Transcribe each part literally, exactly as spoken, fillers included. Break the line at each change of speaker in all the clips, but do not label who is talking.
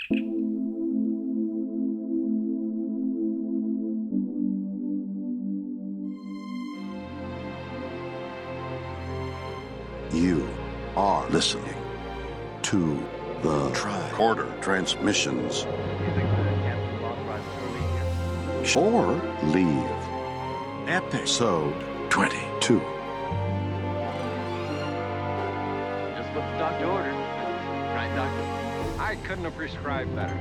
You are listening to the Tricorder Transmissions. Or leave. Episode twenty-two.
Just what the doctor ordered. Right, doctor? I couldn't have prescribed better.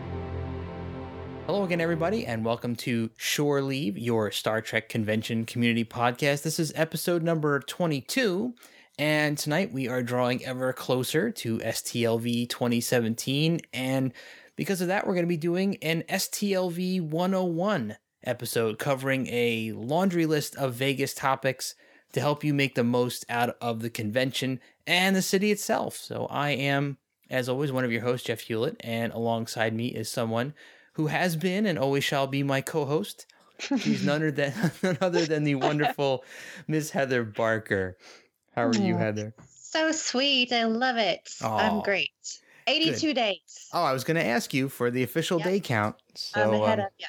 Hello again, everybody, and welcome to Shore Leave, your Star Trek Convention Community Podcast. This is episode number twenty-two, and tonight we are drawing ever closer to S T L V twenty seventeen, and because of that, we're going to be doing an S T L V one oh one episode covering a laundry list of Vegas topics to help you make the most out of the convention and the city itself. So I am, as always, one of your hosts, Jeff Hewlett, and alongside me is someone who has been and always shall be my co-host. She's none other than, none other than the wonderful Miss Heather Barker. How are you, Heather?
So sweet. I love it.
Aw,
I'm great. eighty-two
good.
days.
Oh, I was going to ask you for the official
Yep.
day count. So,
I'm ahead
um,
of you.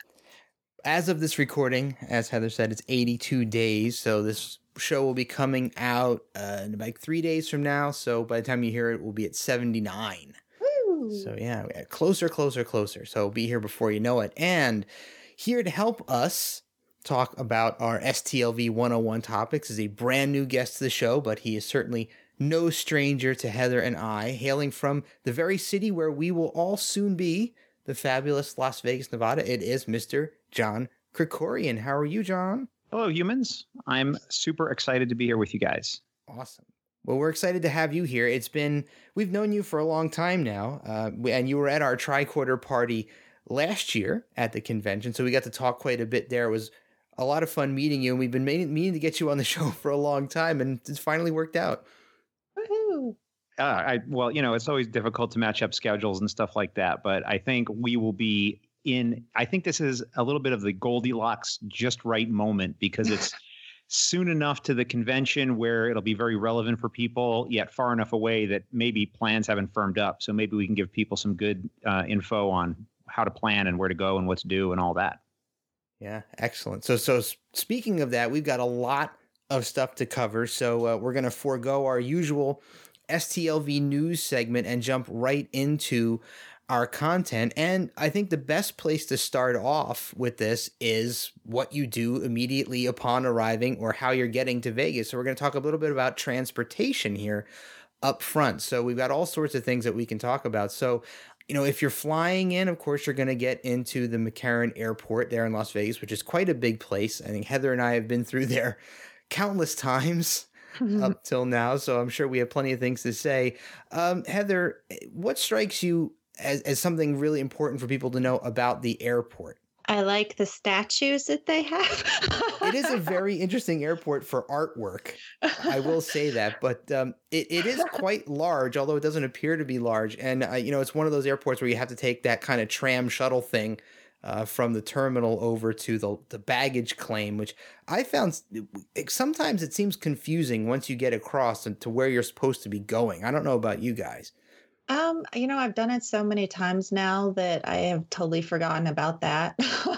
as of this recording, as Heather said, it's eighty-two days. So this show will be coming out uh, in about three days from now. So by the time you hear it, we'll be at seventy-nine.
Woo.
So yeah, we got closer, closer, closer. So be here before you know it. And here to help us talk about our S T L V one oh one topics is a brand new guest to the show, but he is certainly no stranger to Heather and I, hailing from the very city where we will all soon be, the fabulous Las Vegas, Nevada. It is Mister John Krikorian. How are you, John?
Hello, humans. I'm super excited to be here with you guys.
Awesome. Well, we're excited to have you here. It's been, we've known you for a long time now, uh, and you were at our tricorder party last year at the convention, so we got to talk quite a bit there. It was a lot of fun meeting you, and we've been meaning, meaning to get you on the show for a long time, and it's finally worked out.
Woohoo.
Uh, I well, you know, it's always difficult to match up schedules and stuff like that, but I think we will be in. I think this is a little bit of the Goldilocks just right moment because it's soon enough to the convention where it'll be very relevant for people, yet far enough away that maybe plans haven't firmed up. So maybe we can give people some good uh, info on how to plan and where to go and what to do and all that.
Yeah, excellent. So, so speaking of that, we've got a lot of stuff to cover. So uh, we're going to forego our usual S T L V news segment and jump right into our content. And I think the best place to start off with this is what you do immediately upon arriving or how you're getting to Vegas. So we're going to talk a little bit about transportation here up front. So we've got all sorts of things that we can talk about. So, you know, if you're flying in, of course, you're going to get into the McCarran Airport there in Las Vegas, which is quite a big place. I think Heather and I have been through there countless times up till now, so I'm sure we have plenty of things to say. Um, Heather, what strikes you as, as something really important for people to know about the airport?
I like the statues that they have.
It is a very interesting airport for artwork. I will say that, but um, it, it is quite large, although it doesn't appear to be large. And, uh, you know, it's one of those airports where you have to take that kind of tram shuttle thing uh, from the terminal over to the, the baggage claim, which I found sometimes it seems confusing once you get across and to where you're supposed to be going. I don't know about you guys.
Um, you know, I've done it so many times now that I have totally forgotten about that.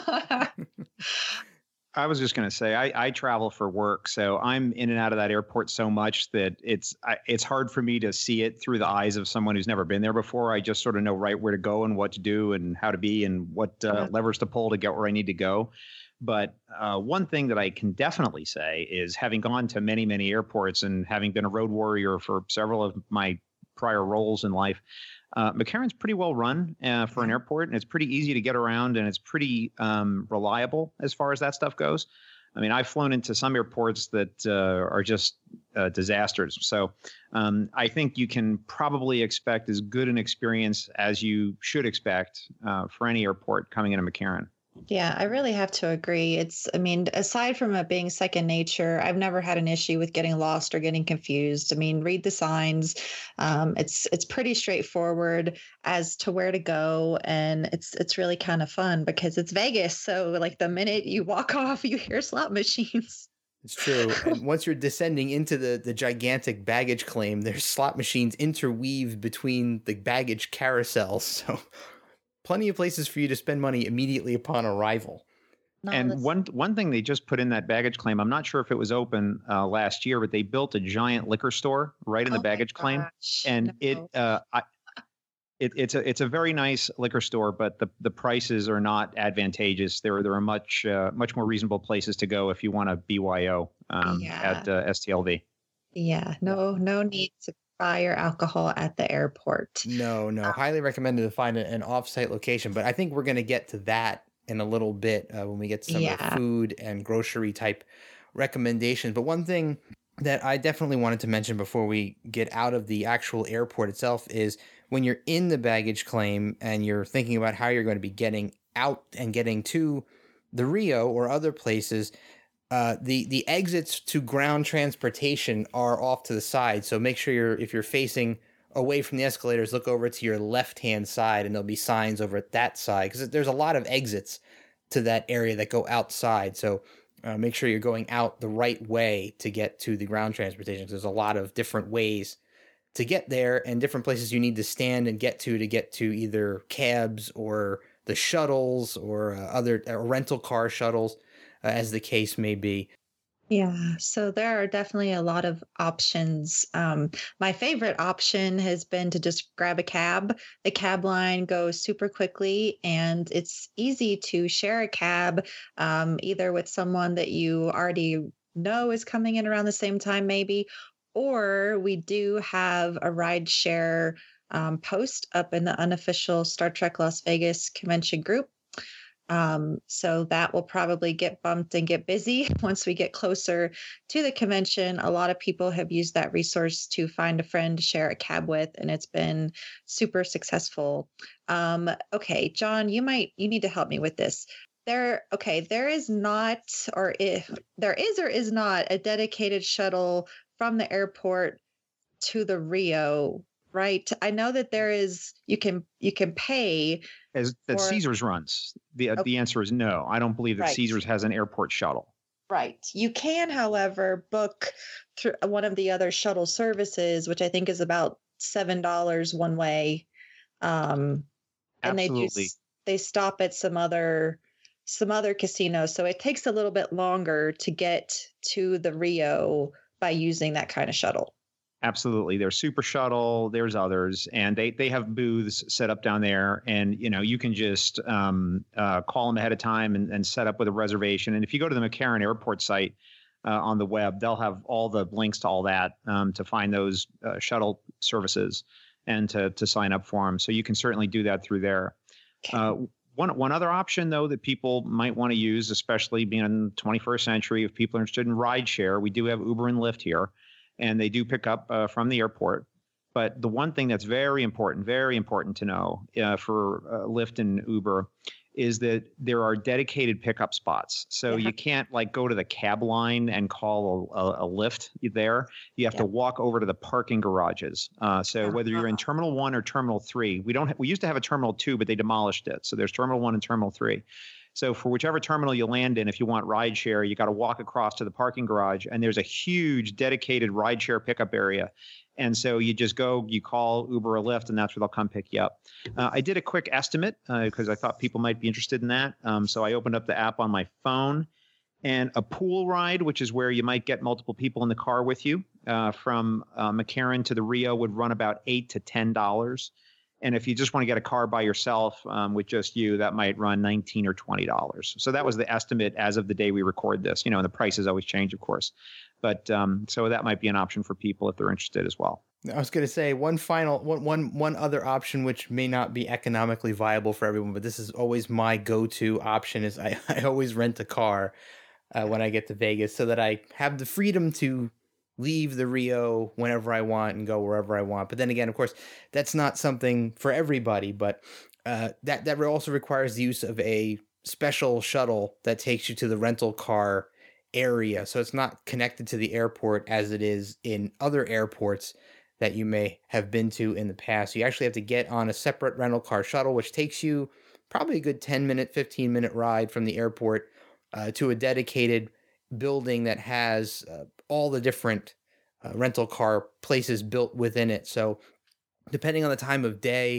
I was just going to say, I, I travel for work, so I'm in and out of that airport so much that it's I, it's hard for me to see it through the eyes of someone who's never been there before. I just sort of know right where to go and what to do and how to be and what uh,
Yeah.
levers to pull to get where I need to go. But uh, one thing that I can definitely say is having gone to many, many airports and having been a road warrior for several of my prior roles in life, uh, McCarran's pretty well run uh, for an airport, and it's pretty easy to get around, and it's pretty um, reliable as far as that stuff goes. I mean, I've flown into some airports that uh, are just uh, disasters. So um, I think you can probably expect as good an experience as you should expect uh, for any airport coming into McCarran.
Yeah, I really have to agree. It's, I mean, aside from it being second nature, I've never had an issue with getting lost or getting confused. I mean, read the signs. Um, it's it's pretty straightforward as to where to go, and it's it's really kind of fun because it's Vegas. So, like the minute you walk off, you hear slot machines.
It's true. And once you're descending into the, the gigantic baggage claim, there's slot machines interweaved between the baggage carousels. So plenty of places for you to spend money immediately upon arrival.
No,
and
that's-
one one thing they just put in that baggage claim, I'm not sure if it was open uh, last year, but they built a giant liquor store right in the
Oh my
baggage claim,
gosh,
and
no.
it uh, I, it it's a it's a very nice liquor store, but the the prices are not advantageous. There are there are much uh, much more reasonable places to go if you want a B Y O um,
Yeah.
at uh, S T L V.
Yeah, no, no need to buy your alcohol at the airport.
No, no. Highly recommended to find a- an off-site location, but I think we're going to get to that in a little bit uh, when we get to some of the
Yeah.
food and grocery type recommendations. But one thing that I definitely wanted to mention before we get out of the actual airport itself is when you're in the baggage claim and you're thinking about how you're going to be getting out and getting to the Rio or other places, uh, the the exits to ground transportation are off to the side. So make sure you're if you're facing away from the escalators, look over to your left hand side, and there'll be signs over at that side because there's a lot of exits to that area that go outside. So uh, make sure you're going out the right way to get to the ground transportation. 'Cause there's a lot of different ways to get there and different places you need to stand and get to to get to either cabs or the shuttles or uh, other uh, rental car shuttles, uh, as the case may be.
Yeah, so there are definitely a lot of options. Um, my favorite option has been to just grab a cab. The cab line goes super quickly, and it's easy to share a cab, um, either with someone that you already know is coming in around the same time, maybe, or we do have a ride share um, post up in the unofficial Star Trek Las Vegas convention group. Um, so that will probably get bumped and get busy once we get closer to the convention. A lot of people have used that resource to find a friend to share a cab with, and it's been super successful. Um, okay, John, you might you need to help me with this. There, okay, there is not, or if there is or is not a dedicated shuttle from the airport to the Rio, right? I know that there is. You can you can pay.
As that
Or-
Caesars runs, the uh,
Okay.
the answer is no. I don't believe that
Right.
Caesars has an airport shuttle.
Right. You can, however, book through one of the other shuttle services, which I think is about seven dollars one way. Um, and they do
Absolutely.
s- they stop at some other some other casinos, so it takes a little bit longer to get to the Rio by using that kind of shuttle.
Absolutely. There's Super Shuttle, there's others, and they, they have booths set up down there. And, you know, you can just um, uh, call them ahead of time and, and set up with a reservation. And if you go to the McCarran Airport site uh, on the web, they'll have all the links to all that um, to find those uh, shuttle services and to, to sign up for them. So you can certainly do that through there.
Okay.
Uh, one one other option, though, that people might want to use, especially being in the twenty-first century, if people are interested in rideshare, we do have Uber and Lyft here, and they do pick up uh, from the airport. But the one thing that's very important, very important to know uh, for uh, Lyft and Uber is that there are dedicated pickup spots. So
Yeah.
you can't like go to the cab line and call a, a, a Lyft there. You have
Yeah.
to walk over to the parking garages. Uh, so whether you're in
Uh-huh.
Terminal One or Terminal Three, we don't. Ha- we used to have a Terminal Two, but they demolished it. So there's Terminal One and Terminal Three. So for whichever terminal you land in, if you want rideshare, you got to walk across to the parking garage, and there's a huge dedicated rideshare pickup area. And so you just go, you call Uber or Lyft, and that's where they'll come pick you up. Uh, I did a quick estimate because I thought people might be interested in that. Um, so I opened up the app on my phone, and a pool ride, which is where you might get multiple people in the car with you, uh, from uh, McCarran to the Rio would run about eight to ten dollars. And if you just want to get a car by yourself um, with just you, that might run nineteen or twenty dollars. So that was the estimate as of the day we record this. You know, and the prices always change, of course. But um, so that might be an option for people if they're interested as well.
I was going to say one final one one one other option which may not be economically viable for everyone, but this is always my go-to option is I, I always rent a car uh, when I get to Vegas so that I have the freedom to leave the Rio whenever I want and go wherever I want. But then again, of course, that's not something for everybody, but uh, that that also requires the use of a special shuttle that takes you to the rental car area. So it's not connected to the airport as it is in other airports that you may have been to in the past. You actually have to get on a separate rental car shuttle, which takes you probably a good ten minute, fifteen minute ride from the airport uh, to a dedicated building that has uh, all the different uh, rental car places built within it. So depending on the time of day,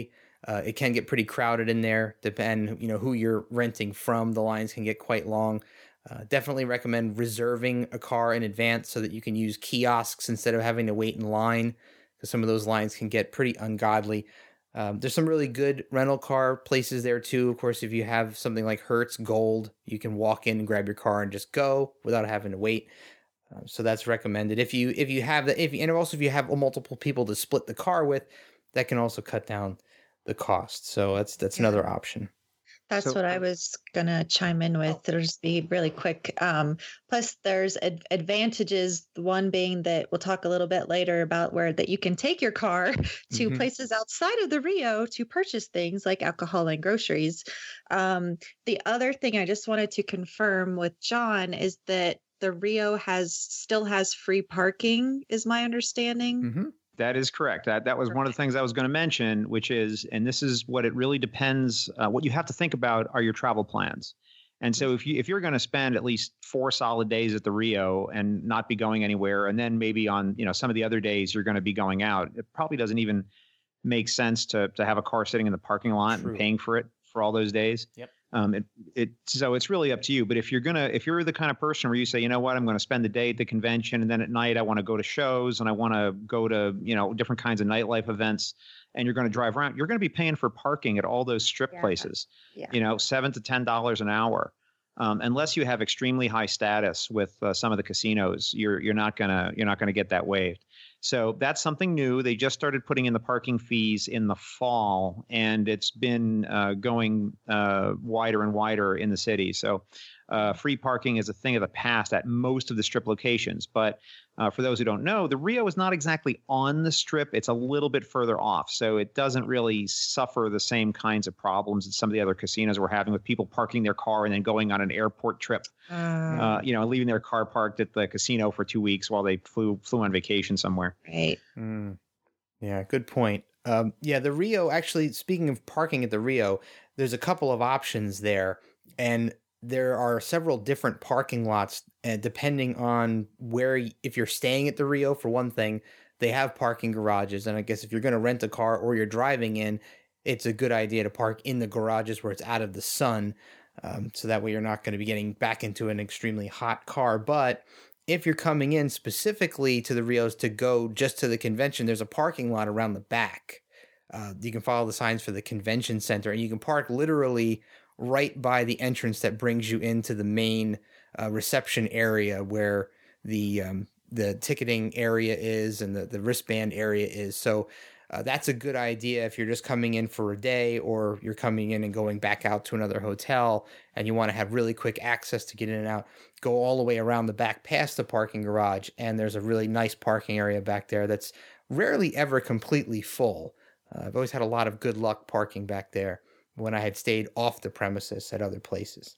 Uh, it can get pretty crowded in there, depend, you know, who you're renting from. The lines can get quite long. Uh, definitely recommend reserving a car in advance so that you can use kiosks instead of having to wait in line, because some of those lines can get pretty ungodly. Um, there's some really good rental car places there too. Of course, if you have something like Hertz Gold, you can walk in and grab your car and just go without having to wait. Uh, so that's recommended. If you if you have the if you, and also if you have multiple people to split the car with, that can also cut down the cost. So that's that's
Yeah.
another option.
That's
So-
what I was going to chime in with. It'll just be really quick. Um, plus, there's ad- advantages. One being that we'll talk a little bit later about where that you can take your car to
Mhm.
places outside of the Rio to purchase things like alcohol and groceries. Um, the other thing I just wanted to confirm with John is that the Rio has still has free parking, is my understanding.
Mm-hmm.
That is correct. That that was one of the things I was going to mention, which is, and this is what it really depends. Uh, what you have to think about are your travel plans. And so if you if you're going to spend at least four solid days at the Rio and not be going anywhere, and then maybe on you know some of the other days you're going to be going out, it probably doesn't even make sense to to have a car sitting in the parking lot
True.
and paying for it for all those days.
Yep.
Um, it, it, so it's really up to you. But if you're gonna, if you're the kind of person where you say, you know what, I'm going to spend the day at the convention, and then at night I want to go to shows and I want to go to, you know, different kinds of nightlife events, and you're going to drive around, you're going to be paying for parking at all those strip
Yeah.
places.
Yeah.
You know, seven to ten dollars an hour. Um, unless you have extremely high status with uh, some of the casinos, you're you're not gonna you're not gonna get that waived. So that's something new. They just started putting in the parking fees in the fall, and it's been uh, going uh, wider and wider in the city. So uh, free parking is a thing of the past at most of the strip locations. But uh, for those who don't know, the Rio is not exactly on the strip. It's a little bit further off. So it doesn't really suffer the same kinds of problems that some of the other casinos were having with people parking their car and then going on an airport trip.
Uh,
Uh, you know, leaving their car parked at the casino for two weeks while they flew flew on vacation somewhere.
right.
Mm. Yeah, good point. Um, yeah, the Rio, actually, speaking of parking at the Rio, there's a couple of options there. And there are several different parking lots, uh, depending on where, y- if you're staying at the Rio, for one thing, they have parking garages. And I guess if you're going to rent a car or you're driving in, it's a good idea to park in the garages where it's out of the sun. Um, so that way you're not going to be getting back into an extremely hot car. But if you're coming in specifically to the Rios to go just to the convention, there's a parking lot around the back. Uh, you can follow the signs for the convention center, and you can park literally right by the entrance that brings you into the main uh, reception area where the um, the ticketing area is and the, the wristband area is. So uh, that's a good idea if you're just coming in for a day, or you're coming in and going back out to another hotel and you want to have really quick access to get in and out. Go all the way around the back past the parking garage, and there's a really nice parking area back there that's rarely ever completely full. Uh, I've always had a lot of good luck parking back there when I had stayed off the premises at other places.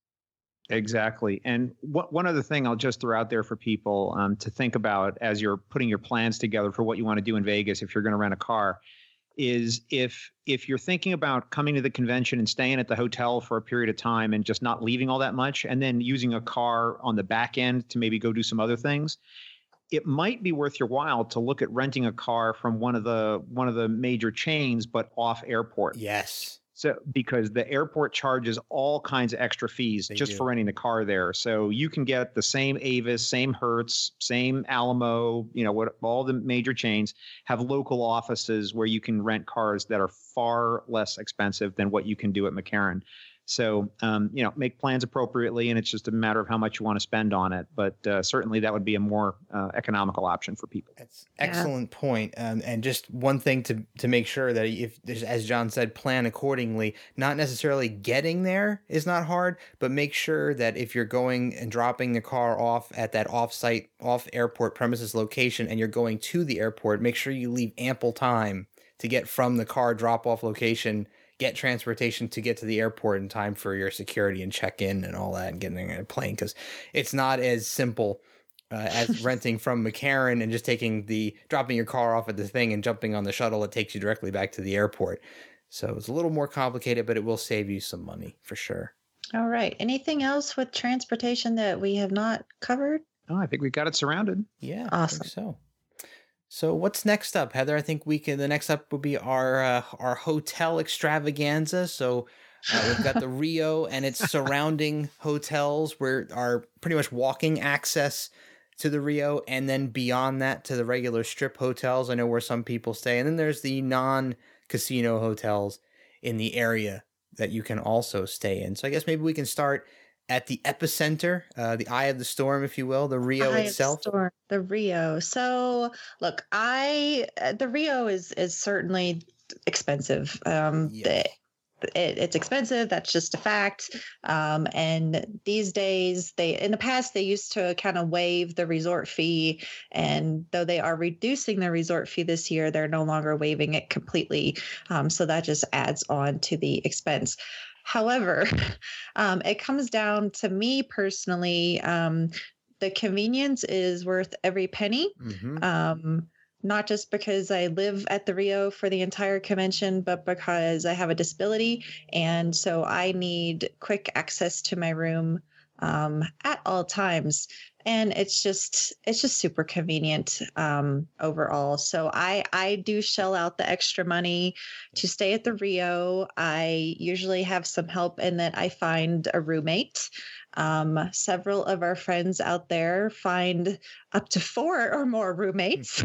Exactly. And what, one other thing I'll just throw out there for people um, to think about as you're putting your plans together for what you want to do in Vegas if you're going to rent a car is if if you're thinking about coming to the convention and staying at the hotel for a period of time and just not leaving all that much, and then using a car on the back end to maybe go do some other things, it might be worth your while to look at renting a car from one of the one of the major chains, but off airport.
Yes.
So because the airport charges all kinds of extra fees
They
just
do.
for renting the car there. So you can get the same Avis, same Hertz, same Alamo, you know, what all the major chains have local offices where you can rent cars that are far less expensive than what you can do at McCarran. So, um, you know, make plans appropriately, and it's just a matter of how much you want to spend on it. But uh, certainly that would be a more uh, economical option for people.
That's excellent point. Um, and just one thing to to make sure that if, as John said, plan accordingly. Not necessarily getting there is not hard, but make sure that if you're going and dropping the car off at that off-site, off-airport premises location, and you're going to the airport, make sure you leave ample time to get from the car drop-off location, get transportation to get to the airport in time for your security and check-in and all that, and getting in a plane, because it's not as simple uh, as renting from McCarran and just taking the dropping your car off at the thing and jumping on the shuttle that takes you directly back to the airport. So it's a little more complicated, but it will save you some money for sure.
All right. Anything else with transportation that we have not covered?
Oh, I think we got it surrounded.
Yeah, I
Awesome.
think so. So what's next up, Heather? I think we can. The next up will be our uh, our hotel extravaganza. So uh, we've got the Rio and its surrounding hotels, where are pretty much walking access to the Rio, and then beyond that to the regular strip hotels. I know where some people stay, and then there's the non-casino hotels in the area that you can also stay in. So I guess maybe we can start at the epicenter, uh, the eye of the storm, if you will, the Rio
Eye
itself.
Of the, storm, the Rio. So look, I uh, the Rio is is certainly expensive. Um,
Yes.
the, it, it's expensive. That's just a fact. Um, and these days, they in the past they used to kind of waive the resort fee, and though they are reducing the resort fee this year, they're no longer waiving it completely. Um, so that just adds on to the expense. However, um, it comes down to me personally. Um, the convenience is worth every penny.
Mm-hmm.
Um, not just because I live at the Rio for the entire convention, but because I have a disability. And so I need quick access to my room um, at all times. And it's just it's just super convenient um, overall. So I I do shell out the extra money to stay at the Rio. I usually have some help in that I find a roommate. Um, several of our friends out there find up to four or more roommates.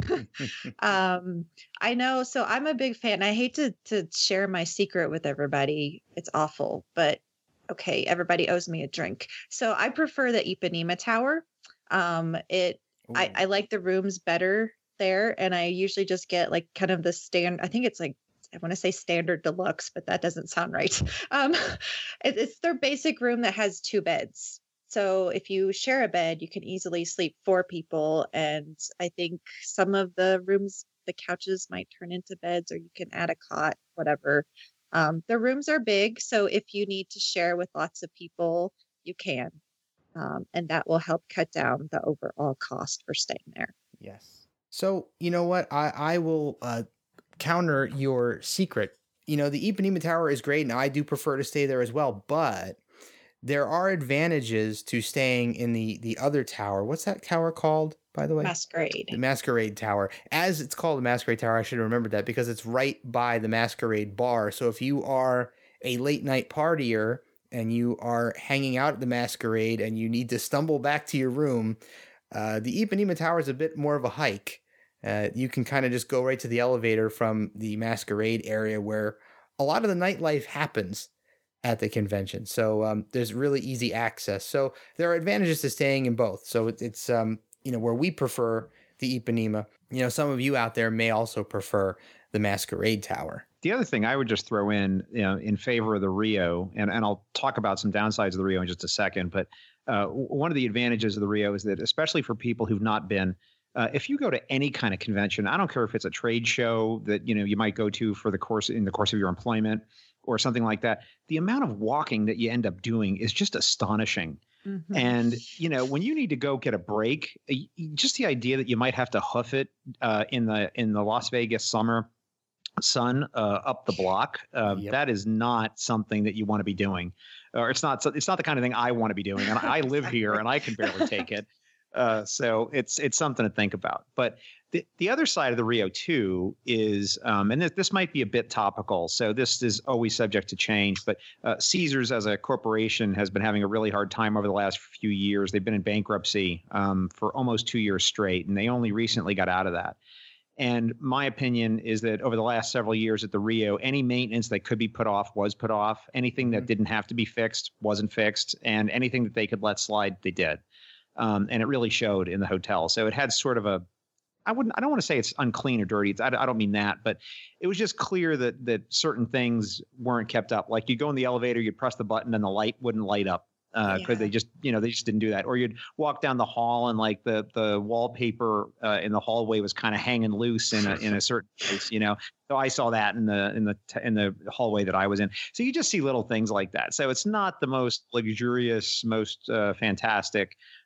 um, I know. So I'm a big fan. I hate to to share my secret with everybody. It's awful, but okay, everybody owes me a drink. So I prefer the Ipanema Tower. Um, it, I, I like the rooms better there, and I usually just get like kind of the stand. I think it's like, I want to say standard deluxe, but that doesn't sound right. Um, it, it's their basic room that has two beds. So if you share a bed, you can easily sleep four people. And I think some of the rooms, the couches might turn into beds, or you can add a cot, whatever. Um, the rooms are big, so if you need to share with lots of people, you can. Um, and that will help cut down the overall cost for staying there.
Yes. So, you know what? I, I will uh, counter your secret. You know, the Ipanema Tower is great, and I do prefer to stay there as well, but there are advantages to staying in the, the other tower. What's that tower called, by the way?
Masquerade.
The Masquerade Tower. As it's called the Masquerade Tower, I should have remembered that because it's right by the Masquerade Bar. So if you are a late night partier and you are hanging out at the Masquerade and you need to stumble back to your room, uh, the Ipanema Tower is a bit more of a hike. Uh, you can kind of just go right to the elevator from the Masquerade area where a lot of the nightlife happens at the convention. So um, there's really easy access. So there are advantages to staying in both. So it, it's, um, you know, where we prefer the Ipanema. You know, some of you out there may also prefer the Masquerade Tower.
The other thing I would just throw in, you know, in favor of the Rio, and, and I'll talk about some downsides of the Rio in just a second, but uh, one of the advantages of the Rio is that, especially for people who've not been, uh, if you go to any kind of convention, I don't care if it's a trade show that, you know, you might go to for the course in the course of your employment or something like that, the amount of walking that you end up doing is just astonishing. Mm-hmm. And, you know, when you need to go get a break, just the idea that you might have to hoof it uh, in the in the Las Vegas summer sun uh, up the block, uh, yep. That is not something that you want to be doing, or it's not. It's not the kind of thing I want to be doing. And I live here, and I can barely take it. Uh, so it's it's something to think about. But the the other side of the Rio too is, um, and this, this might be a bit topical. So this is always subject to change. But uh, Caesars as a corporation has been having a really hard time over the last few years. They've been in bankruptcy um, for almost two years straight, and they only recently got out of that. And my opinion is that over the last several years at the Rio, any maintenance that could be put off was put off. Anything that didn't have to be fixed wasn't fixed. And anything that they could let slide, they did. Um, and it really showed in the hotel. So it had sort of a, I wouldn't, I don't want to say it's unclean or dirty. It's, I, I don't mean that, but it was just clear that that certain things weren't kept up. Like you go in the elevator, you'd press the button and the light wouldn't light up. Uh, yeah. Cause they just, you know, they just didn't do that. Or you'd walk down the hall and like the, the wallpaper uh, in the hallway was kind of hanging loose in a, in a certain place, you know? So I saw that in the, in the, in the hallway that I was in. So you just see little things like that. So it's not the most luxurious, most uh, fantastic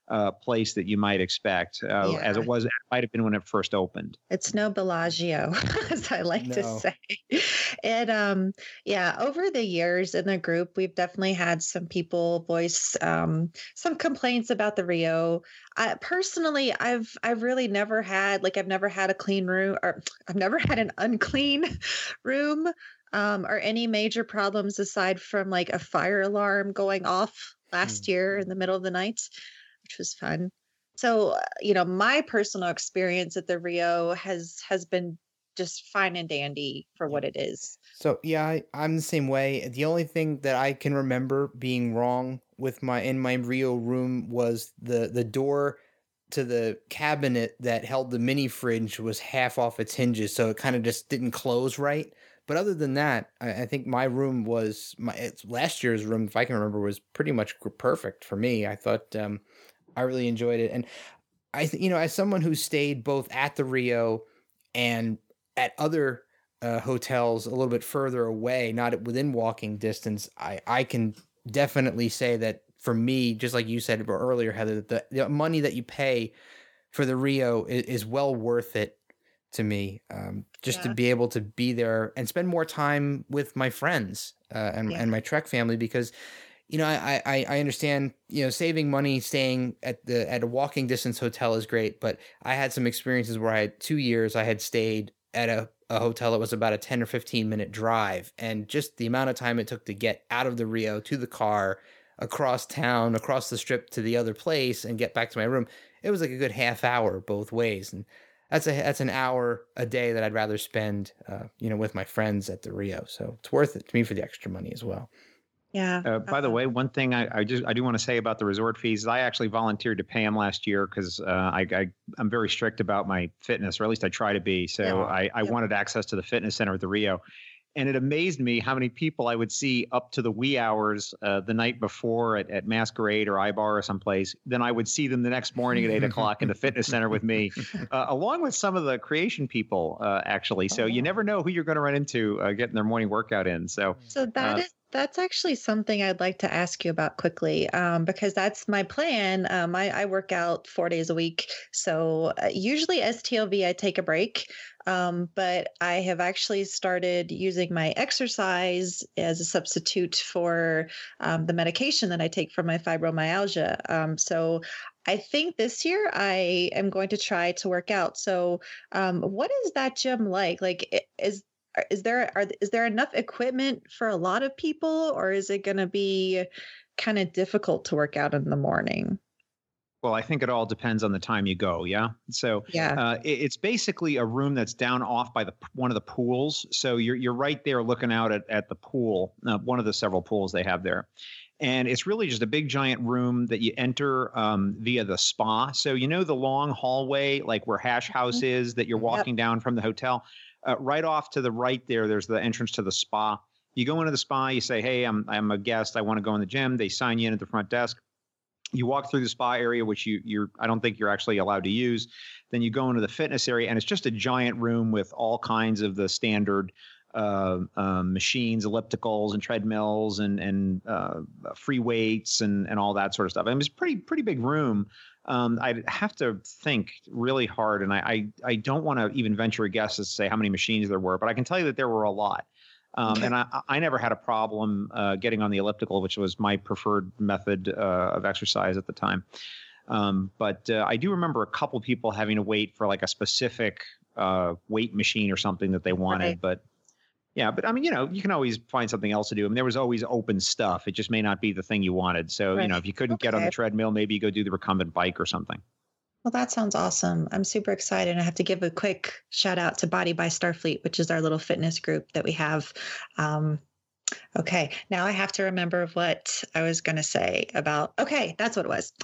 uh, place that you might expect, uh,
Yeah.
as it was, it might have been when it first opened.
It's no Bellagio, as I like to
No.
say. And um, yeah, over the years in the group, we've definitely had some people voice um, some complaints about the Rio. I, personally, I've I've really never had like I've never had a clean room, or I've never had an unclean room, um, or any major problems aside from like a fire alarm going off last year in the middle of the night, which was fun. So, uh, you know, my personal experience at the Rio has has been just fine and dandy for what it is.
So yeah, I, I'm the same way. The only thing that I can remember being wrong with my in my Rio room was the the door to the cabinet that held the mini fridge was half off its hinges, so it kind of just didn't close right. But other than that, I, I think my room was my it's, last year's room, if I can remember, was pretty much gr- perfect for me. I thought um, I really enjoyed it, and I th- you know, as someone who stayed both at the Rio and at other uh, hotels a little bit further away, not within walking distance, I, I can definitely say that for me, just like you said earlier, Heather, the, the money that you pay for the Rio is, is well worth it to me. Um, just
Yeah.
to be able to be there and spend more time with my friends uh, and,
Yeah.
and my Trek family, because you know, I, I, I understand, you know, saving money, staying at the at a walking distance hotel is great, but I had some experiences where I had two years I had stayed at a, a hotel that was about a ten or fifteen minute drive, and just the amount of time it took to get out of the Rio to the car, across town, across the strip to the other place, and get back to my room, it was like a good half hour both ways, and that's a that's an hour a day that I'd rather spend, uh, you know, with my friends at the Rio. So it's worth it to me for the extra money as well.
Yeah.
Uh, by the
Uh,
way, one thing I, I just I do want to say about the resort fees is I actually volunteered to pay them last year because uh, I, I I'm very strict about my fitness, or at least I try to be. So
Yeah.
I, I
Yep.
wanted access to the fitness center at the Rio, and it amazed me how many people I would see up to the wee hours uh, the night before at, at Masquerade or iBar or someplace. Then I would see them the next morning at eight o'clock in the fitness center with me, uh, along with some of the creation people, uh, actually. So
Oh,
you
wow.
never know who you're going to run into uh, getting their morning workout in. So
So that
Uh,
is that's actually something I'd like to ask you about quickly, um, because that's my plan. Um, I, I work out four days a week, so uh, usually S T L V I take a break, um, but I have actually started using my exercise as a substitute for um, the medication that I take for my fibromyalgia. Um, so I think this year I am going to try to work out. So, um, what is that gym like? Like, i- is are- is there are is there enough equipment for a lot of people, or is it going to be kind of difficult to work out in the morning?
Well, I think it all depends on the time you go. Yeah. So
Yeah.
uh, it, it's basically a room that's down off by the one of the pools. So you're you're right there looking out at, at the pool, uh, one of the several pools they have there. And it's really just a big giant room that you enter um, via the spa. So you know the long hallway, like where Hash House is, that you're
Yep.
walking down from the hotel. Uh, right off to the right there, there's the entrance to the spa. You go into the spa, you say, "Hey, I'm I'm a guest. I want to go in the gym." They sign you in at the front desk. You walk through the spa area, which you you're I don't think you're actually allowed to use. Then you go into the fitness area, and it's just a giant room with all kinds of the standard uh, um, machines, ellipticals, and treadmills, and and uh, free weights, and and all that sort of stuff. I mean, it's a pretty pretty big room. Um, I'd have to think really hard, and I I, I don't want to even venture a guess as to say how many machines there were, but I can tell you that there were a lot. Um,
Okay.
And I, I never had a problem uh, getting on the elliptical, which was my preferred method uh, of exercise at the time. Um, but uh, I do remember a couple people having to wait for like a specific uh, weight machine or something that they wanted.
Right.
But yeah, but I mean, you know, you can always find something else to do. I mean, there was always open stuff. It just may not be the thing you wanted. So, you know,
Right.
if you couldn't get on
Okay.
the treadmill, maybe you go do the recumbent bike or something.
Well, that sounds awesome. I'm super excited. I have to give a quick shout out to Body by Starfleet, which is our little fitness group that we have. Um, okay, now I have to remember what I was going to say about. Okay, that's what it was.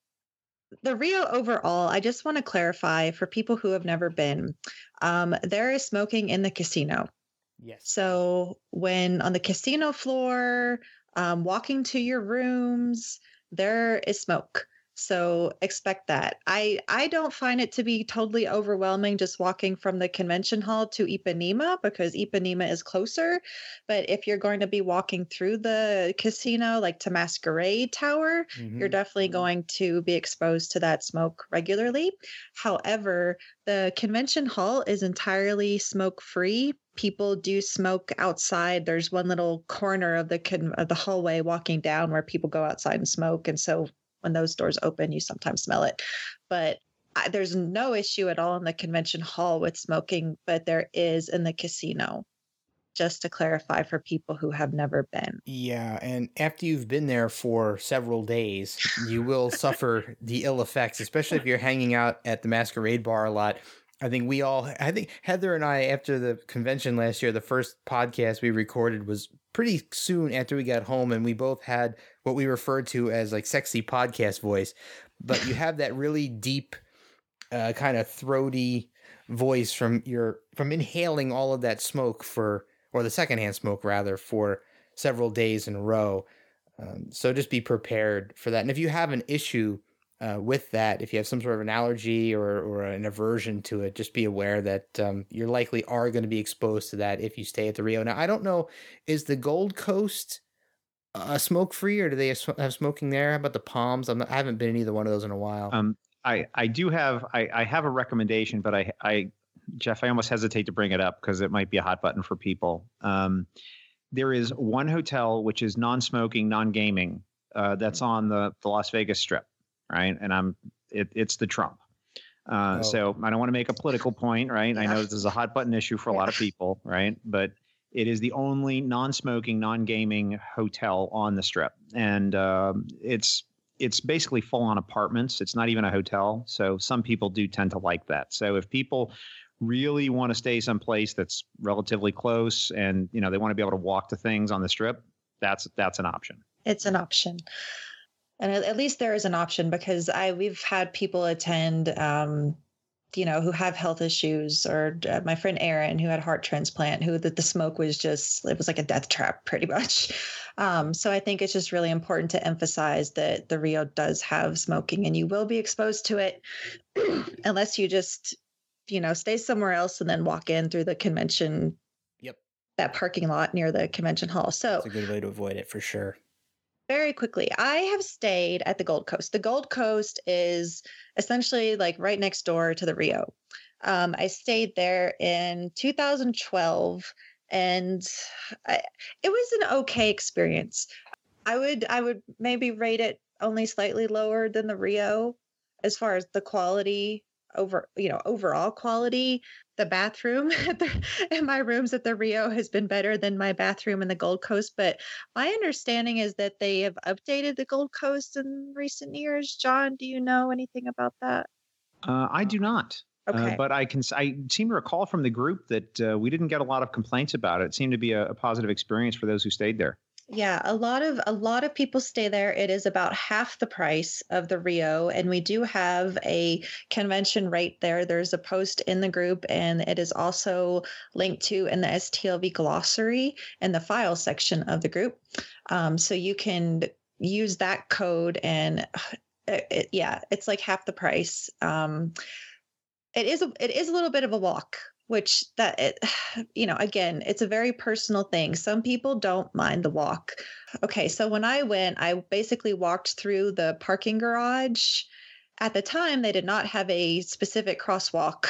The Rio overall, I just want to clarify for people who have never been, um, there is smoking in the casino.
Yes.
So when on the casino floor, um, walking to your rooms, there is smoke. So expect that. I I don't find it to be totally overwhelming just walking from the convention hall to Ipanema because Ipanema is closer. But if you're going to be walking through the casino, like to Masquerade Tower,
Mhm.
you're definitely going to be exposed to that smoke regularly. However, the convention hall is entirely smoke free. People do smoke outside. There's one little corner of the con- of the hallway walking down where people go outside and smoke, and so when those doors open, you sometimes smell it. But I, there's no issue at all in the convention hall with smoking, but there is in the casino. Just to clarify for people who have never been.
Yeah, and after you've been there for several days, you will suffer the ill effects, especially if you're hanging out at the Masquerade Bar a lot. I think we all, I think Heather and I, after the convention last year, the first podcast we recorded was pretty soon after we got home, and we both had what we referred to as like sexy podcast voice. But you have that really deep, uh, kind of throaty voice from your from inhaling all of that smoke for, or the secondhand smoke rather, for several days in a row. Um, so just be prepared for that. And if you have an issue uh, with that, if you have some sort of an allergy or, or an aversion to it, just be aware that um, you likely are going to be exposed to that if you stay at the Rio. Now, I don't know, is the Gold Coast uh, smoke free, or do they have smoking there? How about the Palms? I'm not, I haven't been in either one of those in a while.
Um, I, I do have, I, I have a recommendation, but I, I, Jeff, I almost hesitate to bring it up because it might be a hot button for people. Um, there is one hotel which is non-smoking, non-gaming. Uh, that's on the, the Las Vegas Strip, right? And I'm it, it's the Trump. Uh,
Oh.
So I don't want to make a political point, right? I know
Yeah.
this is a hot button issue for a lot of
Yeah.
people, right? But it is the only non-smoking, non-gaming hotel on the Strip, and um, it's it's basically full-on apartments. It's not even a hotel, so some people do tend to like that. So if people really want to stay someplace that's relatively close and, you know, they want to be able to walk to things on the Strip, that's that's an option.
It's an option. And at, at least there is an option because I we've had people attend um you know, who have health issues, or uh, my friend Aaron, who had heart transplant, who that the smoke was just, it was like a death trap pretty much. Um, so I think it's just really important to emphasize that the Rio does have smoking and you will be exposed to it unless you just, you know, stay somewhere else and then walk in through the convention,
Yep.
that parking lot near the convention hall. So
It's a good way to avoid it for sure.
very quickly, I have stayed at the Gold Coast. The Gold Coast is essentially like right next door to the Rio. Um, I stayed there in two thousand twelve, and I, it was an okay experience. I would I would maybe rate it only slightly lower than the Rio as far as the quality over, you know, overall quality. The bathroom at the, in my rooms at the Rio has been better than my bathroom in the Gold Coast. But my understanding is that they have updated the Gold Coast in recent years. John, do you know anything about that?
Uh, I do not.
Okay.
Uh, but I can. I seem to recall from the group that uh, we didn't get a lot of complaints about it. It seemed to be a, a positive experience for those who stayed there.
Yeah, a lot of a lot of people stay there. It is about half the price of the Rio, and we do have a convention rate there. There's a post in the group, and it is also linked to in the S T L V glossary in the file section of the group. Um, so you can use that code, and it, it, yeah, it's like half the price. Um, it is a, it is a little bit of a walk. Which that, it, you know, again, it's a very personal thing. Some people don't mind the walk. Okay, so when I went, I basically walked through the parking garage. At the time, they did not have a specific crosswalk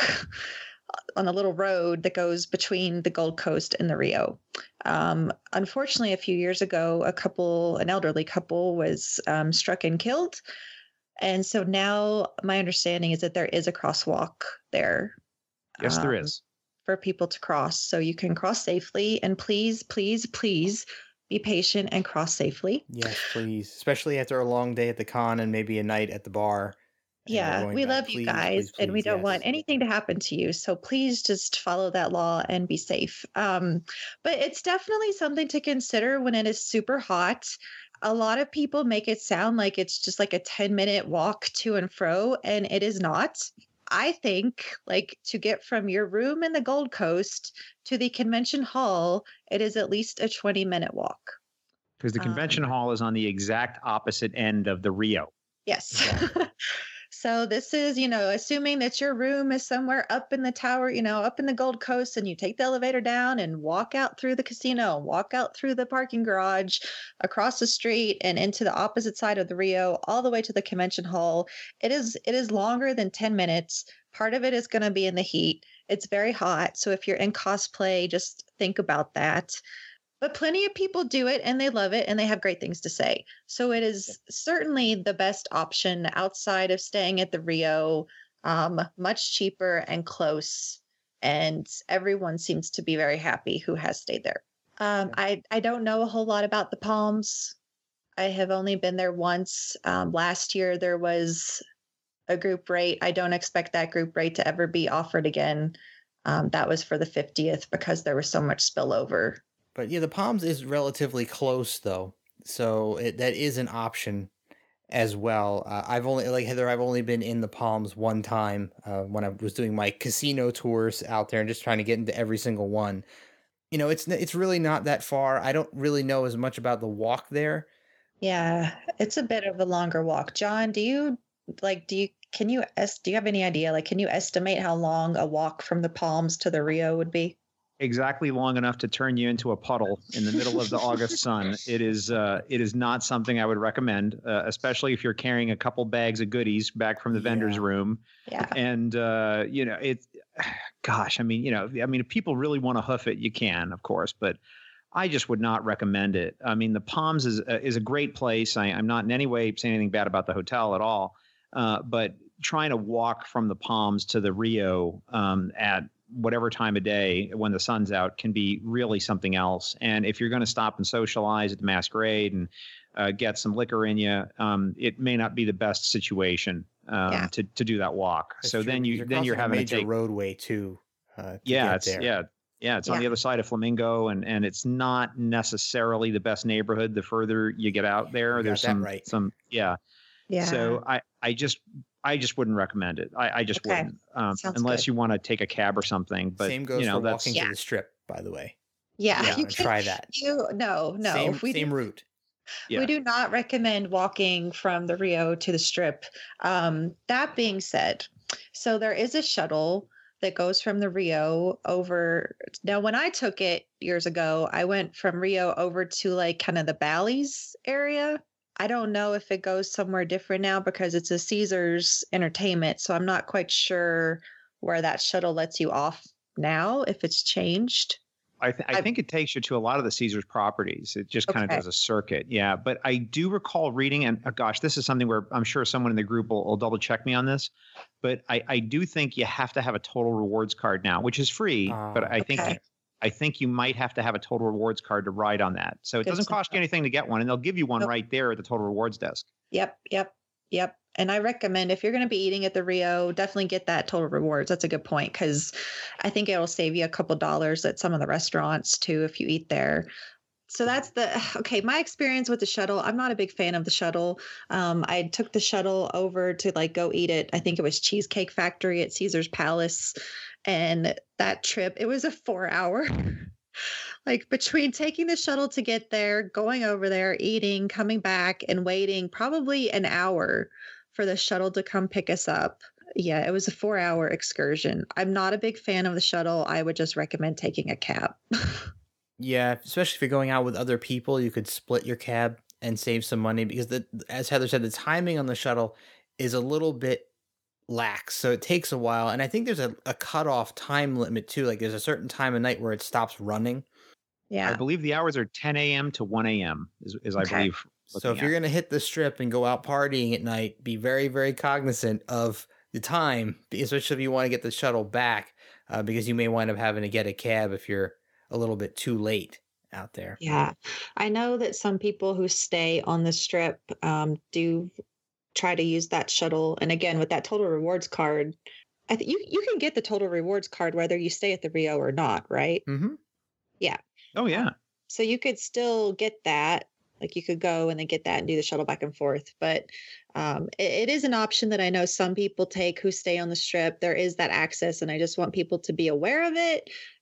on a little road that goes between the Gold Coast and the Rio. Um, unfortunately, a few years ago, a couple, an elderly couple was um, struck and killed. And so now my understanding is that there is a crosswalk there.
Yes, there
Um,
is.
For people to cross, so you can cross safely. And please, please, please be patient and cross safely.
Yes, please. Especially after a long day at the con and maybe a night at the bar. and you're
Yeah,
going
we
back.
love you
Please,
guys,
please,
and we
please,
don't
yes.
want anything to happen to you. So please just follow that law and be safe. Um, but it's definitely something to consider when it is super hot. A lot of people make it sound like it's just like a ten minute walk to and fro, and it is not. I think, like, to get from your room in the Gold Coast to the convention hall, it is at least a twenty minute walk.
Because the
um,
convention hall is on the exact opposite end of the Rio.
Yes. So this is, you know, assuming that your room is somewhere up in the tower, you know, up in the Gold Coast, and you take the elevator down and walk out through the casino, walk out through the parking garage, across the street and into the opposite side of the Rio, all the way to the convention hall. It is it is longer than ten minutes. Part of it is going to be in the heat. It's very hot. So if you're in cosplay, just think about that. But plenty of people do it and they love it and they have great things to say. So it is certainly the best option outside of staying at the Rio, um, much cheaper and close. And everyone seems to be very happy who has stayed there. Um, I, I don't know a whole lot about the Palms. I have only been there once. Um, last year there was a group rate. I don't expect that group rate to ever be offered again. Um, that was for the fiftieth because there was so much spillover.
But yeah, the Palms is relatively close though, so it, that is an option as well. Uh, I've only like Heather, I've only been in the Palms one time uh, when I was doing my casino tours out there and just trying to get into every single one. You know, it's it's really not that far. I don't really know as much about the walk there.
Yeah, it's a bit of a longer walk. John, do you like? Do you can you es- do you have any idea? Like, can you estimate how long a walk from the Palms to the Rio would be?
Exactly long enough to turn you into a puddle in the middle of the August sun. It is uh, it is not something I would recommend, uh, especially if you're carrying a couple bags of goodies back from the vendor's
Yeah.
room.
Yeah.
And uh, you know, it. Gosh, I mean, you know, I mean, if people really want to hoof it, you can, of course, but I just would not recommend it. I mean, the Palms is uh, is a great place. I, I'm not in any way saying anything bad about the hotel at all, uh, but trying to walk from the Palms to the Rio um, at whatever time of day when the sun's out can be really something else. And if you're going to stop and socialize at the Masquerade and uh, get some liquor in you, um, it may not be the best situation um,
Yeah.
to
to do that walk.
That's
so
true,
then you
because
then you're
crossing a
having to
major
take
roadway too. Uh, to
yeah,
get
it's
there.
yeah. Yeah, it's on
Yeah.
the other side of Flamingo, and, and it's not necessarily the best neighborhood. The further you get out there,
You got
there's
that
some
right.
some yeah.
Yeah.
So I, I just I just wouldn't recommend it. I, I just
Okay.
wouldn't um,
Sounds
unless
good.
you want to take a cab or something. But
Same goes
you know
for
that's
walking
Yeah.
to the Strip, by the way.
yeah,
Yeah,
you
I'm gonna
can,
try that.
you no, no.
same
we
same
do,
route.
yeah.
we do not recommend walking from the Rio to the Strip. Um, that being said, so there is a shuttle that goes from the Rio over. Now, when I took it years ago, I went from Rio over to like kind of the Bally's area. I don't know if it goes somewhere different now because it's a Caesars Entertainment. So I'm not quite sure where that shuttle lets you off now, if it's changed.
I, th- I
I-
think it takes you to a lot of the Caesars properties. It just kind
Okay.
of does a circuit. Yeah. But I do recall reading, and uh, gosh, this is something where I'm sure someone in the group will, will double check me on this. But I, I do think you have to have a total rewards card now, which is free.
Ah,
but I think
okay.
I think you might have to have a total rewards card to ride on that. So it
Good
doesn't
to
cost you
know.
anything to get one, and they'll give you one
Nope.
right there at the total rewards desk.
Yep, yep, yep. And I recommend if you're going to be eating at the Rio, definitely get that total rewards. That's a good point because I think it'll save you a couple dollars at some of the restaurants too if you eat there. So that's the okay. My experience with the shuttle, I'm not a big fan of the shuttle. Um, I took the shuttle over to like go eat at, I think it was Cheesecake Factory at Caesar's Palace. And that trip, it was a four hour. Like between taking the shuttle to get there, going over there, eating, coming back, and waiting probably an hour for the shuttle to come pick us up. Yeah, it was a four hour excursion. I'm not a big fan of the shuttle. I would just recommend taking a cab.
Yeah, especially if you're going out with other people, you could split your cab and save some money because the as Heather said, the timing on the shuttle is a little bit lax, so it takes a while. And I think there's a, a cutoff time limit too. Like there's a certain time of night where it stops running.
I
Yeah.
believe the hours are ten a.m. to one a.m. is, is I
Okay.
believe.
So if
looking
you're
at.
gonna hit the Strip and go out partying at night, be very very cognizant of the time, especially if you want to get the shuttle back, uh, because you may wind up having to get a cab if you're a little bit too late out there.
Yeah. I know that some people who stay on the Strip um, do try to use that shuttle. And again, with that total rewards card, I think you, you can get the total rewards card whether you stay at the Rio or not, right?
Mm-hmm.
Oh yeah.
So you could still get that. Like you could go and then get that and do the shuttle back and forth. But um, it, it is an option that I know some people take who stay on the Strip. There is that access, and I just want people to be aware of it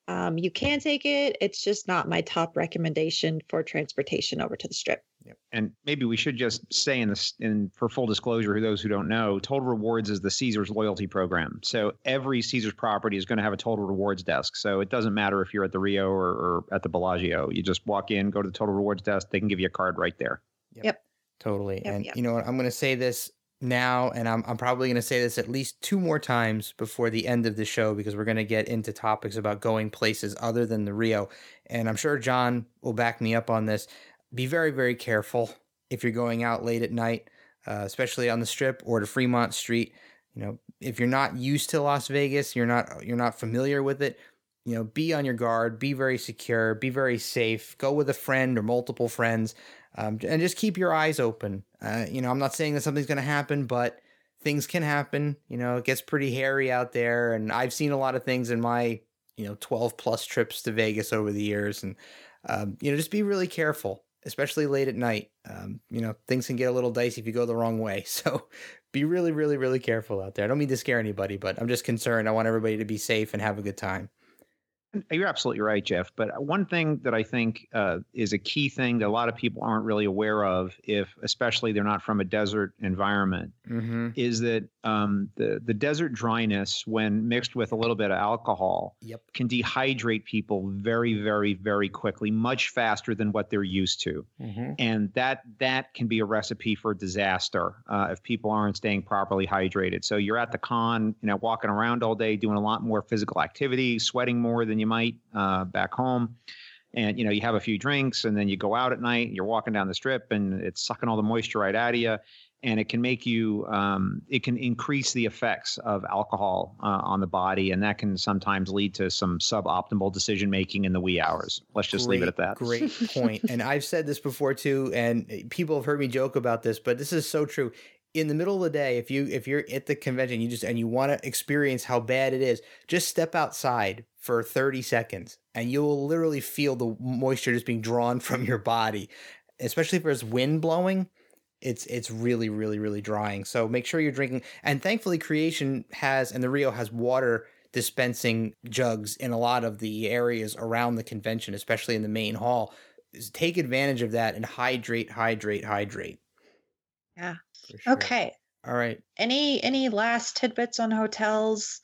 Um, you can take it. It's just not my top recommendation for transportation over to the Strip.
And maybe we should just say in this, in for full disclosure, for those who don't know, Total Rewards is the Caesars loyalty program. So every Caesars property is going to have a Total Rewards desk. So it doesn't matter if you're at the Rio or, or at the Bellagio. You just walk in, go to the Total Rewards desk. They can give you a card right there.
Yep.
Yep.
Totally.
Yep,
and
yep.
you know what? I'm going to say this now, and I'm, I'm probably going to say this at least two more times before the end of the show, because we're going to get into topics about going places other than the Rio. And I'm sure John will back me up on this. Be very, very careful if you're going out late at night, uh, especially on the Strip or to Fremont Street. You know, if you're not used to Las Vegas, you're not you're not familiar with it, you know, be on your guard, be very secure, be very safe, go with a friend or multiple friends, um, and just keep your eyes open. Uh, you know, I'm not saying that something's going to happen, but things can happen. You know, it gets pretty hairy out there, and I've seen a lot of things in my, you know, twelve plus trips to Vegas over the years, and, um, you know, just be really careful, especially late at night. Um, you know, things can get a little dicey if you go the wrong way. So be really, really, really careful out there. I don't mean to scare anybody, but I'm just concerned. I want everybody to be safe and have a good time.
You're absolutely right, Jeff. But one thing that I think uh, is a key thing that a lot of people aren't really aware of, if especially they're not from a desert environment,
Mm-hmm.
is that um, the the desert dryness, when mixed with a little bit of alcohol,
Yep.
can dehydrate people very, very, very quickly, much faster than what they're used to.
Mm-hmm.
And that that can be a recipe for disaster uh, if people aren't staying properly hydrated. So you're at the con, you know, walking around all day, doing a lot more physical activity, sweating more than you might uh, back home. And, you know, you have a few drinks and then you go out at night and you're walking down the Strip and it's sucking all the moisture right out of you. And it can make you, um, it can increase the effects of alcohol uh, on the body. And that can sometimes lead to some suboptimal decision making in the wee hours. Let's just leave it at that.
Great point. And I've said this before too, and people have heard me joke about this, but this is so true. In the middle of the day, if you if you're at the convention, you just and you want to experience how bad it is, just step outside for thirty seconds, and you will literally feel the moisture just being drawn from your body. Especially if there's wind blowing, it's it's really really really drying. So make sure you're drinking. And thankfully, Creation has and the Rio has water dispensing jugs in a lot of the areas around the convention, especially in the main hall. Take advantage of that and hydrate, hydrate, hydrate.
Yeah.
Sure.
Okay.
All right.
Any any last tidbits on hotels?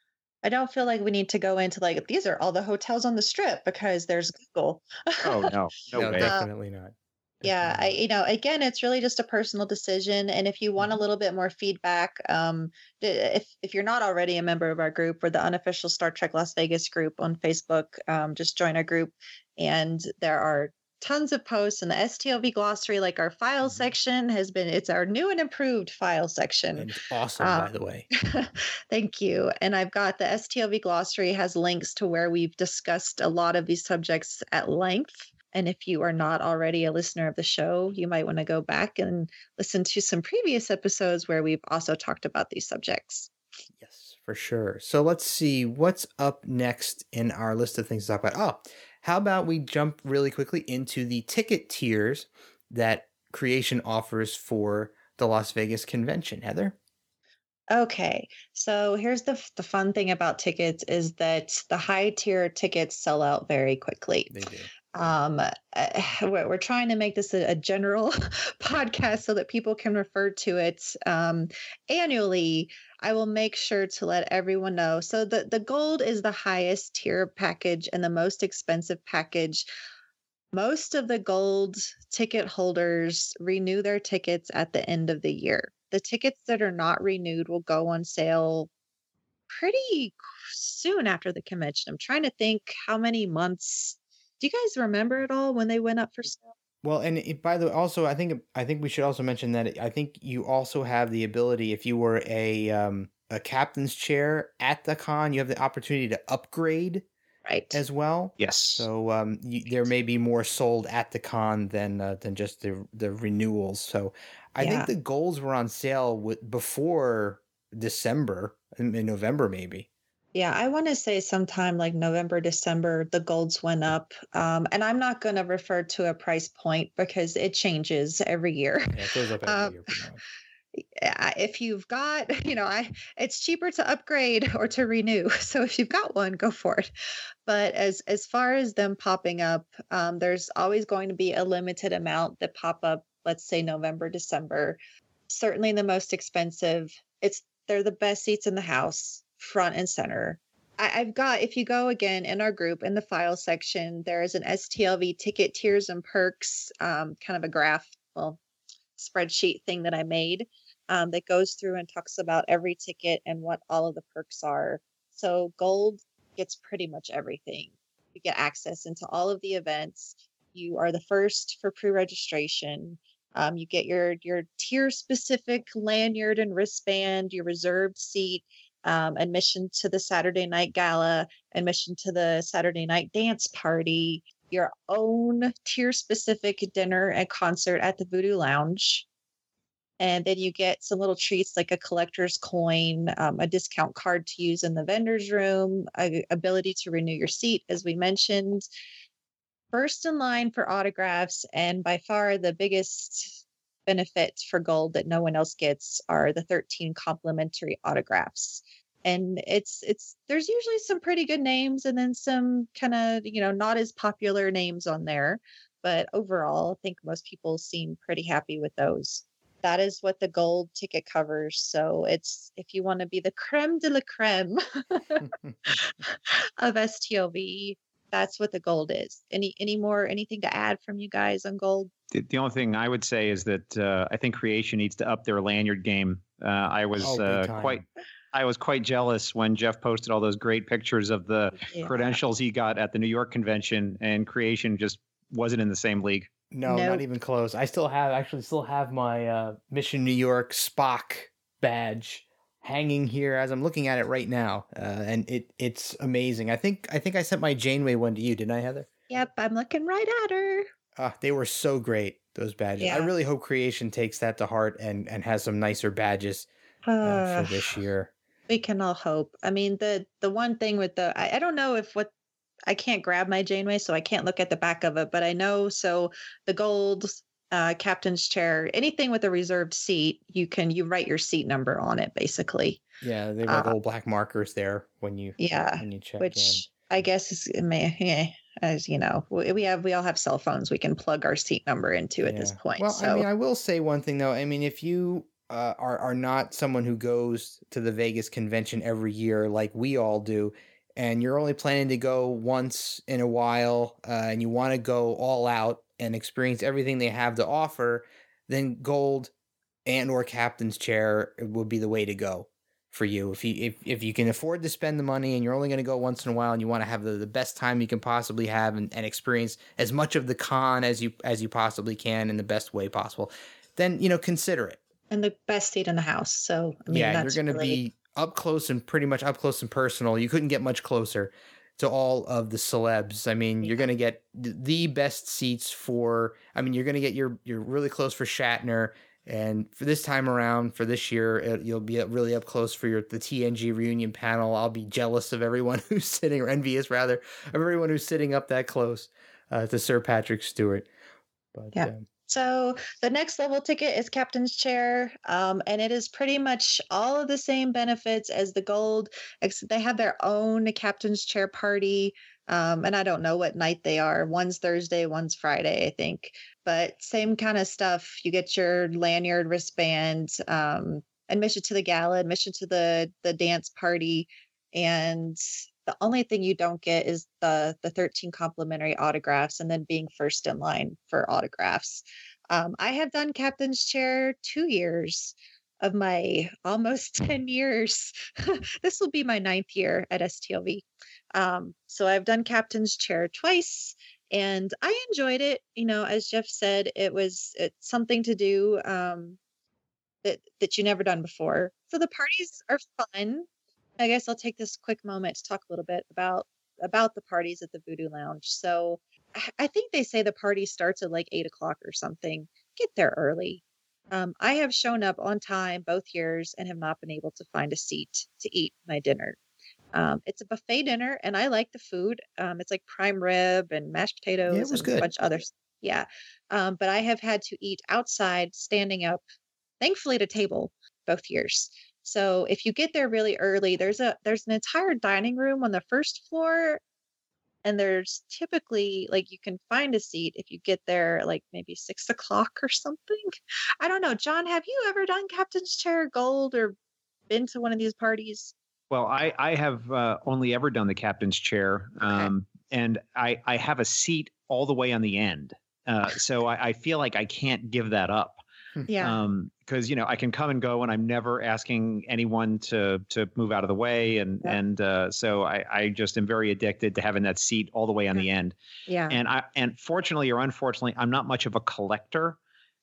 I don't feel like we need to go into like these are all the hotels on the Strip because there's Google.
Oh, no. No,
No,
way.
definitely not.
Yeah, I, you know, again, it's really just a personal decision. And if you want a little bit more feedback, um, d- if if you're not already a member of our group, we're the unofficial Star Trek Las Vegas group on Facebook. Um, just join our group, and there are tons of posts in the S T L V glossary. Like our file section has been, it's our new and improved file section.
And it's awesome,
Um,
by the way.
Thank you. And I've got the S T L V glossary has links to where we've discussed a lot of these subjects at length. And if you are not already a listener of the show, you might want to go back and listen to some previous episodes where we've also talked about these subjects.
Yes, for sure. So let's see what's up next in our list of things to talk about. Oh, how about we jump really quickly into the ticket tiers that Creation offers for the Las Vegas convention, Heather?
Okay, so here's the the fun thing about tickets is that the high tier tickets sell out very quickly.
They do.
Um, uh, we're, we're trying to make this a, a general podcast so that people can refer to it um, annually. I will make sure to let everyone know. So the, the gold is the highest tier package and the most expensive package. Most of the gold ticket holders renew their tickets at the end of the year. The tickets that are not renewed will go on sale pretty soon after the convention. I'm trying to think how many months. Do you guys remember at all when they went up for sale?
Well, and it, by the way, also, I think I think we should also mention that I think you also have the ability, if you were a um, a captain's chair at the con, you have the opportunity to upgrade
Right.
as well.
Yes.
So um, you, there may be more sold at the con than uh, than just the the renewals. So I
Yeah.
think the golds were on sale with, before December, in, in November maybe.
Yeah, I want to say sometime like November, December, the golds went up. Um, and I'm not going to refer to a price point because it changes every year.
Yeah, it goes up every
Um,
year. pretty much.
if you've got, you know, I it's cheaper to upgrade or to renew. So if you've got one, go for it. But as as far as them popping up, um, there's always going to be a limited amount that pop up. Let's say November, December. Certainly the most expensive. It's they're the best seats in the house, front and center. I, I've got, if you go again in our group in the file section, there is an S T L V ticket tiers and perks, um, kind of a graph, well, spreadsheet thing that I made um, that goes through and talks about every ticket and what all of the perks are. So gold gets pretty much everything. You get access into all of the events. You are the first for pre-registration. Um, you get your your tier specific lanyard and wristband, your reserved seat, um, admission to the Saturday night gala, admission to the Saturday night dance party, your own tier specific dinner and concert at the Voodoo Lounge. And then you get some little treats like a collector's coin, um, a discount card to use in the vendor's room, a, ability to renew your seat, as we mentioned. First in line for autographs, and by far the biggest benefit for gold that no one else gets are the thirteen complimentary autographs. And it's it's there's usually some pretty good names and then some kind of, you know, not as popular names on there. But overall, I think most people seem pretty happy with those. That is what the gold ticket covers. So it's, if you want to be the creme de la creme of S T L V, that's what the gold is. Any any more anything to add from you guys on gold?
The, the only thing I would say is that uh, I think Creation needs to up their lanyard game. Uh, I was
Oh, big
uh,
time.
quite I was quite jealous when Jeff posted all those great pictures of the
Yeah.
credentials he got at the New York convention, and Creation just wasn't in the same league.
No,
Nope.
not even close. I still have actually still have my uh, Mission New York Spock badge hanging here as I'm looking at it right now, uh, and it it's amazing. I think I think I sent my Janeway one to you, didn't I, Heather?
Yep, I'm looking right at her.
Uh, they were so great, those badges. I
Yeah.
really hope Creation takes that to heart and and has some nicer badges uh,
Uh,
for this year.
we can all hope. I mean, the the one thing with the I, I don't know if what I can't grab my Janeway, so I can't look at the back of it, but I know so the gold uh, captain's chair, anything with a reserved seat, you can you write your seat number on it basically.
Yeah, they have like
Uh,
little black markers there when you
Yeah,
when you check
which I guess is it may yeah, as you know we we have we all have cell phones we can plug our seat number into
in.
at this
Yeah.
point.
Well,
so
I mean, I will say one thing though. I mean, if you uh, are are not someone who goes to the Vegas convention every year like we all do, and you're only planning to go once in a while, uh, and you want to go all out and experience everything they have to offer, then gold and or captain's chair would be the way to go for you. If you if, if you can afford to spend the money and you're only going to go once in a while and you want to have the, the best time you can possibly have and, and experience as much of the con as you as you possibly can in the best way possible, then you know consider it.
and the best seat in the house. So I mean,
Yeah, you're
that's
going to
really,
be up close and pretty much up close and personal. You couldn't get much closer to all of the celebs. I mean, you're going to get th- the best seats for, I mean, you're going to get your, you're really close for Shatner. And for this time around, for this year, it, you'll be up- really up close for your the T N G reunion panel. I'll be jealous of everyone who's sitting, or envious rather, of everyone who's sitting up that close uh, to Sir Patrick Stewart. But
Yeah.
um,
So the next level ticket is captain's chair, um, and it is pretty much all of the same benefits as the gold. Except they have their own captain's chair party, um, and I don't know what night they are. One's Thursday, one's Friday, I think. But same kind of stuff. You get your lanyard, wristband, um, admission to the gala, admission to the the dance party, and the only thing you don't get is the the thirteen complimentary autographs and then being first in line for autographs. Um, I have done captain's chair two years of my almost ten years. This will be my ninth year at S T L V. Um, so I've done captain's chair twice and I enjoyed it. You know, as Jeff said, it was it's something to do um, that, that you never done before. So the parties are fun. I guess I'll take this quick moment to talk a little bit about about the parties at the Voodoo Lounge. So I- I think they say the party starts at like eight o'clock or something. Get there early. Um, I have shown up on time both years and have not been able to find a seat to eat my dinner. Um, it's a buffet dinner, and I like the food. Um, it's like prime rib and mashed potatoes
was
and
good.
a bunch of others. Yeah, um, but I have had to eat outside, standing up thankfully at a table both years. So if you get there really early, there's a there's an entire dining room on the first floor, and there's typically like you can find a seat if you get there like maybe six o'clock or something. I don't know, John. Have you ever done Captain's Chair Gold or been to one of these parties?
Well, I, I have uh, only ever done the captain's chair, um, okay. and I, I have a seat all the way on the end. Uh, so I, I feel like I can't give that up.
Yeah.
Um, because, you know, I can come and go and I'm never asking anyone to to move out of the way. And yeah. and uh, so I, I just am very addicted to having that seat all the way on yeah. the end.
Yeah.
And I and fortunately or unfortunately, I'm not much of a collector.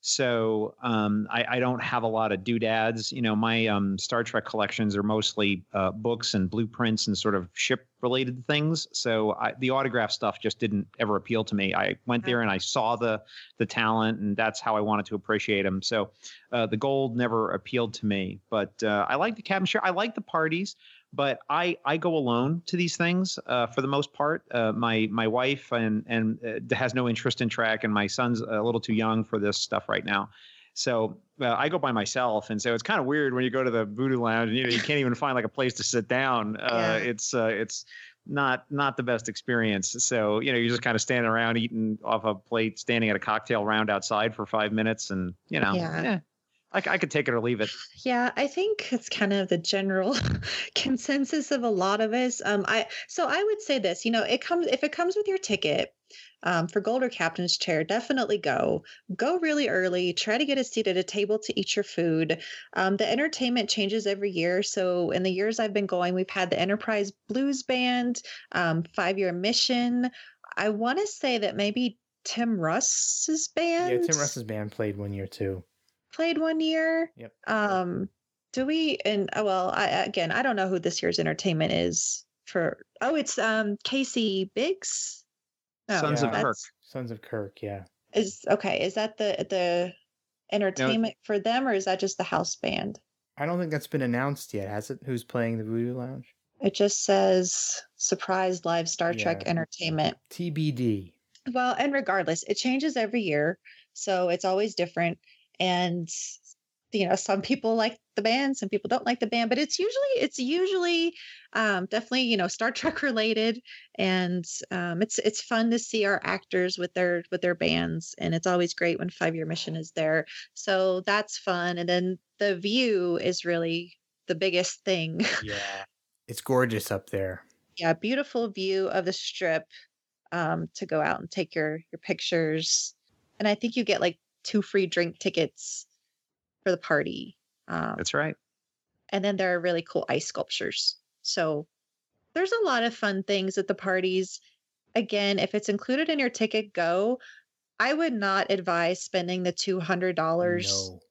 So um, I, I don't have a lot of doodads. You know, my um, Star Trek collections are mostly uh, books and blueprints and sort of ship-related things. So I, the autograph stuff just didn't ever appeal to me. I went there and I saw the the talent, and that's how I wanted to appreciate them. So uh, the gold never appealed to me. But uh, I like the cabin share. I like the parties. But I, I go alone to these things uh, for the most part. Uh, my my wife and and uh, has no interest in Trek, and my son's a little too young for this stuff right now. So uh, I go by myself, and so it's kind of weird when you go to the Voodoo Lounge and you know you can't even find like a place to sit down. Uh, yeah. It's uh, it's not not the best experience. So you know you're just kind of standing around eating off a plate, standing at a cocktail round outside for five minutes, and you know.
Yeah.
Eh. I, I could take it or leave it.
Yeah, I think it's kind of the general consensus of a lot of us. Um, I so I would say this. You know, it comes if it comes with your ticket um, for Gold or Captain's Chair. Definitely go. Go really early. Try to get a seat at a table to eat your food. Um, the entertainment changes every year. So in the years I've been going, we've had the Enterprise Blues Band, um, Five Year Mission. I want to say that maybe Tim Russ's band.
Yeah, Tim Russ's band played one year too.
Played one year.
Yep.
Um, do we? And oh, well, I again, I don't know who this year's entertainment is for. Oh, it's um Casey Biggs.
No, Sons yeah. of Kirk.
Sons of Kirk. Yeah.
Is okay. Is that the the entertainment no. for them, or is that just the house band?
I don't think that's been announced yet, has it? Who's playing the Voodoo Lounge?
It just says surprise live Star yeah. Trek entertainment.
T B D.
Well, and regardless, it changes every year, so it's always different. And, you know, some people like the band, some people don't like the band, but it's usually, it's usually um, definitely, you know, Star Trek related. And um, it's, it's fun to see our actors with their, with their bands. And it's always great when Five Year Mission is there. So that's fun. And then the view is really the biggest thing.
Yeah. It's gorgeous up there.
Yeah. Beautiful view of the strip um, to go out and take your, your pictures. And I think you get like two free drink tickets for the party. Um,
That's right.
And then there are really cool ice sculptures. So there's a lot of fun things at the parties. Again, if it's included in your ticket, go. I would not advise spending the two hundred dollars
no.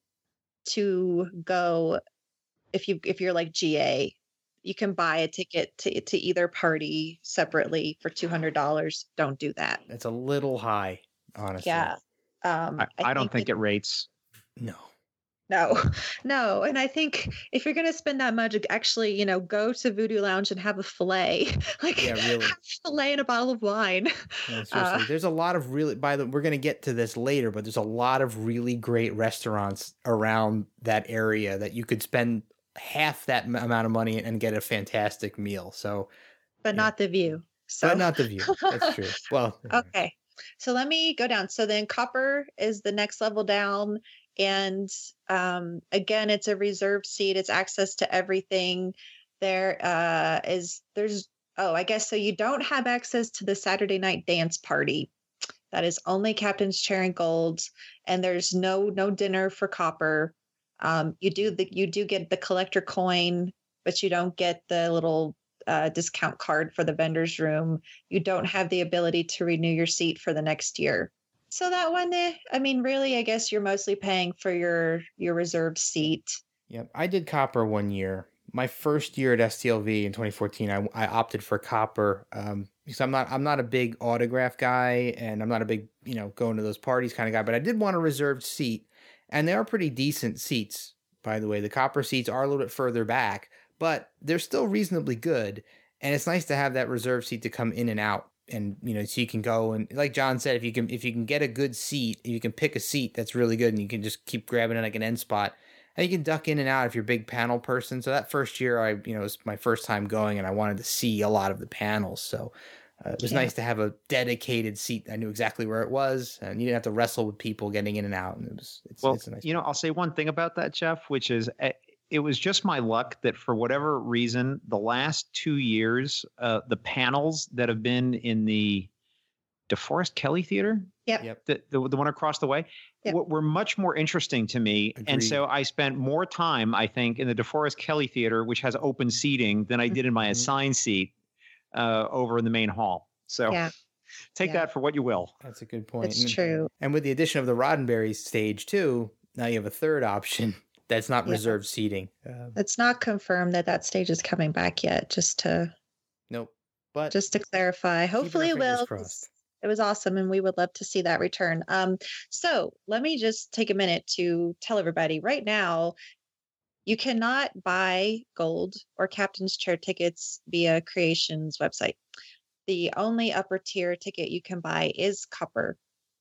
to go if you if you're like G A. You can buy a ticket to, to either party separately for two hundred dollars. Don't do that.
It's a little high, honestly.
Yeah. Um,
I, I, I don't think, think it, it rates.
No,
no, no. And I think if you're going to spend that much, actually, you know, go to Voodoo Lounge and have a filet, like
yeah, really.
have a filet and a bottle of wine.
Yeah, seriously, uh, there's a lot of really, by the, we're going to get to this later, but there's a lot of really great restaurants around that area that you could spend half that amount of money and get a fantastic meal. So,
but yeah. not the view. So
but not the view. That's true. Well,
okay. So let me go down. So then Copper is the next level down. And um, again, it's a reserved seat. It's access to everything. There uh, is, there's, oh, I guess so you don't have access to the Saturday night dance party. That is only Captain's Chair and Gold. And there's no, no dinner for Copper. Um, you do the, you do get the collector coin, but you don't get the little Uh, discount card for the vendor's room. You don't have the ability to renew your seat for the next year. So that one, eh, I mean, really, I guess you're mostly paying for your your reserved seat.
Yep, I did Copper one year. My first year at S T L V in twenty fourteen, I, I opted for Copper um, because I'm not I'm not a big autograph guy, and I'm not a big you know going to those parties kind of guy. But I did want a reserved seat, and they are pretty decent seats, by the way. The Copper seats are a little bit further back, but they're still reasonably good. And it's nice to have that reserve seat to come in and out. And, you know, so you can go and like John said, if you can, if you can get a good seat, you can pick a seat that's really good and you can just keep grabbing it like an end spot. And you can duck in and out if you're a big panel person. So that first year, I you know it was my first time going, and I wanted to see a lot of the panels. So uh, it was
Yeah.
nice to have a dedicated seat. I knew exactly where it was, and you didn't have to wrestle with people getting in and out. And it was it's,
Well,
it's a nice.
you know, I'll say one thing about that, Jeff, which is uh, it was just my luck that for whatever reason, the last two years, uh, the panels that have been in the DeForest Kelley Theater,
Yep.
Yep.
the, the the one across the way,
Yep.
w- were much more interesting to me. And
Agreed.
so I spent more time, I think, in the DeForest Kelley Theater, which has open seating, than I did in my
Mhm.
assigned seat uh, over in the main hall. So
Yeah.
take
Yeah.
that for what you will.
That's a good point.
It's
And-
true.
And with the addition of the Roddenberry stage too, now you have a third option that's not
Yeah.
reserved seating. Uh,
It's not confirmed that that stage is coming back yet. Just to
nope. But
just to clarify,
keeping our
hopefully it
fingers
will.
crossed.
'Cause it was awesome, and we would love to see that return. Um, so let me just take a minute to tell everybody right now. You cannot buy gold or captain's chair tickets via Creation's website. The only upper tier ticket you can buy is copper.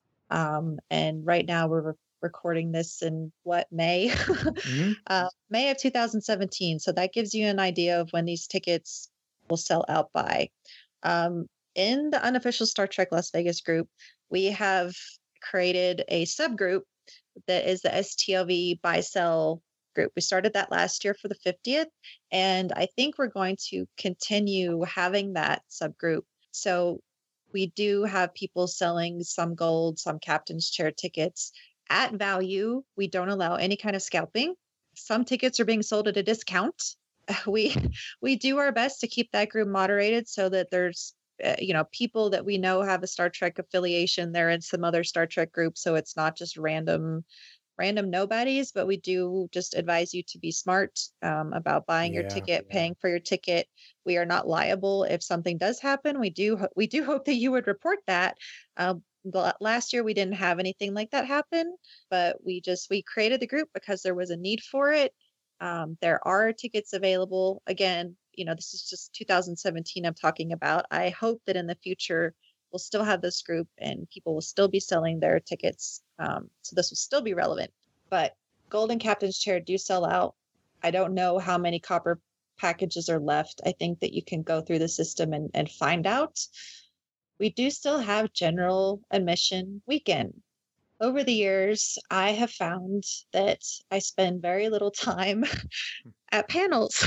Um, and right now we're re- recording this in what, May?
Mhm.
uh, May of two thousand seventeen. So that gives you an idea of when these tickets will sell out by. Um, in the unofficial Star Trek Las Vegas group, we have created a subgroup that is the S T L V buy sell group. We started that last year for the fiftieth, and I think we're going to continue having that subgroup. So we do have people selling some gold, some captain's chair tickets at value. We don't allow any kind of scalping. Some tickets are being sold at a discount. We we do our best to keep that group moderated so that there's uh, you know people that we know have a Star Trek affiliation. They're in some other Star Trek group, so it's not just random random nobodies. But we do just advise you to be smart um, about buying your
Yeah,
ticket,
yeah.
paying for your ticket. We are not liable if something does happen. We do ho- we do hope that you would report that. Um, the, last year we didn't have anything like that happen, but we just we created the group because there was a need for it. Um, there are tickets available. Again, you know, this is just two thousand seventeen I'm talking about. I hope that in the future we'll still have this group and people will still be selling their tickets. Um, so this will still be relevant. But Golden Captain's Chair do sell out. I don't know how many copper packages are left. I think that you can go through the system and, and find out. We do still have general admission weekend. Over the years, I have found that I spend very little time at panels,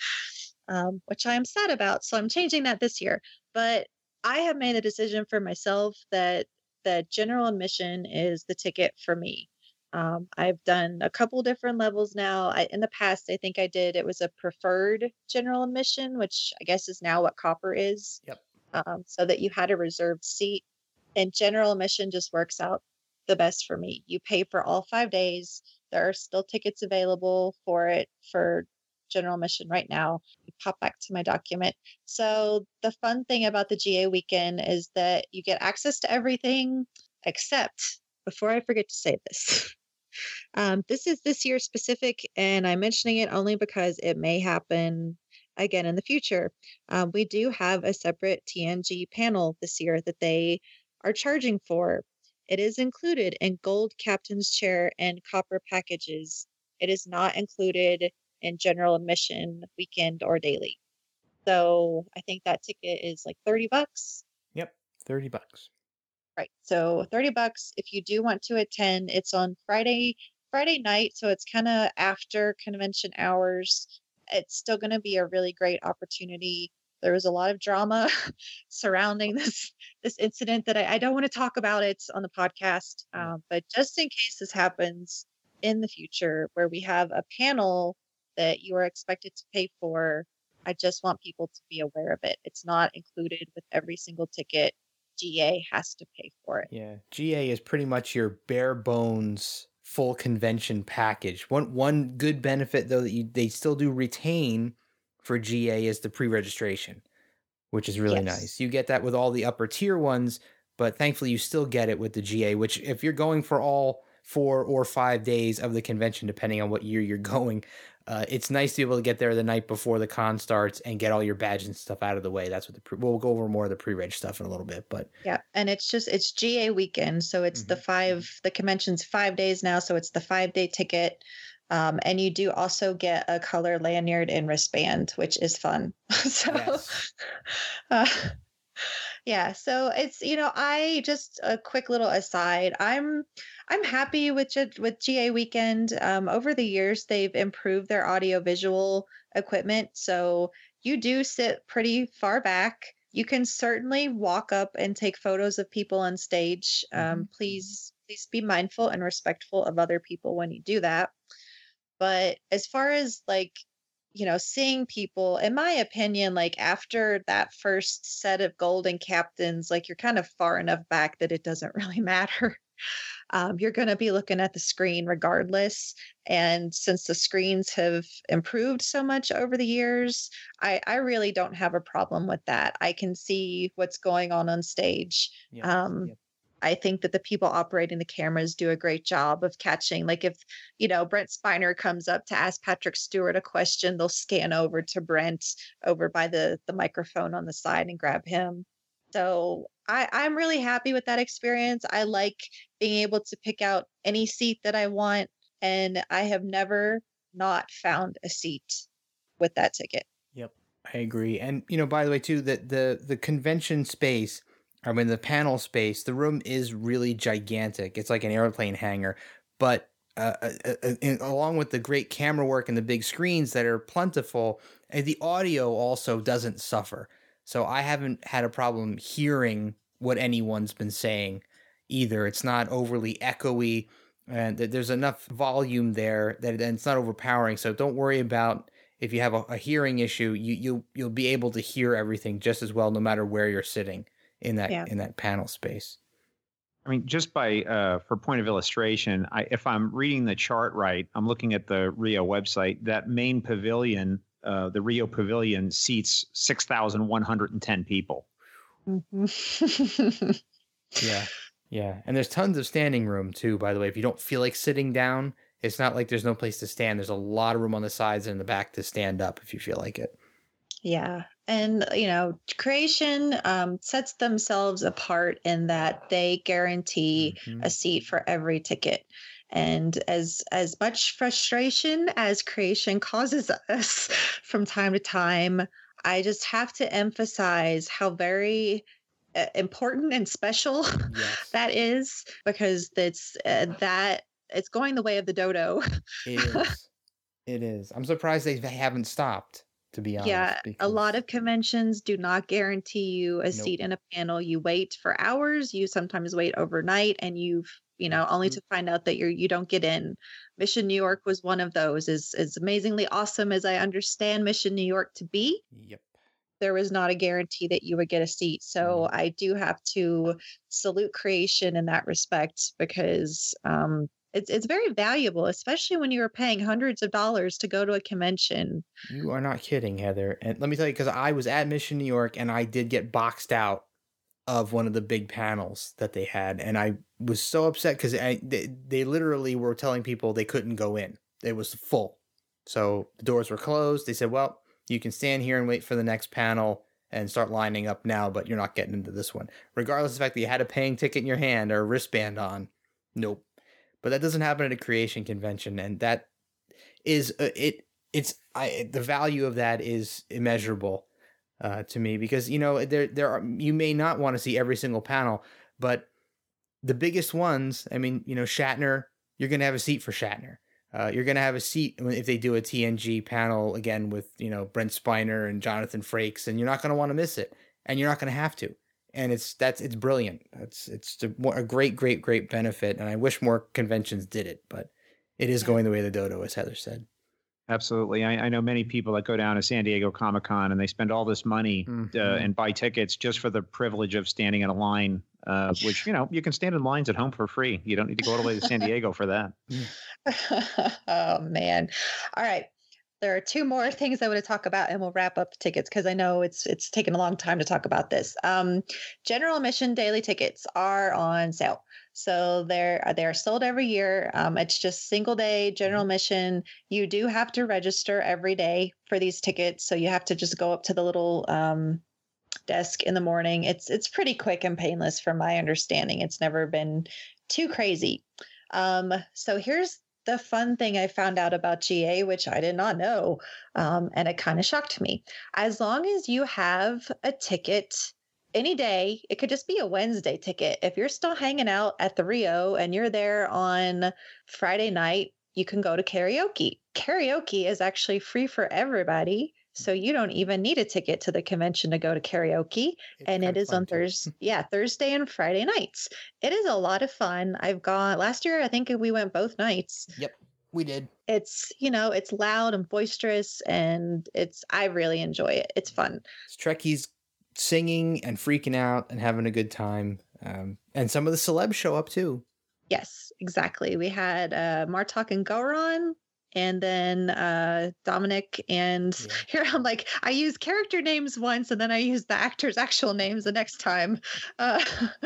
um, which I am sad about. So I'm changing that this year. But I have made a decision for myself that that general admission is the ticket for me. Um, I've done a couple different levels now. I, in the past, I think I did, it was a preferred general admission, which I guess is now what copper is.
Yep.
Um, so that you had a reserved seat. And general admission just works out the best for me. You pay for all five days. There are still tickets available for it for general admission right now. You pop back to my document. So the fun thing about the G A weekend is that you get access to everything except, before I forget to say this, um, this is this year specific, and I'm mentioning it only because it may happen again in the future. Um, we do have a separate T N G panel this year that they are charging for. It is included in gold captain's chair and copper packages. It is not included in general admission weekend or daily. So I think that ticket is like thirty bucks.
Yep, thirty bucks.
Right. So thirty bucks if you do want to attend. It's on Friday, Friday night. So it's kind of after convention hours. It's still going to be a really great opportunity. There was a lot of drama surrounding this this incident that I, I don't want to talk about it on the podcast. Um, but just in case this happens in the future where we have a panel that you are expected to pay for, I just want people to be aware of it. It's not included with every single ticket. G A has to pay for it.
Yeah, G A is pretty much your bare bones full convention package. One one good benefit though that you they still do retain for G A is the pre-registration, which is really
Yes.
nice. You get that with all the upper tier ones, but thankfully you still get it with the G A, which if you're going for all four or five days of the convention, depending on what year you're going, uh, it's nice to be able to get there the night before the con starts and get all your badge and stuff out of the way. That's what the pre- we'll go over more of the pre-reg stuff in a little bit, but
Yeah, and it's just it's G A weekend, so it's the
Mhm.
five the convention's five days now, so it's the five day ticket. Um, and you do also get a color lanyard and wristband, which is fun. so,
Yes.
uh, yeah. So it's, you know, I just a quick little aside. I'm I'm happy with G- with G A Weekend. Um, over the years, they've improved their audio visual equipment, so you do sit pretty far back. You can certainly walk up and take photos of people on stage. Um, please, please be mindful and respectful of other people when you do that. But as far as like, you know, seeing people, in my opinion, like after that first set of golden captains, like you're kind of far enough back that it doesn't really matter. Um, you're going to be looking at the screen regardless. And since the screens have improved so much over the years, I, I really don't have a problem with that. I can see what's going on on stage.
Yep.
Um,
Yep.
I think that the people operating the cameras do a great job of catching. Like if, you know, Brent Spiner comes up to ask Patrick Stewart a question, they'll scan over to Brent over by the, the microphone on the side and grab him. So I, I'm really happy with that experience. I like being able to pick out any seat that I want. And I have never not found a seat with that ticket.
Yep, I agree. And you know, by the way, too, that the the convention space, I mean, the panel space, the room is really gigantic. It's like an airplane hangar, but uh, uh, uh, in, along with the great camera work and the big screens that are plentiful, uh, the audio also doesn't suffer. So I haven't had a problem hearing what anyone's been saying either. It's not overly echoey, and there's enough volume there that it's not overpowering. So don't worry about if you have a, a hearing issue. You you you'll be able to hear everything just as well, no matter where you're sitting in that
Yeah.
in that panel space.
I mean, just by uh, for point of illustration, I, if I'm reading the chart right, I'm looking at the Rio website. That main pavilion, uh, the Rio Pavilion, seats six thousand one hundred ten people.
Mm-hmm.
Yeah, yeah, and there's tons of standing room too. By the way, if you don't feel like sitting down, it's not like there's no place to stand. There's a lot of room on the sides and in the back to stand up if you feel like it.
Yeah. And, you know, Creation um, sets themselves apart in that they guarantee
Mhm.
a seat for every ticket. And as as much frustration as Creation causes us from time to time, I just have to emphasize how very uh, important and special
Yes,
that is, because it's uh, that it's going the way of the dodo.
it is. It is. I'm surprised they haven't stopped, to be honest.
Yeah, a lot
because-
of conventions do not guarantee you a
Nope.
seat in a panel. You wait for hours, you sometimes wait overnight, and you've, you know, only to find out that you're you don't get in. Mission New York was one of those. As as amazingly awesome as I understand Mission New York to be,
Yep.
there was not a guarantee that you would get a seat. So I do have to salute Creation in that respect, because um it's it's very valuable, especially when you are paying hundreds of dollars to go to a convention.
You are not kidding, Heather. And let me tell you, because I was at Mission New York and I did get boxed out of one of the big panels that they had, and I was so upset because they, they literally were telling people they couldn't go in. It was full. So the doors were closed. They said, well, you can stand here and wait for the next panel and start lining up now, but you're not getting into this one. Regardless of the fact that you had a paying ticket in your hand or a wristband on. Nope. But that doesn't happen at a Creation convention, and that is uh, it. It's I the value of that is immeasurable uh, to me, because you know there there are, you may not want to see every single panel, but the biggest ones. I mean, you know, Shatner, you're gonna have a seat for Shatner. Uh, you're gonna have a seat if they do a T N G panel again with, you know, Brent Spiner and Jonathan Frakes, and you're not gonna want to miss it, and you're not gonna have to. And it's that's it's brilliant. It's it's a, a great, great, great benefit. And I wish more conventions did it, but it is going the way of the dodo, as Heather said.
Absolutely. I, I know many people that go down to San Diego Comic-Con and they spend all this money
Mhm.
uh, and buy tickets just for the privilege of standing in a line, uh, which, you know, you can stand in lines at home for free. You don't need to go all the way to San Diego for that.
Oh man. All right. There are two more things I want to talk about, and we'll wrap up the tickets, because I know it's it's taken a long time to talk about this. Um, general admission daily tickets are on sale. So they're they're sold every year. Um, it's just single day general admission. You do have to register every day for these tickets. So you have to just go up to the little um, desk in the morning. It's it's pretty quick and painless from my understanding. It's never been too crazy. Um, so here's the fun thing I found out about G A, which I did not know, um, and it kind of shocked me. As long as you have a ticket any day, it could just be a Wednesday ticket. If you're still hanging out at the Rio and you're there on Friday night, you can go to karaoke. Karaoke is actually free for everybody. So you don't even need a ticket to the convention to go to karaoke.
It's
And it
kinda
is
fun,
on
too.
Thursday. Yeah, Thursday and Friday nights. It is a lot of fun. I've gone last year, I think we went both nights.
Yep, we did.
It's, you know, it's loud and boisterous and it's, I really enjoy it. It's fun.
It's Trekkies singing and freaking out and having a good time. Um, and some of the celebs show up too.
Yes, exactly. We had uh, Martok and Goron, and then uh, Dominic. And
Yeah.
here I'm like, I use character names once, and then I use the actors' actual names the next time. Uh,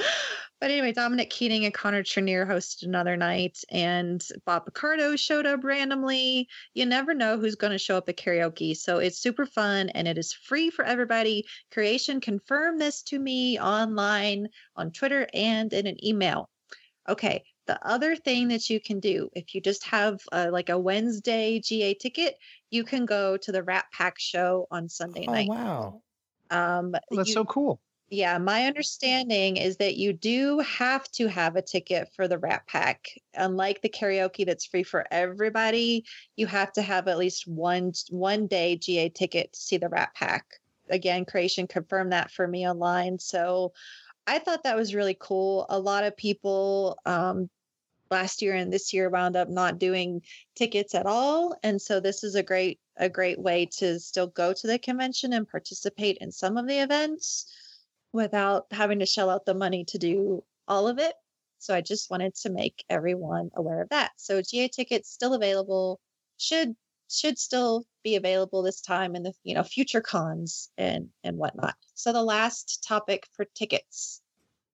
but anyway, Dominic Keating and Connor Trenier hosted another night, and Bob Picardo showed up randomly. You never know who's going to show up at karaoke. So it's super fun, and it is free for everybody. Creation confirmed this to me online, on Twitter, and in an email. Okay. The other thing that you can do, if you just have uh, like a Wednesday G A ticket, you can go to the Rat Pack show on Sunday
Oh,
night.
wow.
Um,
Well, that's
you-
so cool.
Yeah, my understanding is that you do have to have a ticket for the Rat Pack. Unlike the karaoke that's free for everybody, you have to have at least one one day G A ticket to see the Rat Pack. Again, Creation confirmed that for me online. So I thought that was really cool. A lot of people um, last year and this year wound up not doing tickets at all, and so this is a great a great way to still go to the convention and participate in some of the events without having to shell out the money to do all of it. So I just wanted to make everyone aware of that. So G A tickets still available, should should still be available this time in the you know future cons and and whatnot. So the last topic for tickets,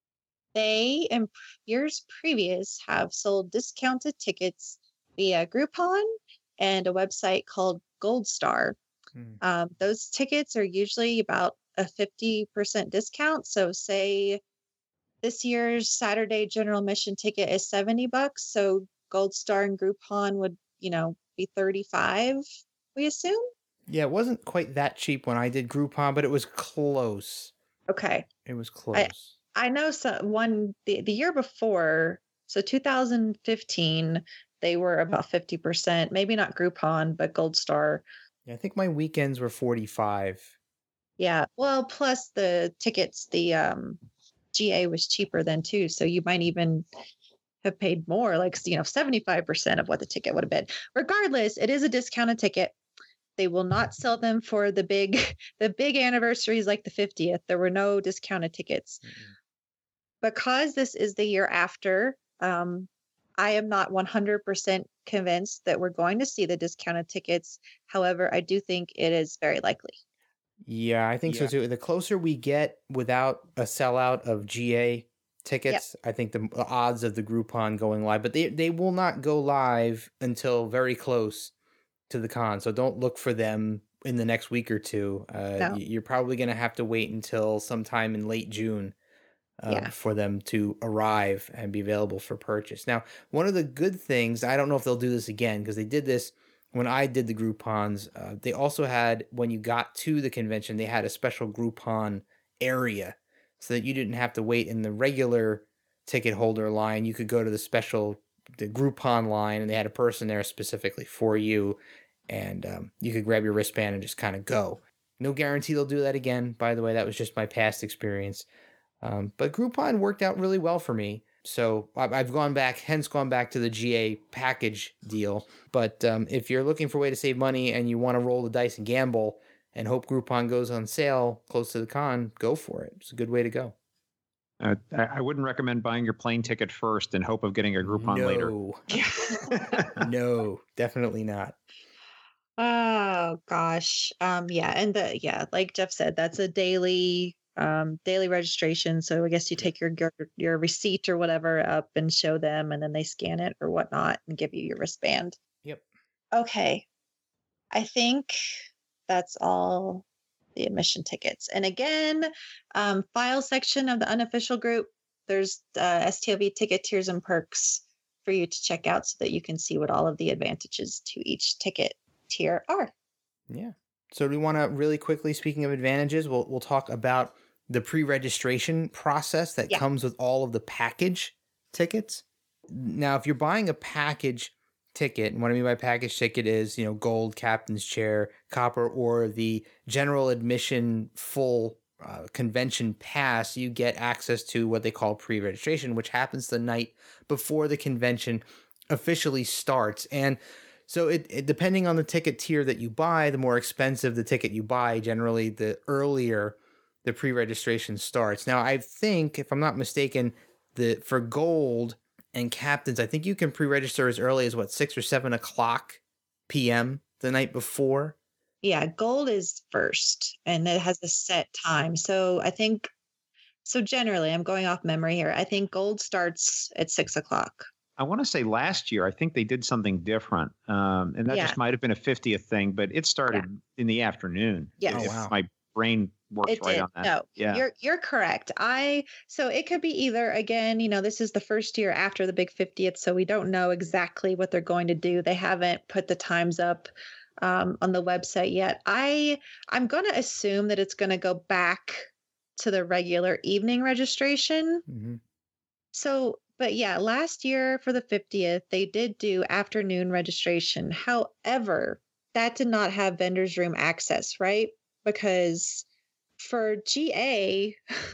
they in years previous have sold discounted tickets via Groupon and a website called Gold Star.
Hmm.
Um, those tickets are usually about a fifty percent discount. So say this year's Saturday general admission ticket is seventy bucks. So Gold Star and Groupon would, you know, be thirty-five, we assume.
Yeah, it wasn't quite that cheap when I did Groupon, but it was close.
Okay.
It was close.
I know some one the, the year before, so two thousand fifteen, they were about fifty percent, maybe not Groupon, but Gold Star.
Yeah, I think my weekends were forty-five.
Yeah. Well, plus the tickets, the um G A was cheaper then too. So you might even have paid more, like, you know, seventy-five percent of what the ticket would have been. Regardless, it is a discounted ticket. They will not sell them for the big, the big anniversaries like the fiftieth. There were no discounted tickets.
Mm-mm.
Because this is the year after, um, I am not one hundred percent convinced that we're going to see the discounted tickets. However, I do think it is very likely.
Yeah, I think so
Yeah.
too. The closer we get without a sellout of G A tickets, I think the the odds of the Groupon going live, but they they will not go live until very close to the con. So don't look for them in the next week or two. Uh,
No.
y- You're probably going to have to wait until sometime in late June uh,
Yeah.
for them to arrive and be available for purchase. Now, one of the good things, I don't know if they'll do this again because they did this when I did the Groupons. Uh, they also had, when you got to the convention, they had a special Groupon area so that you didn't have to wait in the regular ticket holder line. You could go to the special the Groupon line, and they had a person there specifically for you, and um, you could grab your wristband and just kind of go. No guarantee they'll do that again, by the way. That was just my past experience. Um, but Groupon worked out really well for me. So I- I've gone back, hence gone back to the G A package deal. But um, if you're looking for a way to save money and you want to roll the dice and gamble and hope Groupon goes on sale close to the con, go for it. It's a good way to go.
Uh, I I wouldn't recommend buying your plane ticket first in hope of getting a Groupon later.
No. No, definitely not.
Oh gosh. Um yeah, and the yeah, like Jeff said, that's a daily um daily registration. So I guess you take your your, your receipt or whatever up and show them, and then they scan it or whatnot and give you your wristband.
Yep.
Okay. I think that's all the admission tickets. And again, um, file section of the unofficial group, there's uh, S T L V ticket tiers and perks for you to check out so that you can see what all of the advantages to each ticket tier are.
Yeah. So do we want to really quickly, speaking of advantages, we'll we'll talk about the pre-registration process that
Yeah.
comes with all of the package tickets. Now, if you're buying a package ticket, and what I mean by package ticket is, you know, gold, captain's chair, copper, or the general admission full uh, convention pass, you get access to what they call pre-registration, which happens the night before the convention officially starts. And so it, it depending on the ticket tier that you buy, the more expensive the ticket you buy, generally the earlier the pre-registration starts. Now, I think, if I'm not mistaken, the for gold and captains, I think you can pre-register as early as what, six or seven o'clock p m the night before.
Yeah, gold is first, and it has a set time. So I think, so generally, I'm going off memory here. I think gold starts at six o'clock.
I want to say last year, I think they did something different. Um, and that
Yeah.
just might have been a fiftieth thing, but it started in the afternoon.
Yes.
If
Oh, wow.
my brain works
It
right
did.
on that.
No,
Yeah.
you're you're correct. I so it could be either, again, you know, this is the first year after the big fiftieth, so we don't know exactly what they're going to do. They haven't put the times up um, on the website yet. I I'm going to assume that it's going to go back to the regular evening registration.
Mm-hmm.
So, but yeah, last year for the fiftieth, they did do afternoon registration. However, that did not have vendors room access, right? Because for G A,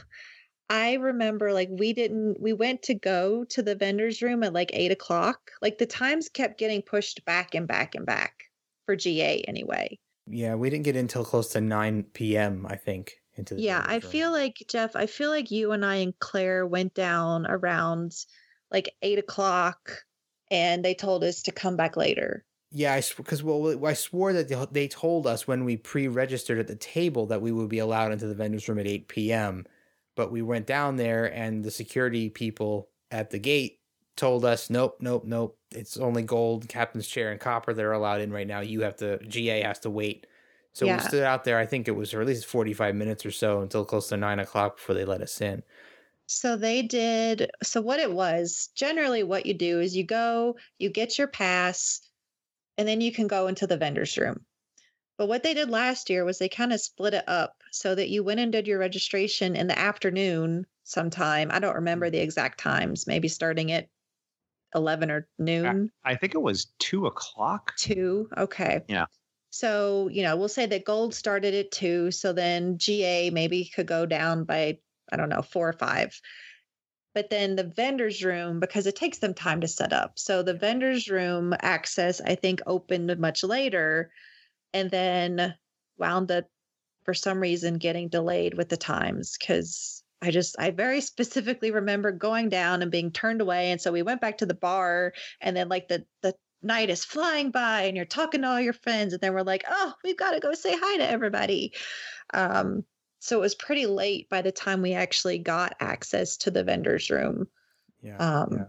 I remember like we didn't, we went to go to the vendors room at like eight o'clock. Like the times kept getting pushed back and back and back for G A anyway.
Yeah, we didn't get in until close to nine p m, I think, into the
Yeah, I
vendors room.
feel like, Jeff, I feel like you and I and Claire went down around like eight o'clock and they told us to come back later.
Yeah, I because well, I swore that they- they told us when we pre-registered at the table that we would be allowed into the vendors room at eight p m. But we went down there, and the security people at the gate told us, nope, nope, nope. It's only gold, captain's chair, and copper that are allowed in right now. You have to, G A has to wait. So
Yeah.
we stood out there. I think it was for at least forty-five minutes or so until close to nine o'clock before they let us in.
So they did. So what it was, generally what you do is you go, you get your pass, and then you can go into the vendor's room. But what they did last year was they kind of split it up so that you went and did your registration in the afternoon sometime. I don't remember the exact times, maybe starting at eleven or noon.
I think it was two o'clock.
Two. Okay.
Yeah.
So, you know, we'll say that gold started at two. So then G A maybe could go down by, I don't know, four or five. But then the vendor's room, because it takes them time to set up. So the vendor's room access, I think, opened much later and then wound up for some reason getting delayed with the times. Because I just, I very specifically remember going down and being turned away. And so we went back to the bar and then like the, the, night is flying by and you're talking to all your friends and then we're like, oh, we've got to go say hi to everybody. Um, so it was pretty late by the time we actually got access to the vendor's room.
Yeah.
Um,
yeah.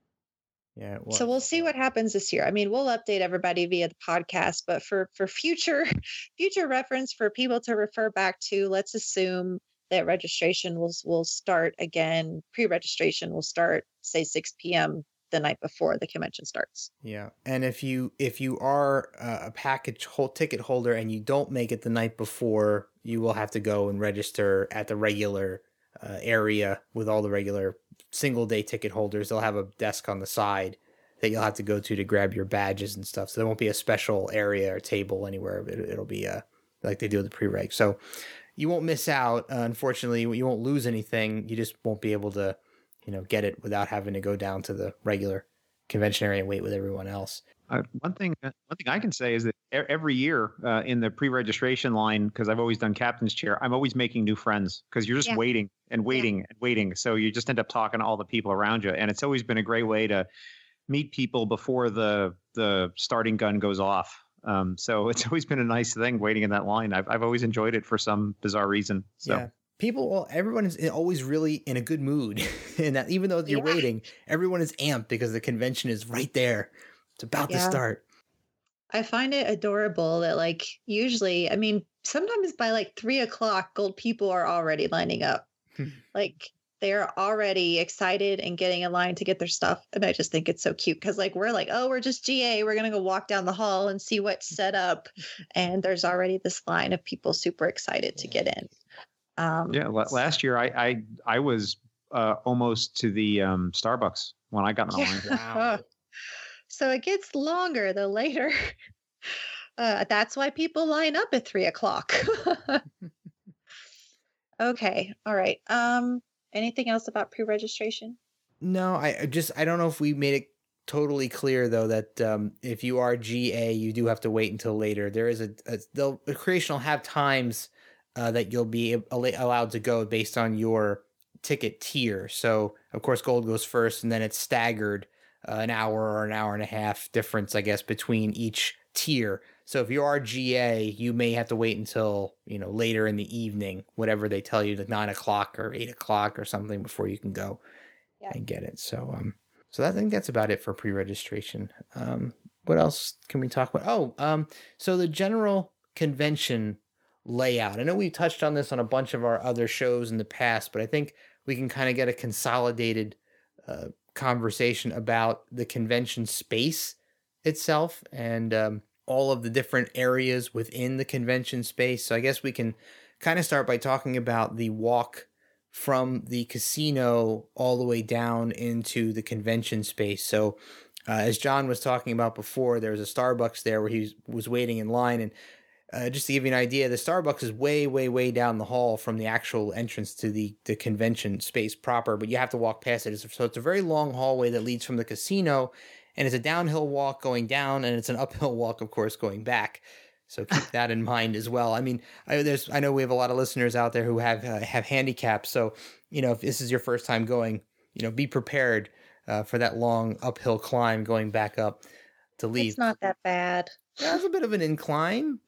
Yeah. It was.
So we'll see what happens this year. I mean, we'll update everybody via the podcast, but for for future future reference for people to refer back to, let's assume that registration will will start again. Pre-registration will start, say, six p m the night before the convention starts.
Yeah. And if you if you are uh, a package whole ticket holder and you don't make it the night before, you will have to go and register at the regular uh, area with all the regular single day ticket holders. They'll have a desk on the side that you'll have to go to to grab your badges and stuff. So there won't be a special area or table anywhere. It, it'll be uh, like they do with the pre-reg. So you won't miss out. Uh, unfortunately, you won't lose anything. You just won't be able to, you know, get it without having to go down to the regular convention area and wait with everyone else.
Uh, one thing, one thing I can say is that e- every year uh, in the pre-registration line, because I've always done captain's chair, I'm always making new friends because you're just
Yeah.
waiting and waiting and waiting. So you just end up talking to all the people around you, and it's always been a great way to meet people before the the starting gun goes off. Um, so it's always been a nice thing waiting in that line. I've I've always enjoyed it for some bizarre reason. So.
Yeah. People, well, everyone is always really in a good mood. And that even though you're
Yeah.
waiting, everyone is amped because the convention is right there. It's about to
Yeah.
start.
I find it adorable that, like, usually, I mean, sometimes by like three o'clock, gold people are already lining up.
Hmm.
Like, they're already excited and getting in line to get their stuff. And I just think it's so cute because, like, we're like, oh, we're just G A. We're going to go walk down the hall and see what's set up. And there's already this line of people super excited to get in. Um,
yeah. Last year, I I, I was uh, almost to the um, Starbucks when I got in the
yeah.
line.
Wow.
So it gets longer the later. Uh, that's why people line up at three o'clock. Okay. All right. Um, anything else about pre-registration?
No, I I just I don't know if we made it totally clear though that um, if you are G A, you do have to wait until later. There is a, a they'll the creation will have times uh, that you'll be al- allowed to go based on your ticket tier. So of course, gold goes first, and then it's staggered uh, an hour or an hour and a half difference, I guess, between each tier. So if you are G A, you may have to wait until, you know, later in the evening, whatever they tell you, like nine o'clock or eight o'clock or something before you can go
Yeah.
and get it. So, um, so I think that's about it for pre-registration. Um, what else can we talk about? Oh, um, so the general convention layout. I know we touched on this on a bunch of our other shows in the past, but I think we can kind of get a consolidated uh, conversation about the convention space itself and um, all of the different areas within the convention space. So I guess we can kind of start by talking about the walk from the casino all the way down into the convention space. So uh, as John was talking about before, there was a Starbucks there where he was waiting in line. And uh, just to give you an idea, the Starbucks is way, way, way down the hall from the actual entrance to the, the convention space proper, but you have to walk past it. So it's a very long hallway that leads from the casino, and it's a downhill walk going down, and it's an uphill walk, of course, going back. So keep that in mind as well. I mean, I, there's I know we have a lot of listeners out there who have uh, have handicaps. So, you know, if this is your first time going, you know, be prepared uh, for that long uphill climb going back up to leave.
It's not that bad.
Yeah, it's a bit of an incline.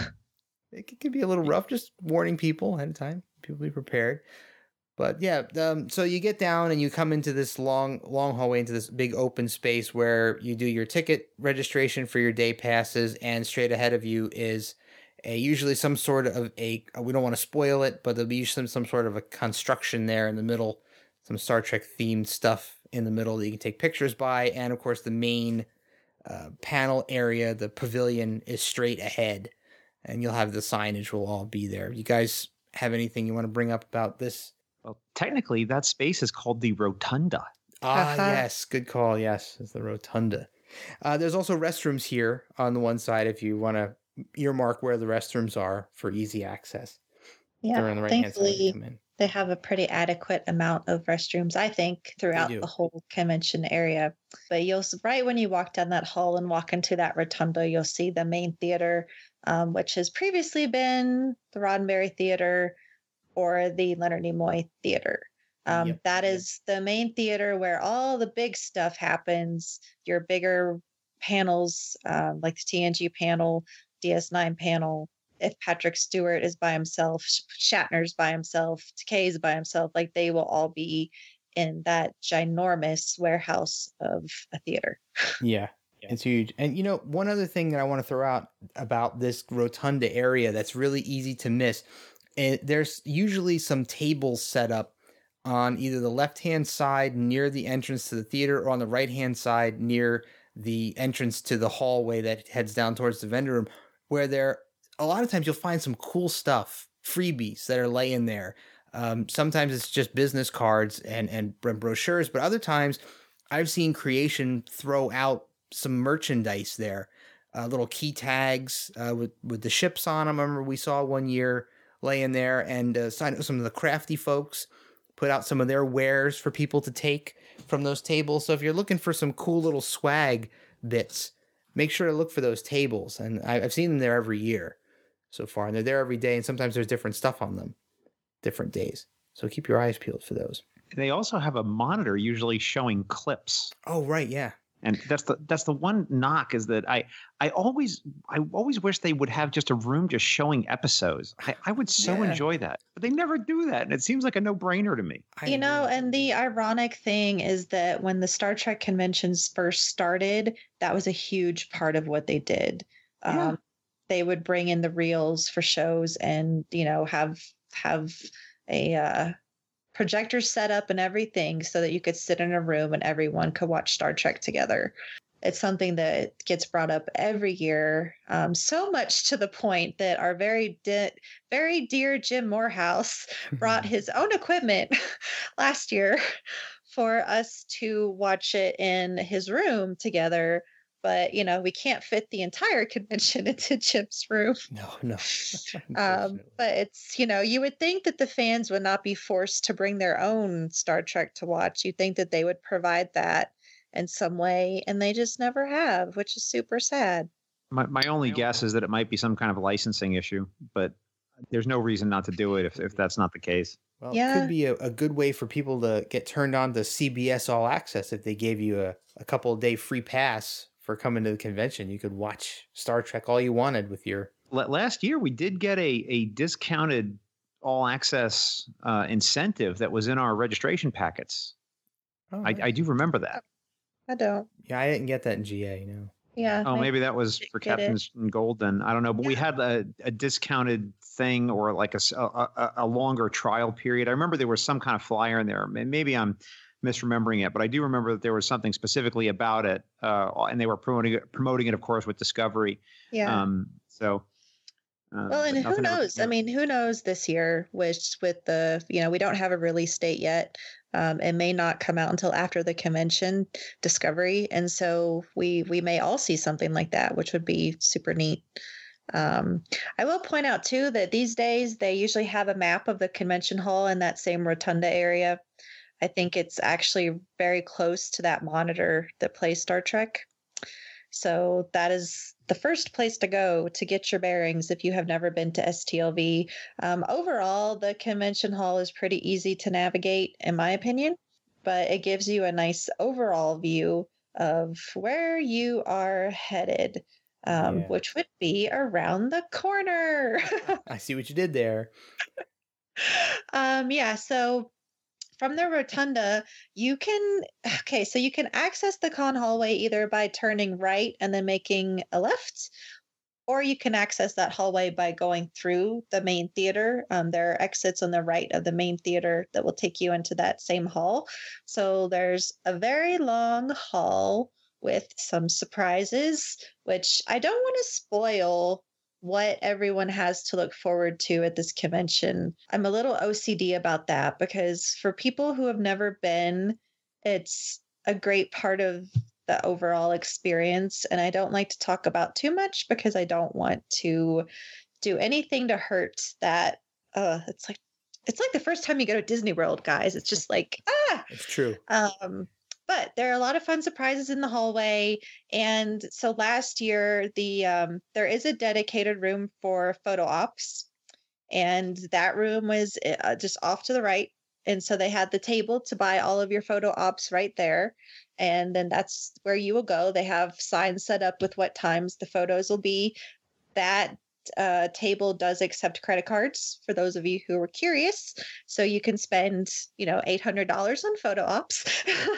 It can, can be a little rough. Just warning people ahead of time. People be prepared. But yeah, um, so you get down and you come into this long, long hallway into this big open space where you do your ticket registration for your day passes, and straight ahead of you is a, usually some sort of a, we don't want to spoil it, but there'll be some, some sort of a construction there in the middle, some Star Trek themed stuff in the middle that you can take pictures by. And of course the main uh, panel area, the pavilion, is straight ahead, and you'll have the signage will all be there. You guys have anything you want to bring up about this?
Well, technically, that space is called the Rotunda.
Ah,
Uh-huh.
yes. Good call. Yes, it's the Rotunda. Uh, there's also restrooms here on the one side if you want to earmark where the restrooms are for easy access. They're
Yeah.
on the right-hand side when you
Thankfully,
come in.
they have a pretty adequate amount of restrooms, I think, throughout
do.
the whole convention area. But you'll s- right when you walk down that hall and walk into that rotunda, you'll see the main theater, um, which has previously been the Roddenberry Theater or the Leonard Nimoy Theater. Um,
Yep,
that
yep.
is the main theater where all the big stuff happens. Your bigger panels, um, like the T N G panel, D S nine panel. If Patrick Stewart is by himself, Sh- Shatner's by himself, Takei's by himself, like they will all be in that ginormous warehouse of a theater.
Yeah, it's huge. And you know, one other thing that I want to throw out about this rotunda area that's really easy to miss, eh, there's usually some tables set up on either the left-hand side near the entrance to the theater or on the right-hand side near the entrance to the hallway that heads down towards the vendor room, where there a lot of times you'll find some cool stuff, freebies that are laying there. Um, sometimes it's just business cards and, and bro- brochures, but other times I've seen Creation throw out some merchandise there, uh, little key tags uh, with, with the ships on them. I remember we saw one year laying there, and uh, some some of the crafty folks put out some of their wares for people to take from those tables. So if you're looking for some cool little swag bits, make sure to look for those tables. And I, I've seen them there every year so far, and they're there every day, and sometimes there's different stuff on them, different days. So keep your eyes peeled for those.
They also have a monitor usually showing clips.
Oh, right, yeah.
And that's the that's the one knock is that I I always I always wish they would have just a room just showing episodes. I, I would so
Yeah.
enjoy that, but they never do that, and it seems like a no brainer to me.
I
You know,
agree.
and the ironic thing is that when the Star Trek conventions first started, that was a huge part of what they did.
Yeah.
Um, they would bring in the reels for shows and, you know, have have a uh, projectors set up and everything so that you could sit in a room and everyone could watch Star Trek together. It's something that gets brought up every year, um, so much to the point that our very de- very dear Jim Morehouse brought his own equipment last year for us to watch it in his room together. But, you know, we can't fit the entire convention into Jim's room.
No, no.
um, but it's, you know, you would think that the fans would not be forced to bring their own Star Trek to watch. You'd think that they would provide that in some way, and they just never have, which is super sad.
My my only guess is that it might be some kind of licensing issue, but there's no reason not to do it if, if that's not the case.
Well,
Yeah.
it could be a, a good way for people to get turned on to C B S All Access if they gave you a, a couple of day free pass for coming to the convention. You could watch Star Trek all you wanted with your...
L- Last year, we did get a, a discounted all access uh, incentive that was in our registration packets.
Oh,
I,
nice.
I do remember that.
I don't.
Yeah, I didn't get that in G A, no.
Yeah.
Oh, maybe that was for
Get it.
Captain's Gold then. I don't know. But we had a, a discounted thing or like a, s- a- a- a longer trial period. I remember there was some kind of flyer in there. May- Maybe I'm misremembering it, but I do remember that there was something specifically about it. Uh, and they were promoting it, promoting it, of course, with Discovery.
Yeah.
Um, so. Uh,
Well, and
but
who
nothing ever
knows?
came
I
of it.
mean, who knows this year, which with the, you know, we don't have a release date yet. Um, it may not come out until after the convention Discovery. And so we we may all see something like that, which would be super neat. Um, I will point out too that these days they usually have a map of the convention hall in that same rotunda area. I think it's actually very close to that monitor that plays Star Trek. So that is the first place to go to get your bearings if you have never been to S T L V. Um, overall, the convention hall is pretty easy to navigate, in my opinion, but it gives you a nice overall view of where you are headed, um,
Yeah.
which would be around the corner.
I see what you did there.
um, yeah, so from the rotunda, you can, okay, so you can access the con hallway either by turning right and then making a left, or you can access that hallway by going through the main theater. Um, there are exits on the right of the main theater that will take you into that same hall. So there's a very long hall with some surprises, which I don't want to spoil what everyone has to look forward to at this convention. I'm a little O C D about that because for people who have never been, it's a great part of the overall experience. And I don't like to talk about too much because I don't want to do anything to hurt that. Uh, it's like it's like the first time you go to Disney World, guys. It's just like, ah,
It's true.
um, but there are a lot of fun surprises in the hallway. And so last year, the um, there is a dedicated room for photo ops, and that room was uh, just off to the right. And so they had the table to buy all of your photo ops right there. And then that's where you will go. They have signs set up with what times the photos will be. That uh, table does accept credit cards for those of you who are curious. So you can spend, you know, eight hundred dollars on photo ops,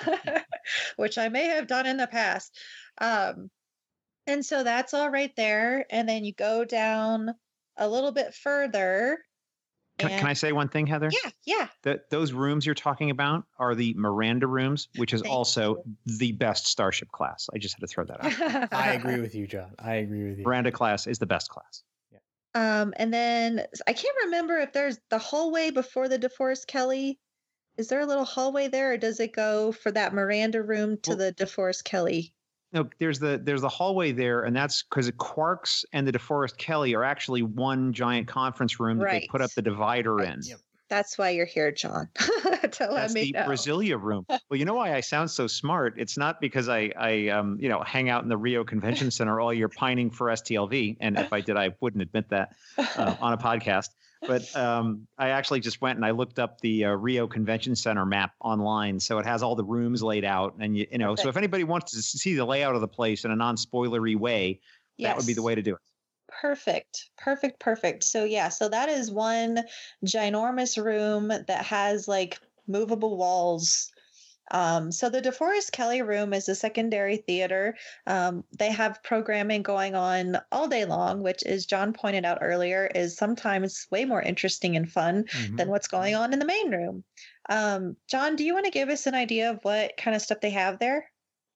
which I may have done in the past. Um, and so that's all right there. And then you go down a little bit further.
Can, can I say one thing, Heather?
Yeah, yeah.
That those rooms you're talking about are the Miranda rooms, which is
Thank
also the best Starship class. I just had to throw that out.
I agree with you, John. I agree with you.
Miranda class is the best class.
Um, and then I can't remember if there's the hallway before the DeForest Kelly. Is there a little hallway there, or does it go for that Miranda room to
Well-
the DeForest Kelly?
No, there's the there's the hallway there, and that's because Quarks and the DeForest Kelly are actually one giant conference room that they
Right.
put up the divider in.
Yep.
That's why you're here, John. to let
That's
me
the
know.
Brasilia room. Well, you know why I sound so smart? It's not because I, I, um, you know, hang out in the Rio Convention Center all year pining for S T L V, and if I did, I wouldn't admit that uh, on a podcast. But um, I actually just went and I looked up the uh, Rio Convention Center map online, so it has all the rooms laid out, and you, you know, so
Perfect.
if anybody wants to see the layout of the place in a non-spoilery way, that would be the
Yes.
way to do it.
Perfect. Perfect. Perfect. So yeah, so that is one ginormous room that has like movable walls. Um, so the DeForest Kelly room is a secondary theater. Um, they have programming going on all day long, which, as John pointed out earlier, is sometimes way more interesting and fun
Mhm.
than what's going on in the main room. Um, John, do you want to give us an idea of what kind of stuff they have there?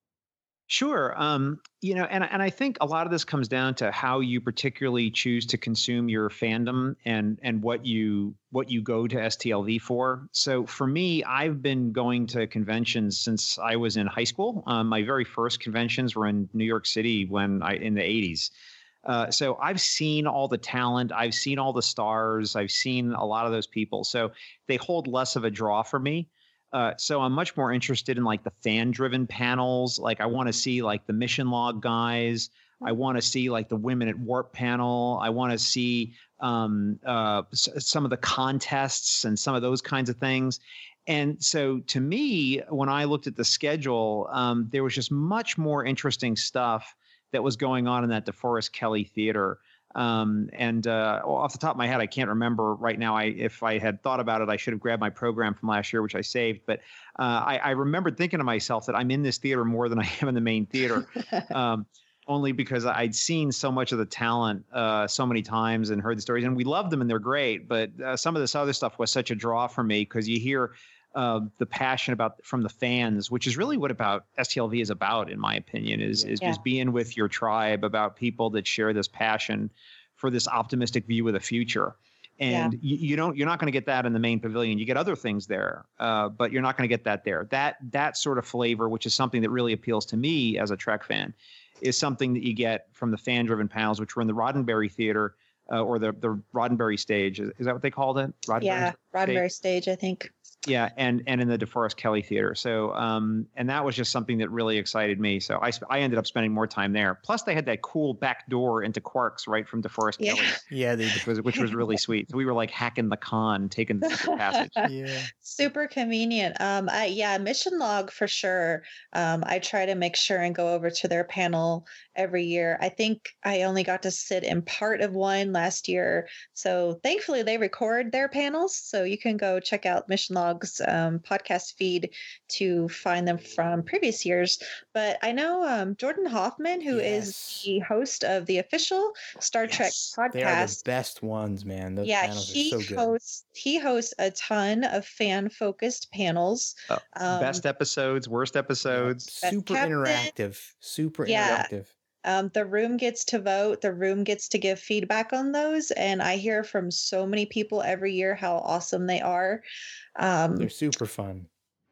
Sure. Um, you know, and and I think a lot of this comes down to how you particularly choose to consume your fandom and and what you what you go to S T L V for. So for me, I've been going to conventions since I was in high school. Um, my very first conventions were in New York City when I in the eighties. Uh, so I've seen all the talent, I've seen all the stars, I've seen a lot of those people. So they hold less of a draw for me. Uh, so I'm much more interested in like the fan driven panels. Like I want to see like the mission log guys. I want to see like the women at warp panel. I want to see um, uh, s- some of the contests and some of those kinds of things. And so to me, when I looked at the schedule, um, there was just much more interesting stuff that was going on in that DeForest Kelley Theater. Um, and uh, well, off the top of my head, I can't remember right now. I if I had thought about it, I should have grabbed my program from last year, which I saved. But uh, I, I remembered thinking to myself that I'm in this theater more than I am in the main theater, um, only because I'd seen so much of the talent uh, so many times and heard the stories. And we love them and they're great. But uh, some of this other stuff was such a draw for me because you hear uh, the passion about from the fans, which is really what about S T L V is about, in my opinion, is is
Yeah.
just being with your tribe, about people that share this passion for this optimistic view of the future. And you, you don't, you're not going to get that in the main pavilion. You get other things there, uh, but you're not going to get that there. That that sort of flavor, which is something that really appeals to me as a Trek fan, is something that you get from the fan-driven panels, which were in the Roddenberry Theater uh, or the the Roddenberry stage. Is, is that what they called it? Roddenberry
Yeah,
stage?
Roddenberry stage, I think.
Yeah, and and in the DeForest Kelley Theater. So, um, and that was just something that really excited me. So I sp- I ended up spending more time there. Plus, they had that cool back door into Quarks right from DeForest
Yeah.
Kelley,
Yeah, they
which was which was really sweet. So we were like hacking the con, taking the secret passage.
yeah.
Super convenient. Um, I, yeah, Mission Log for sure. Um, I try to make sure and go over to their panel every year. I think I only got to sit in part of one last year. So thankfully they record their panels. So you can go check out Mission Log's um, podcast feed to find them from previous years. But I know um, Jordan Hoffman, who is
Yes.
the host of the official Star Trek
Yes,
They are the
podcast.
best ones, man. Those
Yeah,
panels
he
are so good.
hosts he hosts a ton of fan focused panels.
Uh,
Um,
Best episodes, worst episodes.
Super
Captain.
interactive. Super
Yeah.
interactive.
Um, the room gets to vote. The room gets to give feedback on those, and I hear from so many people every year how awesome they are. Um,
They're super fun.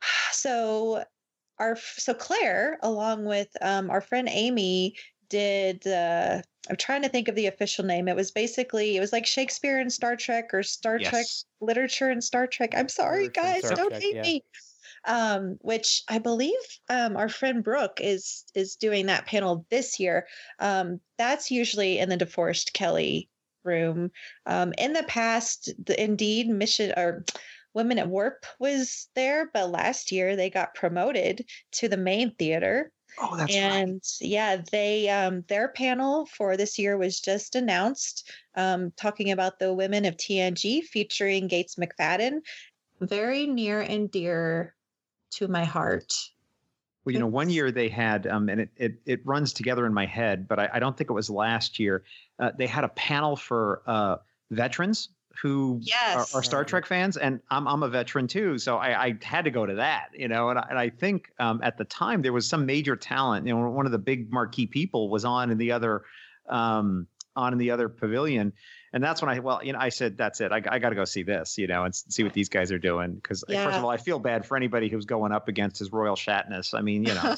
so our so Claire, along with um, our friend Amy, did. Uh, I'm trying to think of the official name. It was basically it was like Shakespeare and Star Trek, or Star Trek
Yes.
literature and Star Trek. I'm sorry,
Literature and
guys,
Star
don't
Trek,
hate
yeah.
me. Um, which I believe um, our friend Brooke is is doing that panel this year. Um, that's usually in the DeForest Kelley room. Um, in the past, the Indeed mission or Women at Warp was there, but last year they got promoted to the main theater.
Oh, that's right.
and yeah, they um, their panel for this year was just announced, um, talking about the women of T N G, featuring Gates McFadden. Very near and dear to my heart.
Well, you know, one year they had, um, and it, it it runs together in my head, but I, I don't think it was last year. Uh, they had a panel for uh, veterans who
Yes.
are, are Star Trek fans, and I'm I'm a veteran too, so I, I had to go to that, you know. And I, and I think um, at the time there was some major talent. You know, one of the big marquee people was on in the other um, on in the other pavilion. And that's when I, well, you know, I said, that's it. I, I got to go see this, you know, and see what these guys are doing. Because
Yeah.
first of all, I feel bad for anybody who's going up against his royal shatness. I mean, you know.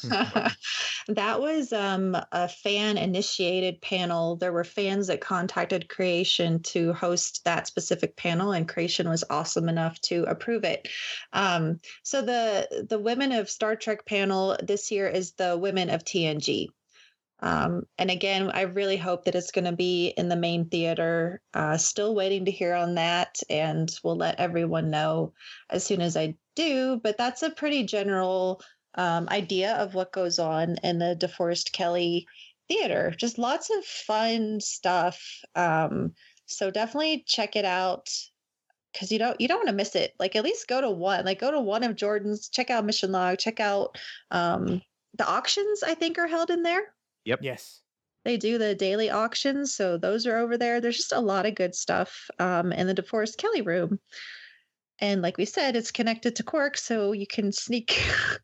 That was um, a fan initiated panel. There were fans that contacted Creation to host that specific panel, and Creation was awesome enough to approve it. Um, so the the Women of Star Trek panel this year is the Women of T N G. Um, and again, I really hope that it's going to be in the main theater. Uh, still waiting to hear on that, and we'll let everyone know as soon as I do. But that's a pretty general um, idea of what goes on in the DeForest Kelley Theater. Just lots of fun stuff. Um, so definitely check it out, because you don't you don't want to miss it. Like, at least go to one. Like, go to one of Jordan's. Check out Mission Log. Check out um, the auctions. I think are held in there.
Yes.
They do the daily auctions, so those are over there. There's just a lot of good stuff um, in the DeForest Kelley room. And like we said, it's connected to Quarks, so you can sneak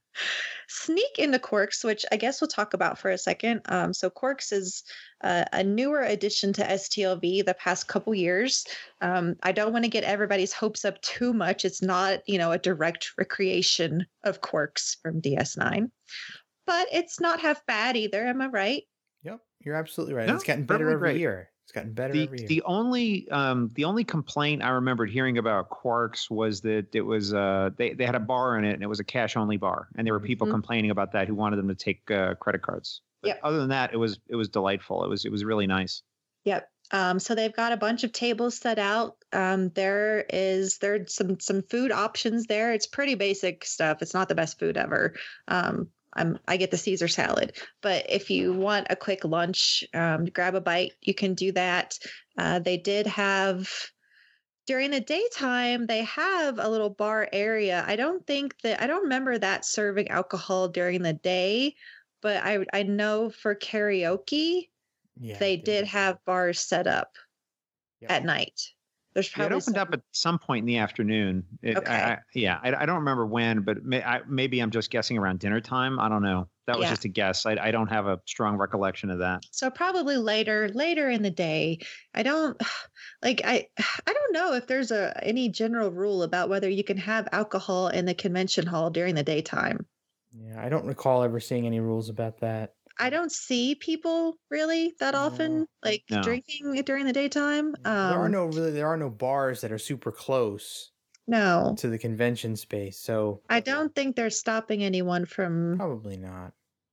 sneak into Quarks, which I guess we'll talk about for a second. Um, so Quarks is uh, a newer addition to S T L V the past couple years. Um, I don't want to get everybody's hopes up too much. It's not, you know, a direct recreation of Quarks from D S nine, but it's not half bad either. Am I right?
Yep, you're absolutely right.
No,
It's gotten better
perfectly
every
great.
year. It's gotten better
The
every year.
the only um the only complaint I remembered hearing about Quarks was that it was uh they, they had a bar in it and it was a cash only bar, and there were people
Mhm.
complaining about that who wanted them to take uh, credit cards. But
Yep.
other than that, it was it was delightful. It was it was really nice.
Yep. Um, so they've got a bunch of tables set out. Um, there is there's some some food options there. It's pretty basic stuff. It's not the best food ever. Um, I'm I get the Caesar salad, but if you want a quick lunch, um, grab a bite, you can do that. Uh, they did have during the daytime. They have a little bar area. I don't think that I don't remember that serving alcohol during the day, but I I know for karaoke
Yeah,
they
it
did have bars set up
Yep.
at night. There's
Yeah, it
probably
opened
some-
up at some point in the afternoon. It,
Okay.
I, I, yeah, I, I don't remember when, but may, I, maybe I'm just guessing around dinner time. I don't know. That was
Yeah.
just a guess. I, I don't have a strong recollection of that.
so probably later later in the day. I don't like I I don't know if there's a any general rule about whether you can have alcohol in the convention hall during the daytime.
Yeah, I don't recall ever seeing any rules about that.
I don't see people really that often
No.
like
No.
drinking during the daytime. Um,
there are no really there are no bars that are super close
no.
to the convention space, so
I don't think they're stopping anyone from
probably not.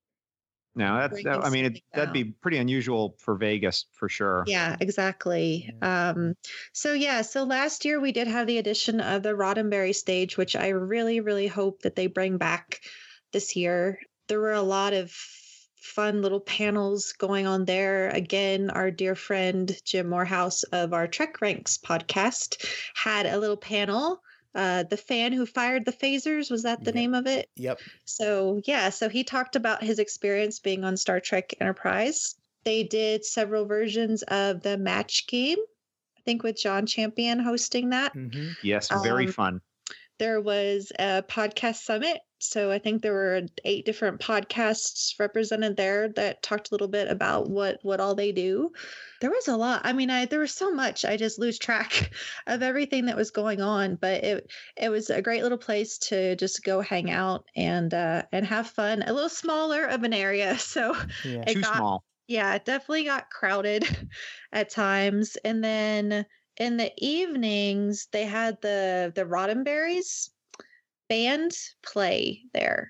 No, that's
Breaking
that, I mean, it,
something
that'd be pretty unusual for Vegas for sure.
Yeah, exactly. Um, so yeah, so last year we did have the addition of the Roddenberry stage, which I really, really hope that they bring back this year. There were a lot of fun little panels going on there. Again, our dear friend Jim Morehouse of our Trek Ranks podcast had a little panel. Uh, the fan who fired the phasers, was that the
Yep.
name of it?
Yep.
So, yeah, so he talked about his experience being on Star Trek Enterprise. They did several versions of the match game, I think with John Champion hosting that.
hmm
Yes, very
Um,
fun.
There was a podcast summit. So I think there were eight different podcasts represented there that talked a little bit about what what all they do. There was a lot. I mean, I there was so much. I just lose track of everything that was going on. But it it was a great little place to just go hang out and uh, and have fun. A little smaller of an area, so
Yeah.
it
Too
got
small.
yeah, it definitely got crowded at times. And then in the evenings, they had the the Roddenberries band play there.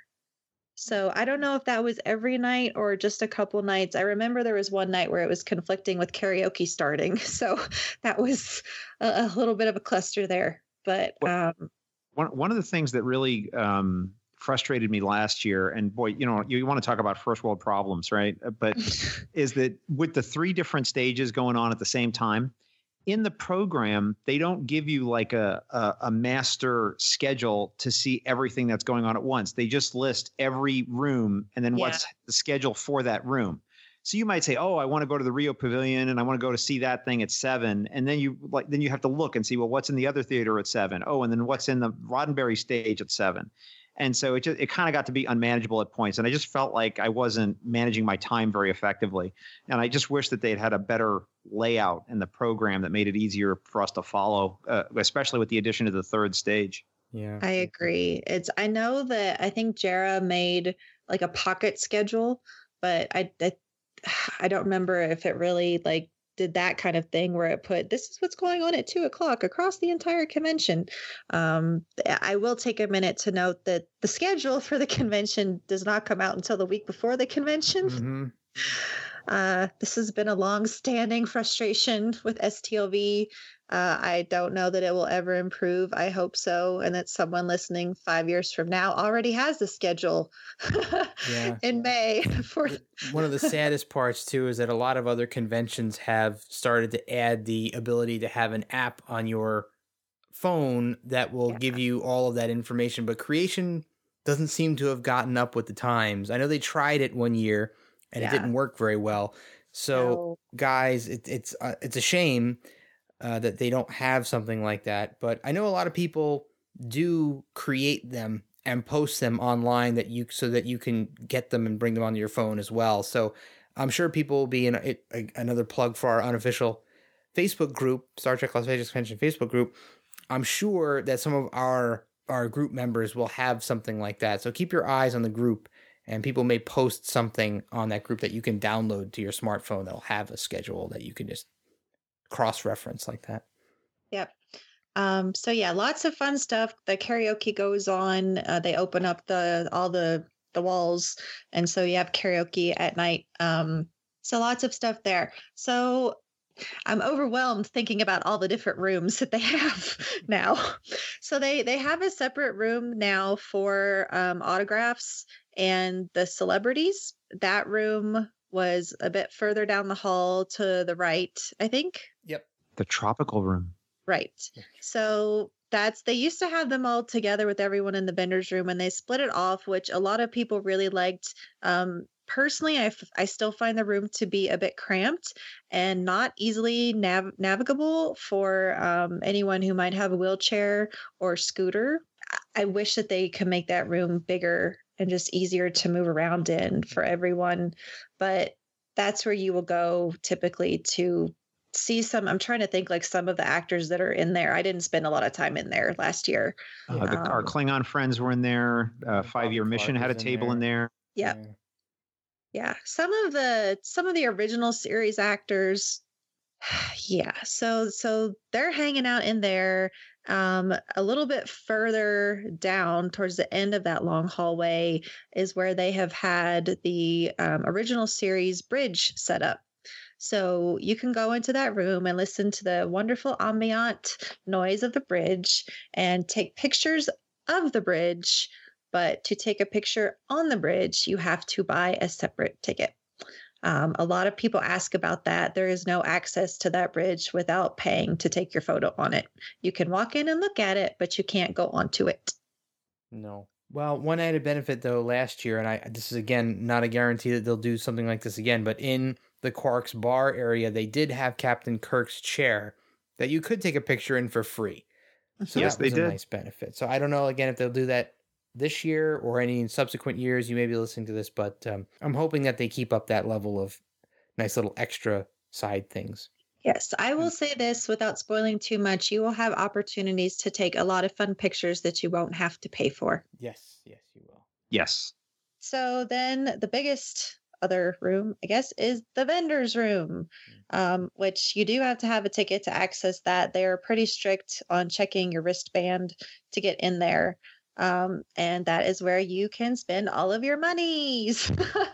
So I don't know if that was every night or just a couple nights. I remember there was one night where it was conflicting with karaoke starting. So that was a, a little bit of a cluster there. But um,
One one of the things that really um, frustrated me last year, and boy, you know, you, you want to talk about first world problems, right? Uh, But is that with the three different stages going on at the same time, in the program, they don't give you like a, a, a master schedule to see everything that's going on at once. They just list every room and then
Yeah.
what's the schedule for that room. So you might say, oh, I want to go to the Rio Pavilion and I want to go to see that thing at seven. And then you like, then you have to look and see, well, what's in the other theater at seven? Oh, and then what's in the Roddenberry stage at seven. And so it just, it kind of got to be unmanageable at points. And I just felt like I wasn't managing my time very effectively. And I just wish that they'd had a better layout in the program that made it easier for us to follow, uh, especially with the addition of the third stage.
Yeah.
I agree. It's I know that I think Jara made like a pocket schedule, but I, I I don't remember if it really like did that kind of thing where it put this is what's going on at two o'clock across the entire convention. Um, I will take a minute to note that the schedule for the convention does not come out until the week before the convention.
hmm
Uh, this has been a long-standing frustration with S T L V. Uh, I don't know that it will ever improve. I hope so, and that someone listening five years from now already has the schedule
Yeah.
in May for.
One of the saddest parts too is that a lot of other conventions have started to add the ability to have an app on your phone that will
Yeah.
give you all of that information, but Creation doesn't seem to have gotten up with the times. I know they tried it one year and
Yeah.
it didn't work very well. So
No.
guys, it, it's uh, it's a shame uh, that they don't have something like that. But I know a lot of people do create them and post them online that you so that you can get them and bring them onto your phone as well. So I'm sure people will be in a, a, another plug for our unofficial Facebook group, Star Trek Las Vegas Convention Facebook group. I'm sure that some of our our group members will have something like that. So keep your eyes on the group, and people may post something on that group that you can download to your smartphone that'll have a schedule that you can just cross-reference like that.
Yep. Um, so yeah, lots of fun stuff. The karaoke goes on. Uh, they open up the all the the walls, and so you have karaoke at night. Um, so lots of stuff there. So I'm overwhelmed thinking about all the different rooms that they have now. So they they have a separate room now for um, autographs and the celebrities. That room was a bit further down the hall to the right, I think.
Yep.
The tropical room.
Right. So that's, they used to have them all together with everyone in the vendors room, and they split it off, which a lot of people really liked. Um, personally, I, f- I still find the room to be a bit cramped and not easily nav- navigable for um, anyone who might have a wheelchair or scooter. I-, I wish that they could make that room bigger and just easier to move around in for everyone. But that's where you will go typically to see some. I'm trying to think like some of the actors that are in there. I didn't spend a lot of time in there last year.
Uh, the,
Um,
our Klingon friends were in there. Uh, Five Year
Bobby
Mission
Clark
had a
was in
table in there.
Yeah. Yeah. Some of the some of the original series actors. Yeah. So so they're hanging out in there. Um, a little bit further down towards the end of that long hallway is where they have had the um, original series bridge set up. So you can go into that room and listen to the wonderful ambient noise of the bridge and take pictures of the bridge. But to take a picture on the bridge, you have to buy a separate ticket. Um, a lot of people ask about that. There is no access to that bridge without paying to take your photo on it. You can walk in and look at it, but you can't go onto it.
No. Well, one added benefit though last year, and I this is again not a guarantee that they'll do something like this again, but in the Quark's bar area, they did have Captain Kirk's chair that you could take a picture in for free. So
Yes,
that was
they
a
did.
nice benefit. So I don't know again if they'll do that this year or any subsequent years. You may be listening to this, but um, I'm hoping that they keep up that level of nice little extra side things.
Yes, I will say this without spoiling too much. You will have opportunities to take a lot of fun pictures that you won't have to pay for.
Yes, yes, you will.
Yes.
So then the biggest other room, I guess, is the vendor's room, um, which you do have to have a ticket to access that. They are pretty strict on checking your wristband to get in there. Um, and that is where you can spend all of your monies.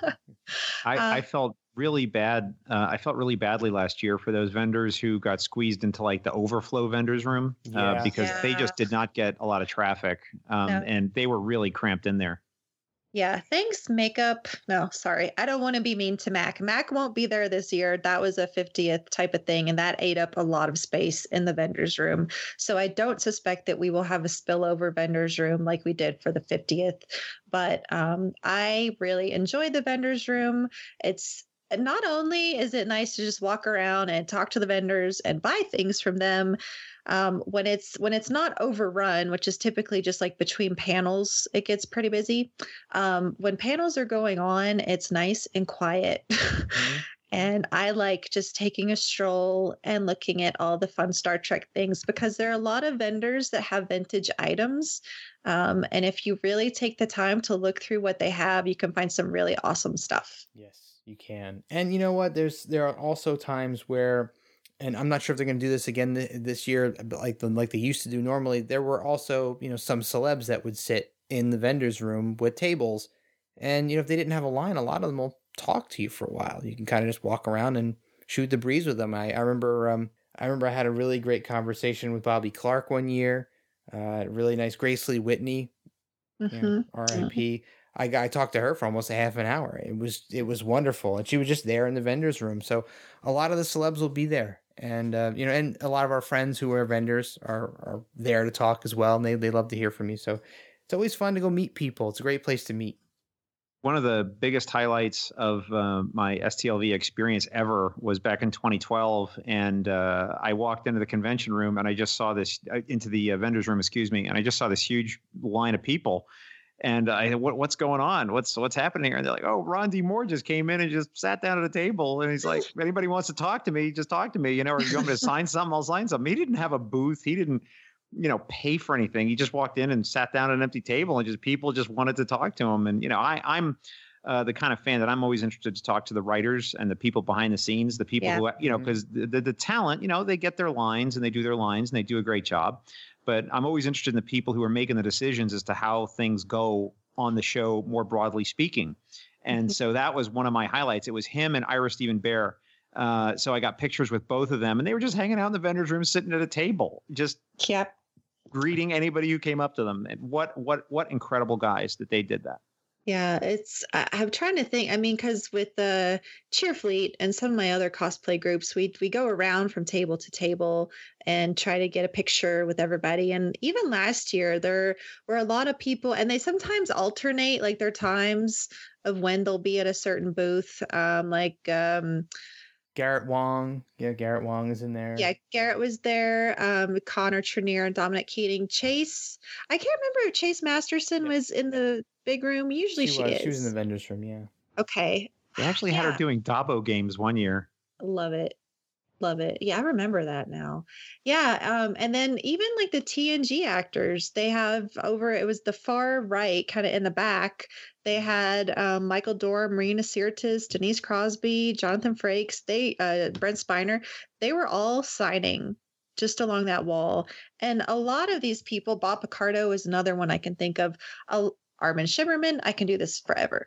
I,
Uh,
I felt really bad. Uh, I felt really badly last year for those vendors who got squeezed into like the overflow vendors room uh,
Yeah.
because they
Yeah.
just did not get a lot of traffic, um,
No.
and they were really cramped in there.
Yeah, thanks, makeup. No, sorry. I don't want to be mean to Mac. Mac won't be there this year. That was a fiftieth type of thing, and that ate up a lot of space in the vendor's room. So I don't suspect that we will have a spillover vendor's room like we did for the fiftieth. But um, I really enjoyed the vendor's room. It's not only is it nice to just walk around and talk to the vendors and buy things from them, um, when it's when it's not overrun, which is typically just like between panels, it gets pretty busy. Um, when panels are going on, it's nice and quiet. And I like just taking a stroll and looking at all the fun Star Trek things because there are a lot of vendors that have vintage items. Um, and if you really take the time to look through what they have, you can find some really awesome stuff.
Yes, you can. And you know what? There's there are also times where, and I'm not sure if they're going to do this again th- this year, but like the, like they used to do normally. There were also, you know, some celebs that would sit in the vendors room with tables, and you know, if they didn't have a line, a lot of them will talk to you for a while. You can kind of just walk around and shoot the breeze with them. I, I remember um I remember I had a really great conversation with Bobby Clark one year. Uh, really nice Grace Lee Whitney,
Mhm.
yeah, R I P. I got, I talked to her for almost a half an hour. It was it was wonderful, and she was just there in the vendors room. So a lot of the celebs will be there, and uh, you know, and a lot of our friends who are vendors are are there to talk as well, and they they love to hear from you. So it's always fun to go meet people. It's a great place to meet.
One of the biggest highlights of uh, my S T L V experience ever was back in twenty twelve. And uh, I walked into the convention room and I just saw this, uh, into the uh, vendor's room, excuse me, and I just saw this huge line of people. And I, what, what's going on? What's what's happening here? And they're like, oh, Ron D. Moore just came in and just sat down at a table. And he's like, if anybody wants to talk to me, just talk to me. You know, or you want me to sign something, I'll sign something. He didn't have a booth. He didn't, you know, pay for anything. He just walked in and sat down at an empty table, and just people just wanted to talk to him. And, you know, I, I'm uh, the kind of fan that I'm always interested to talk to the writers and the people behind the scenes, the people
Yeah.
who, you know, because the, the, the talent, you know, they get their lines and they do their lines and they do a great job. But I'm always interested in the people who are making the decisions as to how things go on the show, more broadly speaking. And so that was one of my highlights. It was him and Ira Stephen Bear. Uh, so I got pictures with both of them, and they were just hanging out in the vendor's room, sitting at a table, just
Yep.
greeting anybody who came up to them. And what what what incredible guys that they did that.
Yeah, it's, I, I'm trying to think. I mean, because with the Cheerfleet and some of my other cosplay groups, we we go around from table to table and try to get a picture with everybody. And even last year, there were a lot of people, and they sometimes alternate like their times of when they'll be at a certain booth. Um, like, um,
Garrett Wong. Yeah, Garrett Wong is in there.
yeah, Garrett was there. Um, Connor Trenier and Dominic Keating. Chase, I can't remember if Chase Masterson
Yeah.
was in the big room. Usually
she,
she,
was.
is.
She was in the vendor's room, yeah.
Okay.
They actually had her
Yeah.
doing Dabo games one year.
Love it. Love it. Yeah, I remember that now. Yeah. Um, and then even like the T N G actors, they have over, it was the far right, kind of in the back. They had um, Michael Dorr, Marina Sirtis, Denise Crosby, Jonathan Frakes, they, uh, Brent Spiner, they were all signing just along that wall. And a lot of these people, Bob Picardo is another one I can think of. Uh, Armin Shimmerman, I can do this forever.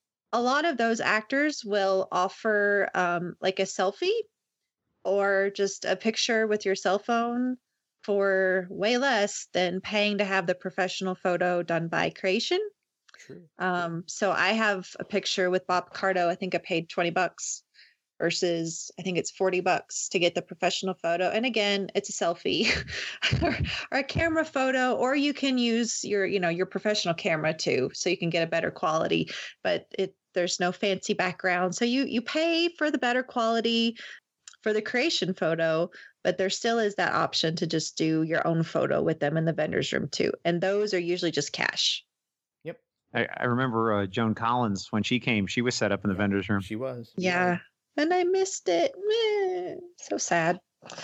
A lot of those actors will offer um, like a selfie or just a picture with your cell phone for way less than paying to have the professional photo done by Creation.
True.
Um, so I have a picture with Bob Picardo. I think I paid twenty bucks versus I think it's forty bucks to get the professional photo. And again, it's a selfie or, or a camera photo, or you can use your, you know, your professional camera too, so you can get a better quality, but it, there's no fancy background. So you, you pay for the better quality for the Creation photo, but there still is that option to just do your own photo with them in the vendor's room too. And those are usually just cash.
Yep.
I, I remember uh, Joan Collins, when she came, she was set up in the
Yeah,
vendor's room.
She was.
Yeah. And I missed it. Meh. So sad.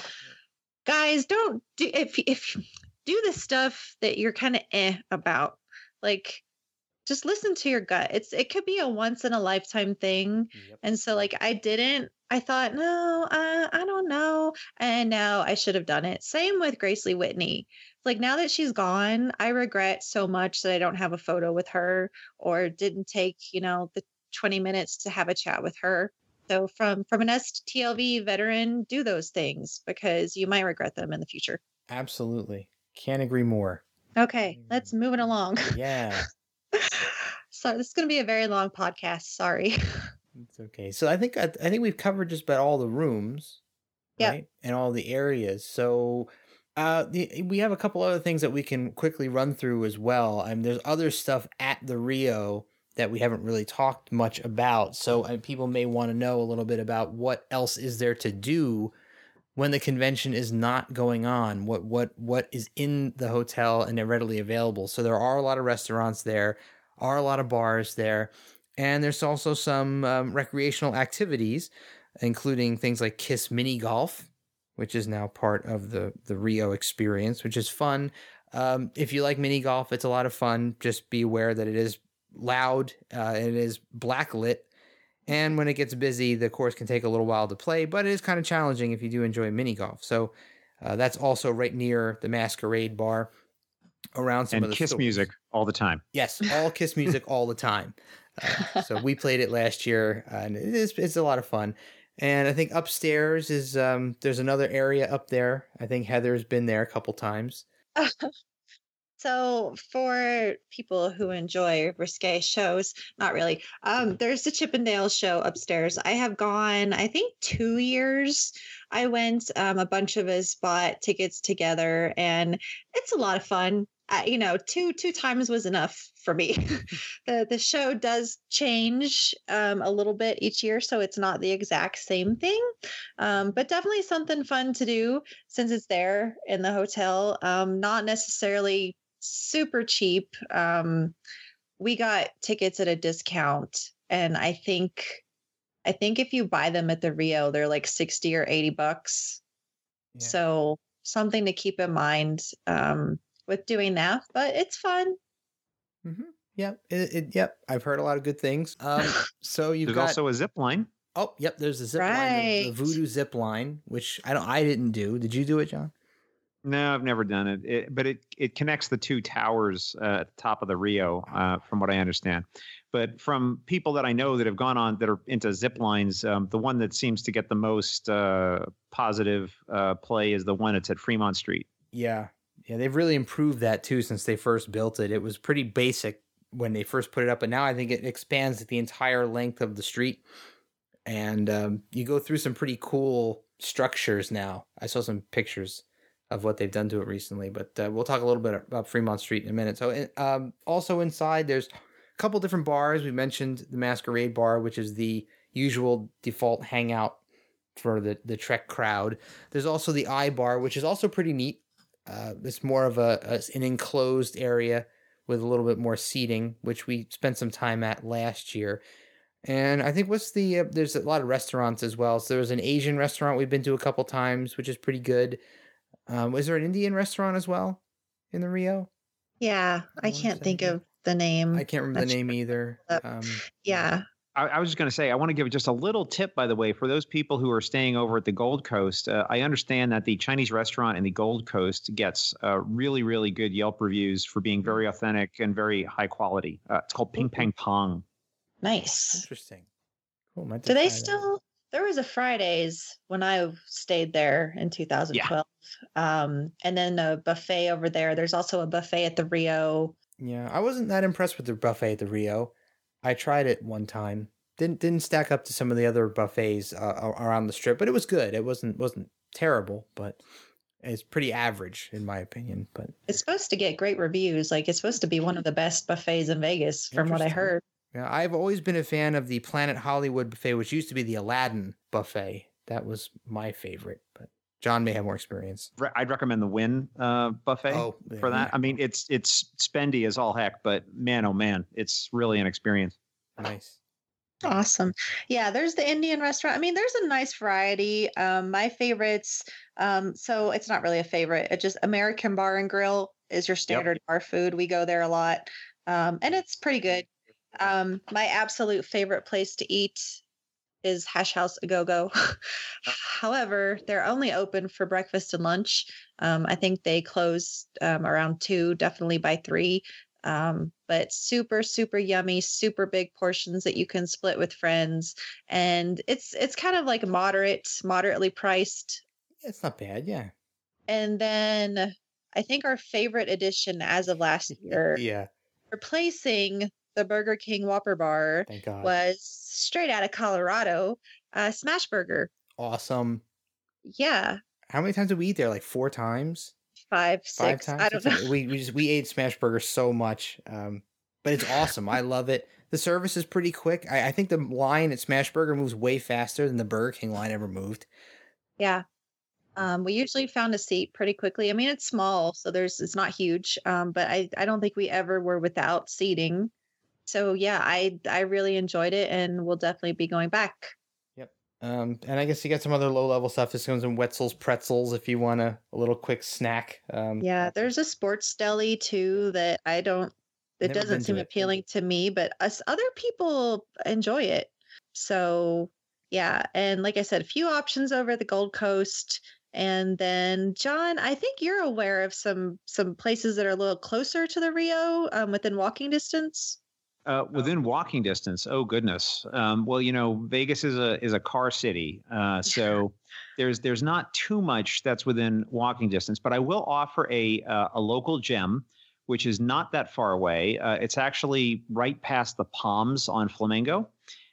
Guys, don't do if if do the stuff that you're kind of eh about. Like, just listen to your gut. It's it could be a once in a lifetime thing.
Yep.
And so like I didn't. I thought, no, uh, I don't know. And now I should have done it. Same with Grace Lee Whitney. Like now that she's gone, I regret so much that I don't have a photo with her or didn't take, you know, the twenty minutes to have a chat with her. So from from an S T L V veteran, do those things because you might regret them in the future.
Absolutely. Can't agree more.
Okay, let's move it along.
Yeah.
So this is going to be a very long podcast. Sorry.
It's okay. So I think I, I think we've covered just about all the rooms,
Yep.
right? And all the areas. So uh, the, we have a couple other things that we can quickly run through as well. I mean, there's other stuff at the Rio that we haven't really talked much about. So uh, people may want to know a little bit about what else is there to do when the convention is not going on. What what what is in the hotel and readily available. So there are a lot of restaurants there, are a lot of bars there. And there's also some um, recreational activities, including things like KISS Mini Golf, which is now part of the, the Rio experience, which is fun. Um, if you like mini golf, it's a lot of fun. Just be aware that it is loud, uh, it is blacklit, and when it gets busy, the course can take a little while to play, but it is kind of challenging if you do enjoy mini golf. So uh, that's also right near the Masquerade Bar around some
and
of the
KISS
stores.
music all the time.
Yes, all KISS music all the time. Uh, so we played it last year, uh, and it is it's a lot of fun. And I think upstairs is um, there's another area up there. I think Heather's been there a couple times.
So for people who enjoy risque shows, not really. Um, there's the Chippendale show upstairs. I have gone, I think, two years. I went. Um, a bunch of us bought tickets together, and it's a lot of fun. I, you know, two two times was enough for me. the The show does change um, a little bit each year, so it's not the exact same thing, um, but definitely something fun to do since it's there in the hotel. Um, not necessarily super cheap. Um, we got tickets at a discount, and I think I think if you buy them at the Rio, they're like sixty or eighty bucks.
Yeah.
So something to keep in mind. Um, with doing that, but it's fun.
Mm-hmm. Yep. It, it, yep. I've heard a lot of good things. Um, so you've
There's
got
also a zip line.
Oh, yep. There's a zip line, the,
Right.
the Voodoo zip line, which I don't. I didn't do. Did you do it, John?
No, I've never done it. it but it it connects the two towers uh, at the top of the Rio, uh, from what I understand. But from people that I know that have gone on that are into zip lines, um, the one that seems to get the most uh, positive uh, play is the one that's at Fremont Street.
Yeah. Yeah, they've really improved that too since they first built it. It was pretty basic when they first put it up, but now I think it expands the entire length of the street. And um, you go through some pretty cool structures now. I saw some pictures of what they've done to it recently, but uh, we'll talk a little bit about Fremont Street in a minute. So um, also inside, there's a couple different bars. We mentioned the Masquerade Bar, which is the usual default hangout for the, the Trek crowd. There's also the I Bar, which is also pretty neat. Uh, it's more of a, a an enclosed area with a little bit more seating, which we spent some time at last year. And I think what's the uh, there's a lot of restaurants as well. So there's an Asian restaurant we've been to a couple times, which is pretty good. Um, was there an Indian restaurant as well in the Rio?
Yeah, I,
I
can't
say,
think
yeah.
of the name.
I can't remember
Not
the name
sure.
either.
Uh,
Um,
Yeah.
I, I was just going to say, I want to give just a little tip, by the way, for those people who are staying over at the Gold Coast. Uh, I understand that the Chinese restaurant in the Gold Coast gets uh, really, really good Yelp reviews for being very authentic and very high quality. Uh, it's called Ping Pang Pong.
Nice.
Interesting. Cool. might have to
Do they
try that.
still? There was a Fridays when I stayed there in two thousand twelve. Um, and then a buffet over there. There's also a buffet at the Rio.
Yeah, I wasn't that impressed with the buffet at the Rio. I tried it one time. Didn't didn't stack up to some of the other buffets uh, around the strip, but it was good. It wasn't wasn't terrible, but it's pretty average in my opinion. But
It's supposed to get great reviews. Like it's supposed to be one of the best buffets in Vegas, from what I
Interesting.
heard.
yeah, I've always been a fan of the Planet Hollywood buffet, which used to be the Aladdin buffet. That was my favorite, but John may have more experience.
Re- I'd recommend the Wynn uh, buffet
Oh,
for
yeah.
that. I mean, it's it's spendy as all heck, but man, oh man, it's really an experience.
Nice.
Awesome. Yeah, there's the Indian restaurant. I mean, there's a nice variety. Um, my favorites, um, so it's not really a favorite. It's just American Bar and Grill is your standard bar food. We go there a lot. Um, and it's pretty good. Um, my absolute favorite place to eat is Hash House A Go Go. However, they're only open for breakfast and lunch. Um, I think they close um, around two, definitely by three. Um, but super, super yummy, super big portions that you can split with friends. And it's it's kind of like moderate, moderately priced.
It's not bad, yeah.
And then I think our favorite addition as of last year,
Yeah,
replacing the Burger King Whopper Bar,
thank God.
was straight out of Colorado, uh, Smash Burger.
Awesome.
Yeah,
How many times did we eat there? Like four times?
five,
Five
six.
times?
I don't
Six
know.
times? We we just we ate Smash Burger so much. Um but it's awesome. I love it. The service is pretty quick. I, I think the line at Smash Burger moves way faster than the Burger King line ever moved.
Yeah. Um, we usually found a seat pretty quickly. I mean, it's small, so there's it's not huge. Um, but I, I don't think we ever were without seating. So yeah, I I really enjoyed it and we'll definitely be going back.
Um, and I guess you got some other low level stuff. This comes in Wetzel's Pretzels if you want a, a little quick snack. Um,
Yeah, there's a sports deli too that I don't it
Never been
doesn't
to
seem
it.
appealing to me, but us other people enjoy it. So yeah, and like I said, a few options over at the Gold Coast. And then John, I think you're aware of some some places that are a little closer to the Rio, um, within walking distance.
Uh, within walking distance. Oh goodness. Um, well, you know, Vegas is a is a car city, uh, so there's there's not too much that's within walking distance. But I will offer a uh, a local gem, which is not that far away. Uh, it's actually right past the Palms on Flamingo,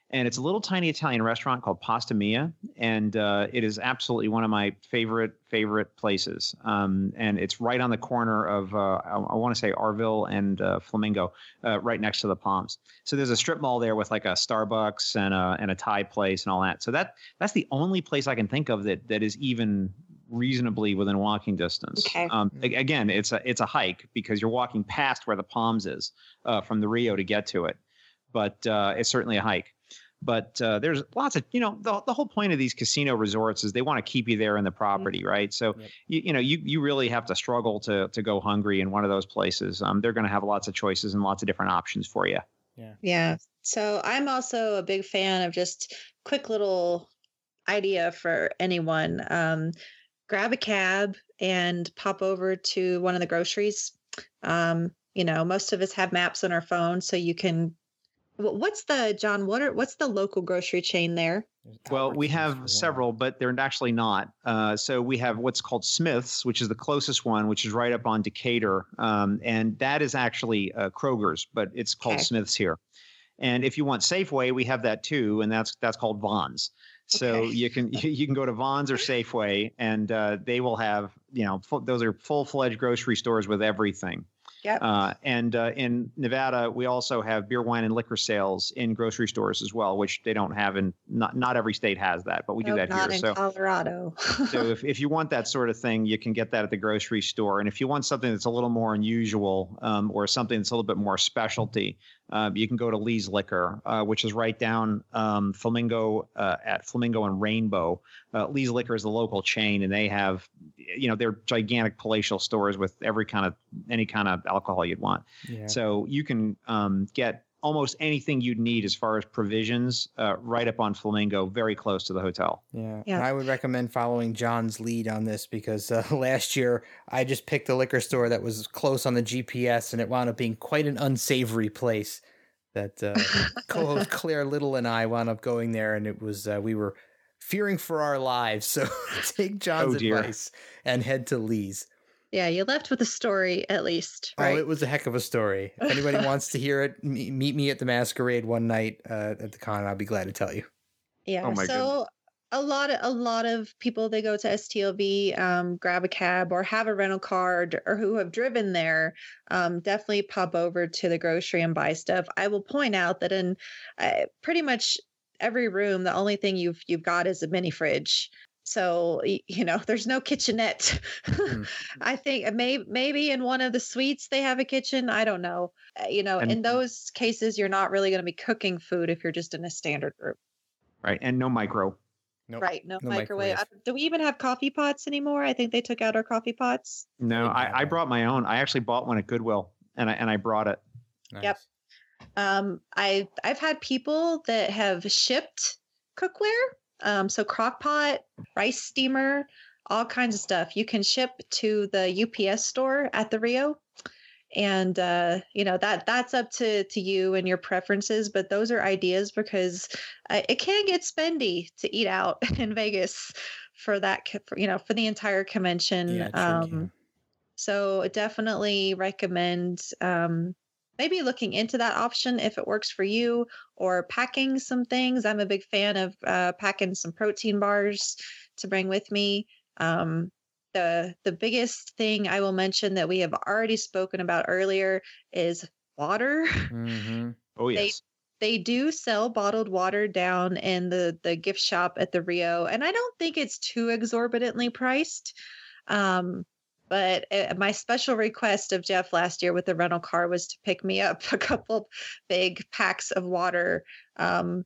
And it's a little tiny Italian restaurant called Pasta Mia, and uh, it is absolutely one of my favorite favorite places. Um, and it's right on the corner of uh, I, I want to say Arville and uh, Flamingo, uh, right next to the Palms. So there's a strip mall there with like a Starbucks and a and a Thai place and all that. So that that's the only place I can think of that that is even reasonably within walking distance.
Okay.
Um, again, it's a it's a hike because you're walking past where the Palms is uh, from the Rio to get to it, but uh, it's certainly a hike. But uh, there's lots of, you know, the, the whole point of these casino resorts is they want to keep you there in the property, right? So, yep. you, you know, you you really have to struggle to to go hungry in one of those places. Um, they're going to have lots of choices and lots of different options for you.
Yeah.
Yeah. So I'm also a big fan of just quick little idea for anyone. Um, grab a cab and pop over to one of the groceries. Um, you know, most of us have maps on our phone, so you can. What's the, John, what are, what's the local grocery chain there?
Well, we have several, but they're actually not. Uh, so we have what's called Smith's, which is the closest one, which is right up on Decatur. Um, and that is actually uh, Kroger's, but it's called okay. Smith's here. And if you want Safeway, we have that too, and that's that's called Vons. So okay. you can you can go to Vons or Safeway, and uh, they will have, you know, full, those are full-fledged grocery stores with everything.
Yep.
Uh, and uh, in Nevada, we also have beer, wine, and liquor sales in grocery stores as well, which they don't have in not not every state has that, but we
nope,
do that
not
here.
In
so
Colorado.
so if, if you want that sort of thing, you can get that at the grocery store. And if you want something that's a little more unusual um, or something that's a little bit more specialty, uh, you can go to Lee's Liquor, uh, which is right down um, Flamingo uh, at Flamingo and Rainbow. Uh, Lee's Liquor is the local chain, and they have, you know, they're gigantic palatial stores with every kind of any kind of alcohol you'd want. Yeah. So you can um, get almost anything you'd need as far as provisions uh, right up on Flamingo, very close to the hotel.
Yeah. yeah. And I would recommend following John's lead on this because uh, last year I just picked a liquor store that was close on the G P S, and it wound up being quite an unsavory place that uh, co-host Claire Little and I wound up going there, and it was, uh, we were fearing for our lives. So take John's oh, advice and head to Lee's.
Yeah, you left with a story at least. Right?
Oh, it was a heck of a story. If anybody wants to hear it, meet me at the Masquerade one night uh, at the con. I'll be glad to tell you.
Yeah.
Oh my
so
goodness.
a lot of a lot of people, they go to S T L V, um, grab a cab or have a rental car, or who have driven there, um, definitely pop over to the grocery and buy stuff. I will point out that in uh, pretty much every room, the only thing you've you've got is a mini fridge. So, you know, there's no kitchenette. mm. I think maybe maybe in one of the suites they have a kitchen. I don't know. Uh, you know, and, in those cases, you're not really going to be cooking food if you're just in a standard room.
Right. And no micro.
Nope. Right. No, no microwave. microwave. Do we even have coffee pots anymore? I think they took out our coffee pots.
No, I, I brought my own. I actually bought one at Goodwill, and I and I brought it.
Nice. Yep. Um, I I've had people that have shipped cookware. Um, so crock pot, rice steamer, all kinds of stuff. You can ship to the U P S store at the Rio. And, uh, you know, that that's up to, to you and your preferences. But those are ideas because uh, it can get spendy to eat out in Vegas for that, for, you know, for the entire convention.
Yeah,
um,
true,
so definitely recommend um, maybe looking into that option if it works for you, or packing some things. I'm a big fan of uh, packing some protein bars to bring with me. Um, the the biggest thing I will mention that we have already spoken about earlier is water.
Mm-hmm.
Oh, yes.
They, they do sell bottled water down in the, the gift shop at the Rio, and I don't think it's too exorbitantly priced. Um, But uh, my special request of Jeff last year with the rental car was to pick me up a couple big packs of water. Um,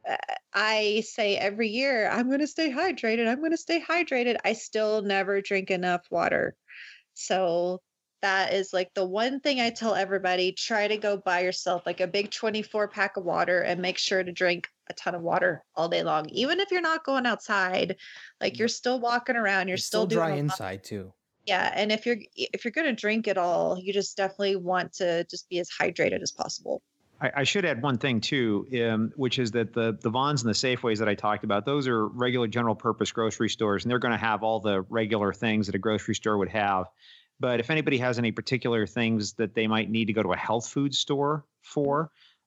I say every year, I'm going to stay hydrated. I'm going to stay hydrated. I still never drink enough water. So that is like the one thing I tell everybody, try to go buy yourself like a big twenty-four pack of water and make sure to drink a ton of water all day long. Even if you're not going outside, like you're still walking around, you're
it's
still,
still
doing
dry inside too.
Yeah, and if you're if you're going to drink it all, you just definitely want to just be as hydrated as possible.
I, I should add one thing too, um, which is that the the Vons and the Safeways that I talked about, those are regular general purpose grocery stores, and they're going to have all the regular things that a grocery store would have. But if anybody has any particular things that they might need to go to a health food store for,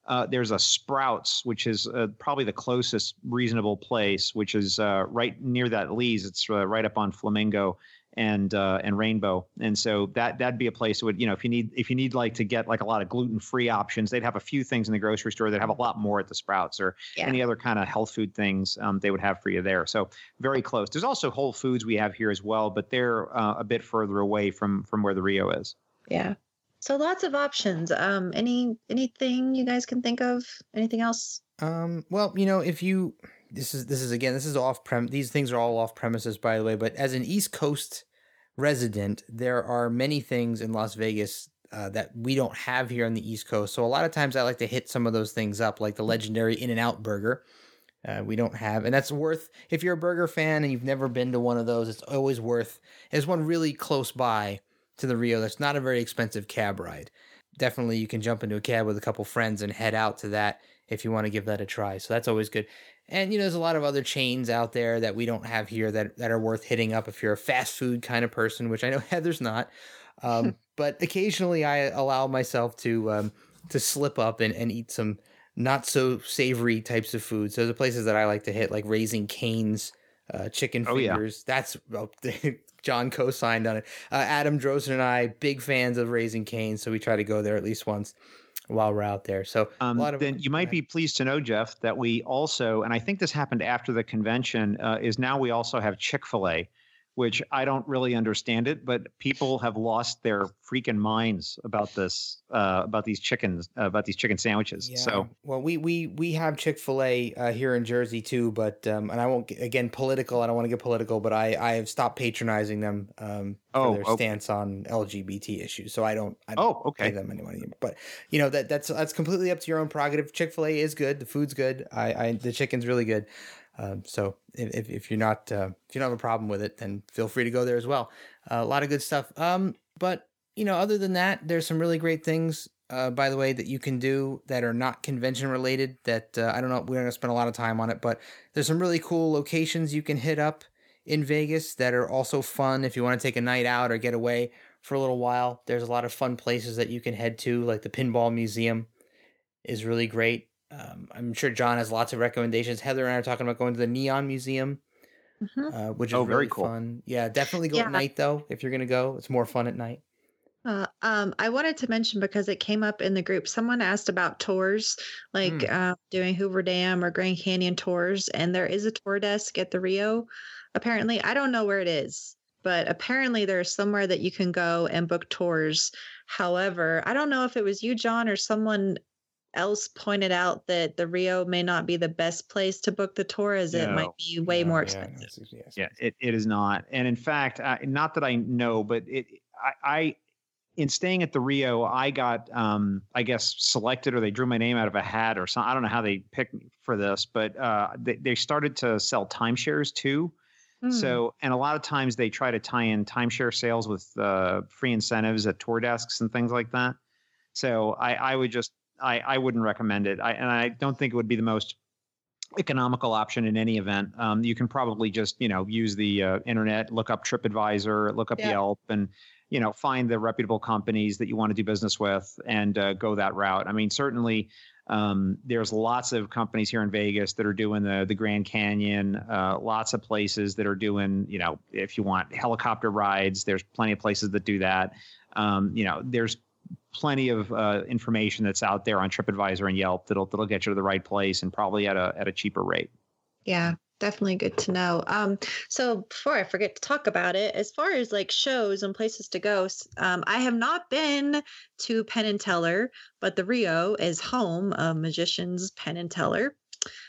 Uh, there's a Sprouts, which is uh, probably the closest reasonable place, which is uh, right near that Lee's. It's uh, right up on Flamingo and uh, and Rainbow, and so that that'd be a place that would, you know, if you need if you need like to get like a lot of gluten free options, they'd have a few things in the grocery store. They'd have a lot more at the Sprouts, or yeah. any other kind of health food things um, they would have for you there. So very close. There's also Whole Foods we have here as well, but they're uh, a bit further away from from where the Rio is.
Yeah. So lots of options. Um, any anything you guys can think of? Anything else?
Um, well, you know, if you this is this is again this is off prem. These things are all off premises, by the way. But as an East Coast resident, there are many things in Las Vegas uh, that we don't have here on the East Coast. So a lot of times I like to hit some of those things up, like the legendary In-N-Out Burger. Uh, we don't have, and that's worth, if you're a burger fan and you've never been to one of those, it's always worth. There's one really close by to the Rio that's not a very expensive cab ride. Definitely you can jump into a cab with a couple friends and head out to that if you want to give that a try. So that's always good. And, you know, there's a lot of other chains out there that we don't have here that, that are worth hitting up if you're a fast food kind of person, which I know Heather's not. Um, but occasionally I allow myself to um, to slip up and, and eat some not so savory types of foods. So the places that I like to hit, like Raising Cane's, uh, chicken fingers. Oh, yeah. That's well, John co-signed on it. Uh, Adam Drosen and I, big fans of Raising Cane's, so we try to go there at least once while we're out there. So
um,
a lot of
then you might be pleased to know, Jeff, that we also, and I think this happened after the convention, uh, is now we also have Chick-fil-A, which I don't really understand it, but people have lost their freaking minds about this, uh, about these chickens, uh, about these chicken sandwiches.
Yeah.
So,
well, we we we have Chick-fil-A uh, here in Jersey too, but um, and I won't get, again political. I don't want to get political, but I I have stopped patronizing them um, for
oh,
their
okay.
stance on L G B T issues. So I don't. I don't
oh, okay.
pay them any money, but you know that that's that's completely up to your own prerogative. Chick-fil-A is good. The food's good. I, I the chicken's really good. Um, so if, if you're not, uh, if you don't have a problem with it, then feel free to go there as well. Uh, a lot of good stuff. Um, but you know, other than that, there's some really great things, uh, by the way, that you can do that are not convention related that, uh, I don't know, we're going to spend a lot of time on it, but there's some really cool locations you can hit up in Vegas that are also fun. If you want to take a night out or get away for a little while, there's a lot of fun places that you can head to, like the Pinball Museum is really great. Um, I'm sure John has lots of recommendations. Heather and I are talking about going to the Neon Museum, mm-hmm. uh, which is
oh,
really
very cool.
fun. Yeah, definitely go yeah. at night, though, if you're going to go. It's more fun at night.
Uh, um, I wanted to mention, because it came up in the group, someone asked about tours, like mm. uh, doing Hoover Dam or Grand Canyon tours, and there is a tour desk at the Rio, apparently. I don't know where it is, but apparently there's somewhere that you can go and book tours. However, I don't know if it was you, John, or someone else pointed out that the Rio may not be the best place to book the tour, as no, it might be way no, more expensive.
Yeah, yeah it, it is not. And in fact, uh, not that I know, but it, I, I, in staying at the Rio, I got, um, I guess, selected, or they drew my name out of a hat or something. I don't know how they picked me for this, but uh, they, they started to sell timeshares too. Mm. So, and a lot of times they try to tie in timeshare sales with uh, free incentives at tour desks and things like that. So I, I would just, I, I wouldn't recommend it. I, and I don't think it would be the most economical option in any event. Um, you can probably just, you know, use the uh, internet, look up TripAdvisor, look up yeah. Yelp, and, you know, find the reputable companies that you want to do business with and uh, go that route. I mean, certainly um, there's lots of companies here in Vegas that are doing the, the Grand Canyon, uh, lots of places that are doing, you know, if you want helicopter rides, there's plenty of places that do that. Um, you know, there's plenty of uh, information that's out there on TripAdvisor and Yelp that'll that'll get you to the right place, and probably at a at a cheaper rate.
Yeah, definitely good to know. Um, so before I forget to talk about it, as far as like shows and places to go, um, I have not been to Penn and Teller, but the Rio is home of Magician's Penn and Teller.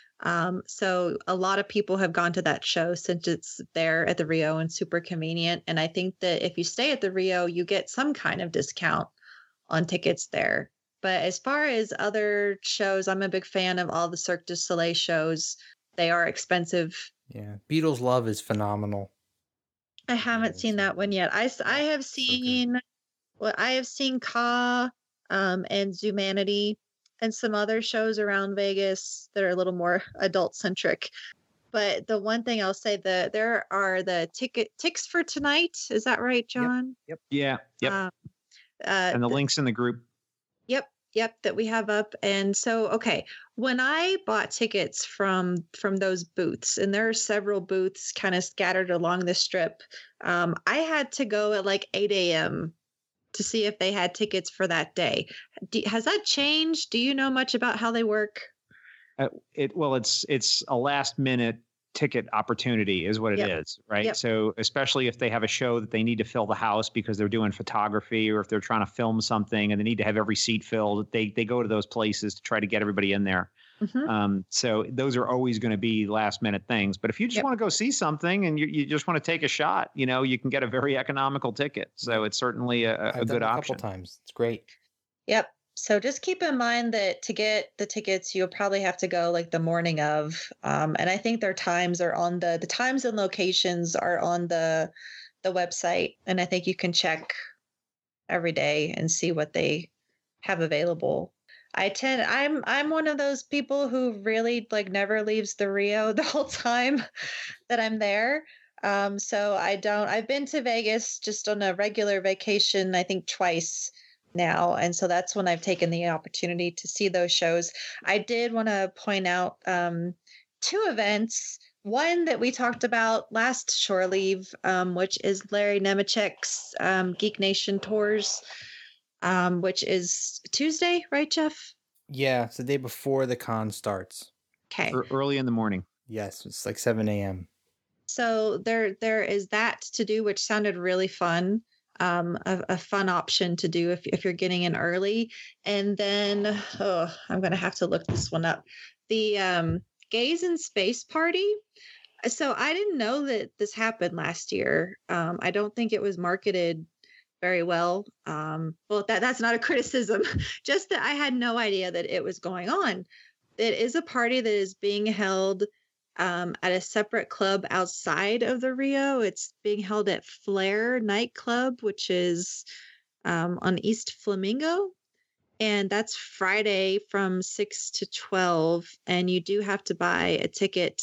Um, so a lot of people have gone to that show since it's there at the Rio and super convenient. And I think that if you stay at the Rio, you get some kind of discount on tickets there. But as far as other shows, I'm a big fan of all the Cirque du Soleil shows. They are expensive.
Yeah. Beatles Love is phenomenal.
I haven't yeah, seen that one yet. I, I have seen, so well, I have seen Ka um, and Zumanity and some other shows around Vegas that are a little more adult centric. But the one thing I'll say, that there are the ticket ticks for tonight. Is that right, John?
Yep. yep. Yeah. Yep. Um, Uh, and the, the links in the group.
Yep. Yep, that we have up. And so, okay, when I bought tickets from from those booths, and there are several booths kind of scattered along the strip, um, I had to go at like eight a.m. to see if they had tickets for that day. Do, has that changed? Do you know much about how they work?
Uh, it well, it's it's a last minute ticket opportunity is what it
Yep.
is, right?
Yep.
So especially if they have a show that they need to fill the house because they're doing photography, or if they're trying to film something and they need to have every seat filled, they they go to those places to try to get everybody in there.
Mhm.
Um, so those are always going to be last minute things. But if you just
Yep.
want to go see something and you, you just want to take a shot, you know, you can get a very economical ticket. So it's certainly a, a
I've done
good
it a
option.
couple times. It's great.
Yep. So just keep in mind that to get the tickets, you'll probably have to go like the morning of. Um, and I think their times are on the the times and locations are on the the website. And I think you can check every day and see what they have available. I tend I'm I'm one of those people who really like never leaves the Rio the whole time that I'm there. Um, so I don't I've been to Vegas just on a regular vacation, I think twice now. And so that's when I've taken the opportunity to see those shows. I did want to point out um, two events. One that we talked about last Shore Leave, um, which is Larry Nemechek's um, Geek Nation Tours, um, which is Tuesday, right, Jeff?
Yeah, it's the day before the con starts.
Okay.
Ear- Early in the morning.
Yes, it's like seven a.m.
So there there is that to do, which sounded really fun. Um, a, a fun option to do if, if you're getting in early. And then, oh, I'm going to have to look this one up. The um, Gays in Space Party. So I didn't know that this happened last year. Um, I don't think it was marketed very well. Um, well, that, that's not a criticism, just that I had no idea that it was going on. It is a party that is being held Um, at a separate club outside of the Rio. It's being held at Flair Nightclub, which is um, on East Flamingo. And that's Friday from six to twelve. And you do have to buy a ticket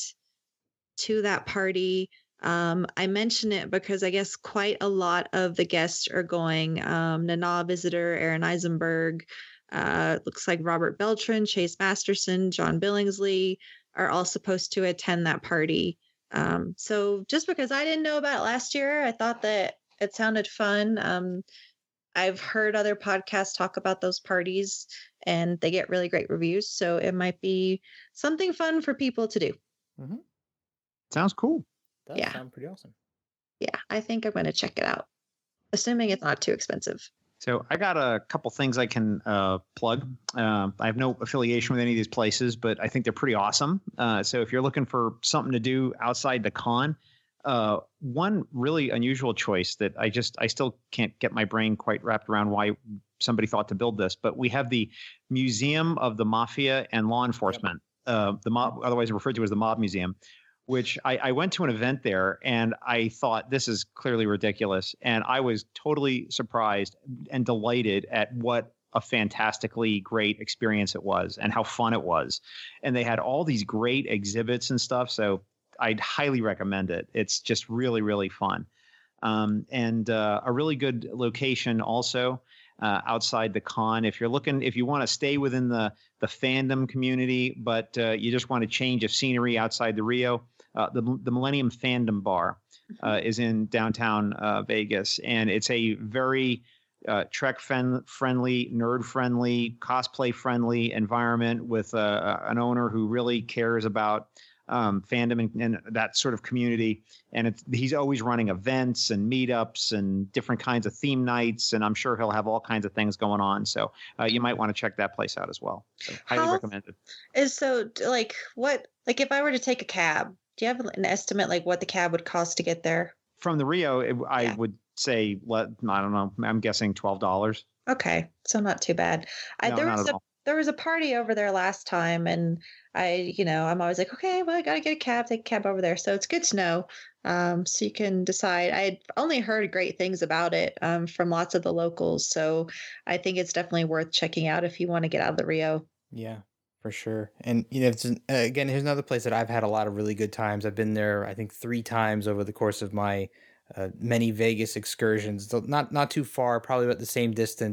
to that party. Um, I mention it because I guess quite a lot of the guests are going. Um, Nana Visitor, Aaron Eisenberg, uh, looks like Robert Beltran, Chase Masterson, John Billingsley are all supposed to attend that party. Um, so just because I didn't know about it last year, I thought that it sounded fun. Um, I've heard other podcasts talk about those parties and they get really great reviews. So it might be something fun for people to do.
Mm-hmm.
Sounds cool.
Does
Yeah.
sound pretty awesome.
Yeah, I think I'm going to check it out, assuming it's not too expensive.
So I got a couple things I can uh, plug. Uh, I have no affiliation with any of these places, but I think they're pretty awesome. Uh, so if you're looking for something to do outside the con, uh, one really unusual choice that I just I still can't get my brain quite wrapped around why somebody thought to build this, but we have the Museum of the Mafia and Law Enforcement, uh, the mob, otherwise referred to as the Mob Museum, which I, I went to an event there and I thought this is clearly ridiculous. And I was totally surprised and delighted at what a fantastically great experience it was and how fun it was. And they had all these great exhibits and stuff. So I'd highly recommend it. It's just really, really fun. Um, and uh, a really good location also uh, outside the con. If you're looking, if you want to stay within the, the fandom community, but uh, you just want a change of scenery outside the Rio, Uh, the the Millennium Fandom Bar uh, is in downtown uh, Vegas, and it's a very uh, Trek fen- friendly, nerd friendly, cosplay friendly environment with uh, an owner who really cares about um, fandom and, and that sort of community. And it's, he's always running events and meetups and different kinds of theme nights, and I'm sure he'll have all kinds of things going on. So uh, you might want to check that place out as well. So highly
How-
recommended.
Is so like what, like if I were to take a cab, do you have an estimate like what the cab would cost to get there?
From the Rio, it, I
Yeah.
would say, let, I don't know, I'm guessing twelve dollars.
Okay, so not too bad. I,
No,
there
not
was
at
a
all.
there was a party over there last time, and I, you know, I'm always like, okay, well, I gotta get a cab, take a cab over there. So it's good to know, um, so you can decide. I had only heard great things about it um, from lots of the locals, so I think it's definitely worth checking out if you want to get out of the Rio.
Yeah, for sure. And you know, it's an, uh, again, here's another place that I've had a lot of really good times. I've been there, I think, three times over the course of my uh, many Vegas excursions. So not not too far, probably about the same distance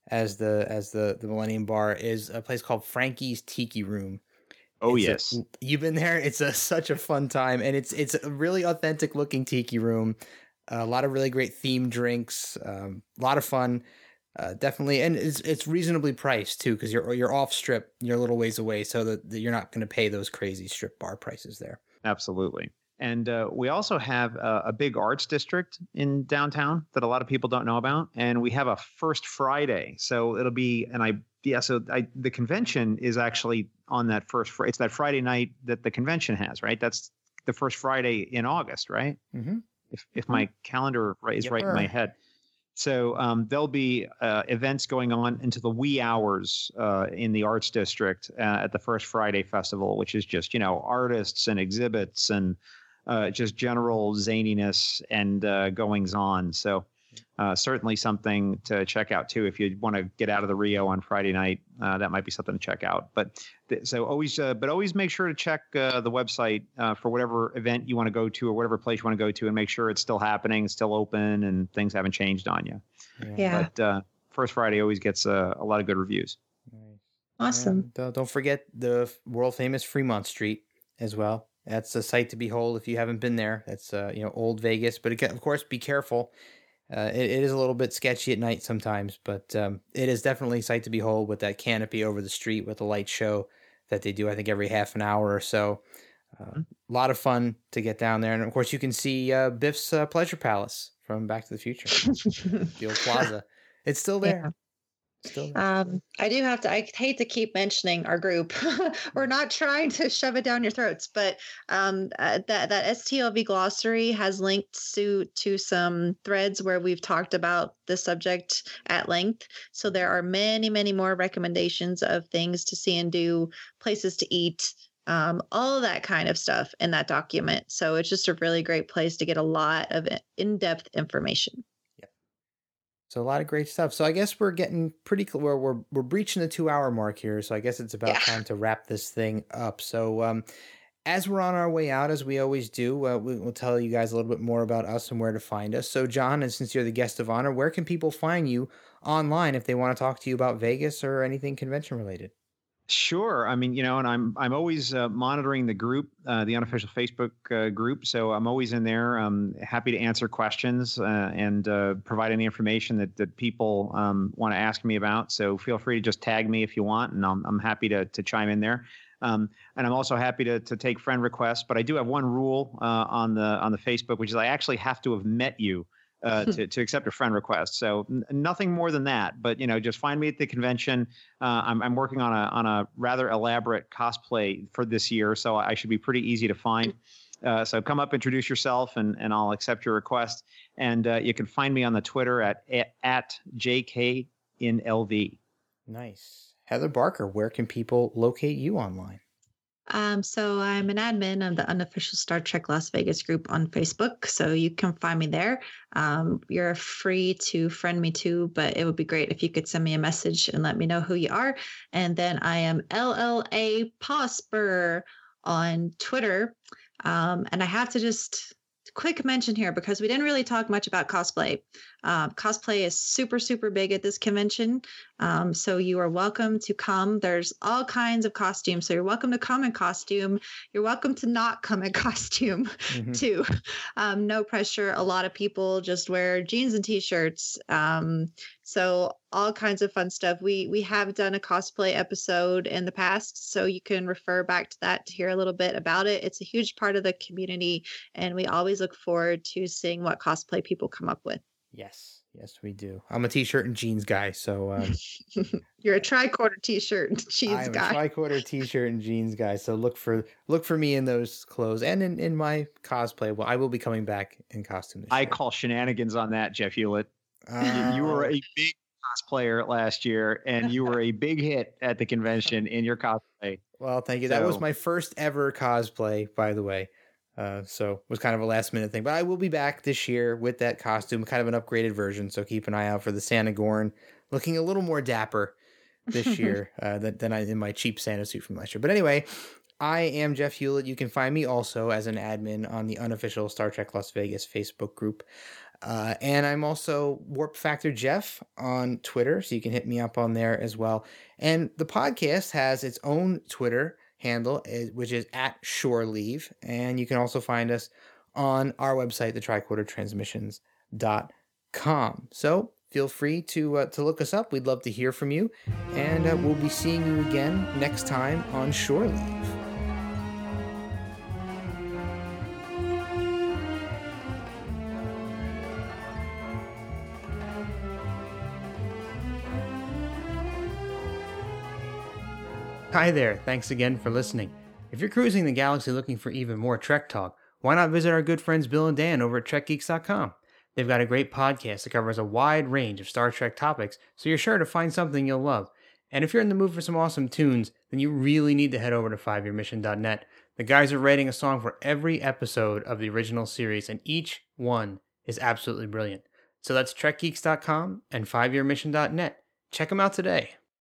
as the as the the Millennium Bar is a place called Frankie's Tiki Room.
Oh
It's
yes,
a, you've been there. It's a such a fun time, and it's it's a really authentic looking tiki room. A lot of really great themed drinks. Um, a lot of fun, uh, definitely, and it's it's reasonably priced too because you're you're off strip. You're a little ways away, so that, that you're not going to pay those crazy strip bar prices there.
absolutely. And uh, we also have a, a big arts district in downtown that a lot of people don't know about, and we have a First Friday. So it'll be, and I yeah, so I, the convention is actually on that first. Fr- It's that Friday night that the convention has, right? That's the first Friday in August, right?
Mm-hmm.
If if my calendar right, is
Yep.
right in my head. So um, there'll be uh, events going on into the wee hours uh, in the Arts District uh, at the First Friday Festival, which is just, you know, artists and exhibits and uh, just general zaniness and uh, goings on. So uh, certainly something to check out, too. If you want to get out of the Rio on Friday night, uh, that might be something to check out. But th- so always, uh, but always make sure to check uh, the website uh, for whatever event you want to go to or whatever place you want to go to, and make sure it's still happening, still open, and things haven't changed on you.
Yeah.
But uh, First Friday always gets uh, a lot of good reviews.
Nice.
Awesome.
And, uh, don't forget the world famous Fremont Street as well. That's a sight to behold if you haven't been there. That's uh, you know, old Vegas, but again, of course, be careful. Uh, it, it is a little bit sketchy at night sometimes, but um, it is definitely a sight to behold with that canopy over the street with the light show that they do, I think, every half an hour or so. Uh,
Mm-hmm.
A lot of fun to get down there. And of course, you can see uh, Biff's uh, Pleasure Palace from Back to the Future, the old plaza. It's still there.
Yeah.
Still there.
Um, I do have to, I hate to keep mentioning our group. We're not trying to shove it down your throats, but um, uh, that, that S T L V glossary has linked to, to some threads where we've talked about the subject at length. So there are many, many more recommendations of things to see and do, places to eat, um, all of that kind of stuff in that document. So it's just a really great place to get a lot of in-depth information.
So a lot of great stuff. So I guess we're getting pretty cl- we're we're, we're breaching the two hour mark here. So I guess it's about
Yeah.
time to wrap this thing up. So um, as we're on our way out, as we always do, uh, we, we'll tell you guys a little bit more about us and where to find us. So John, and since you're the guest of honor, where can people find you online if they want to talk to you about Vegas or anything convention related?
Sure. I mean, you know, and I'm I'm always uh, monitoring the group, uh, the unofficial Facebook uh, group. So I'm always in there. I'm happy to answer questions uh, and uh, provide any information that that people um, want to ask me about. So feel free to just tag me if you want, and I'm I'm happy to to chime in there. Um, and I'm also happy to to take friend requests. But I do have one rule uh, on the on the Facebook, which is I actually have to have met you uh, to, to accept a friend request. So n- nothing more than that, but, you know, just find me at the convention. Uh, I'm, I'm working on a, on a rather elaborate cosplay for this year, so I should be pretty easy to find. Uh, so come up, introduce yourself, and, and I'll accept your request. And uh, you can find me on the Twitter at, at, at J K in L V.
Nice. Heather Barker, where can people locate you online?
Um, so I'm an admin of the unofficial Star Trek Las Vegas group on Facebook. So you can find me there. Um, you're free to friend me too, but it would be great if you could send me a message and let me know who you are. And then I am L L A Posper on Twitter. Um, and I have to just quick mention here because we didn't really talk much about cosplay. Um, cosplay is super, super big at this convention. Um, so you are welcome to come. There's all kinds of costumes. So you're welcome to come in costume. You're welcome to not come in costume
Mhm.
too. Um, no pressure. A lot of people just wear jeans and t-shirts. Um, so all kinds of fun stuff. We we have done a cosplay episode in the past, so you can refer back to that to hear a little bit about it. It's a huge part of the community, and we always look forward to seeing what cosplay people come up with.
Yes. Yes, we do. I'm a t-shirt and jeans guy, so um,
You're a tricorder t-shirt and jeans
I'm
guy.
a tricorder t-shirt and jeans guy. So look for look for me in those clothes and in, in my cosplay. Well, I will be coming back in costume this
I
year.
call shenanigans on that, Jeff Hewlett. You, you were
Uh,
a big cosplayer last year, and you were a big hit at the convention in your cosplay.
Well, thank you. That was
So-
my first ever cosplay, by the way. Uh, so it was kind of a last minute thing, but I will be back this year with that costume, kind of an upgraded version. So keep an eye out for the Santa Gorn, looking a little more dapper this year uh, than, than I in my cheap Santa suit from last year. But anyway, I am Jeff Hewlett. You can find me also as an admin on the unofficial Star Trek Las Vegas Facebook group. Uh, and I'm also Warp Factor Jeff on Twitter, so you can hit me up on there as well. And the podcast has its own Twitter handle, eh, which is at Shore Leave. And you can also find us on our website, the tricorder transmissions dot com. So feel free to uh, to look us up. We'd love to hear from you. And uh, we'll be seeing you again next time on Shore Leave. Hi there, thanks again for listening. If you're cruising the galaxy looking for even more Trek talk, why not visit our good friends Bill and Dan over at Trek Geeks dot com? They've got a great podcast that covers a wide range of Star Trek topics, so you're sure to find something you'll love. And if you're in the mood for some awesome tunes, then you really need to head over to five year mission dot net. The guys are writing a song for every episode of the original series, and each one is absolutely brilliant. So that's Trek Geeks dot com and five year mission dot net. Check them out today.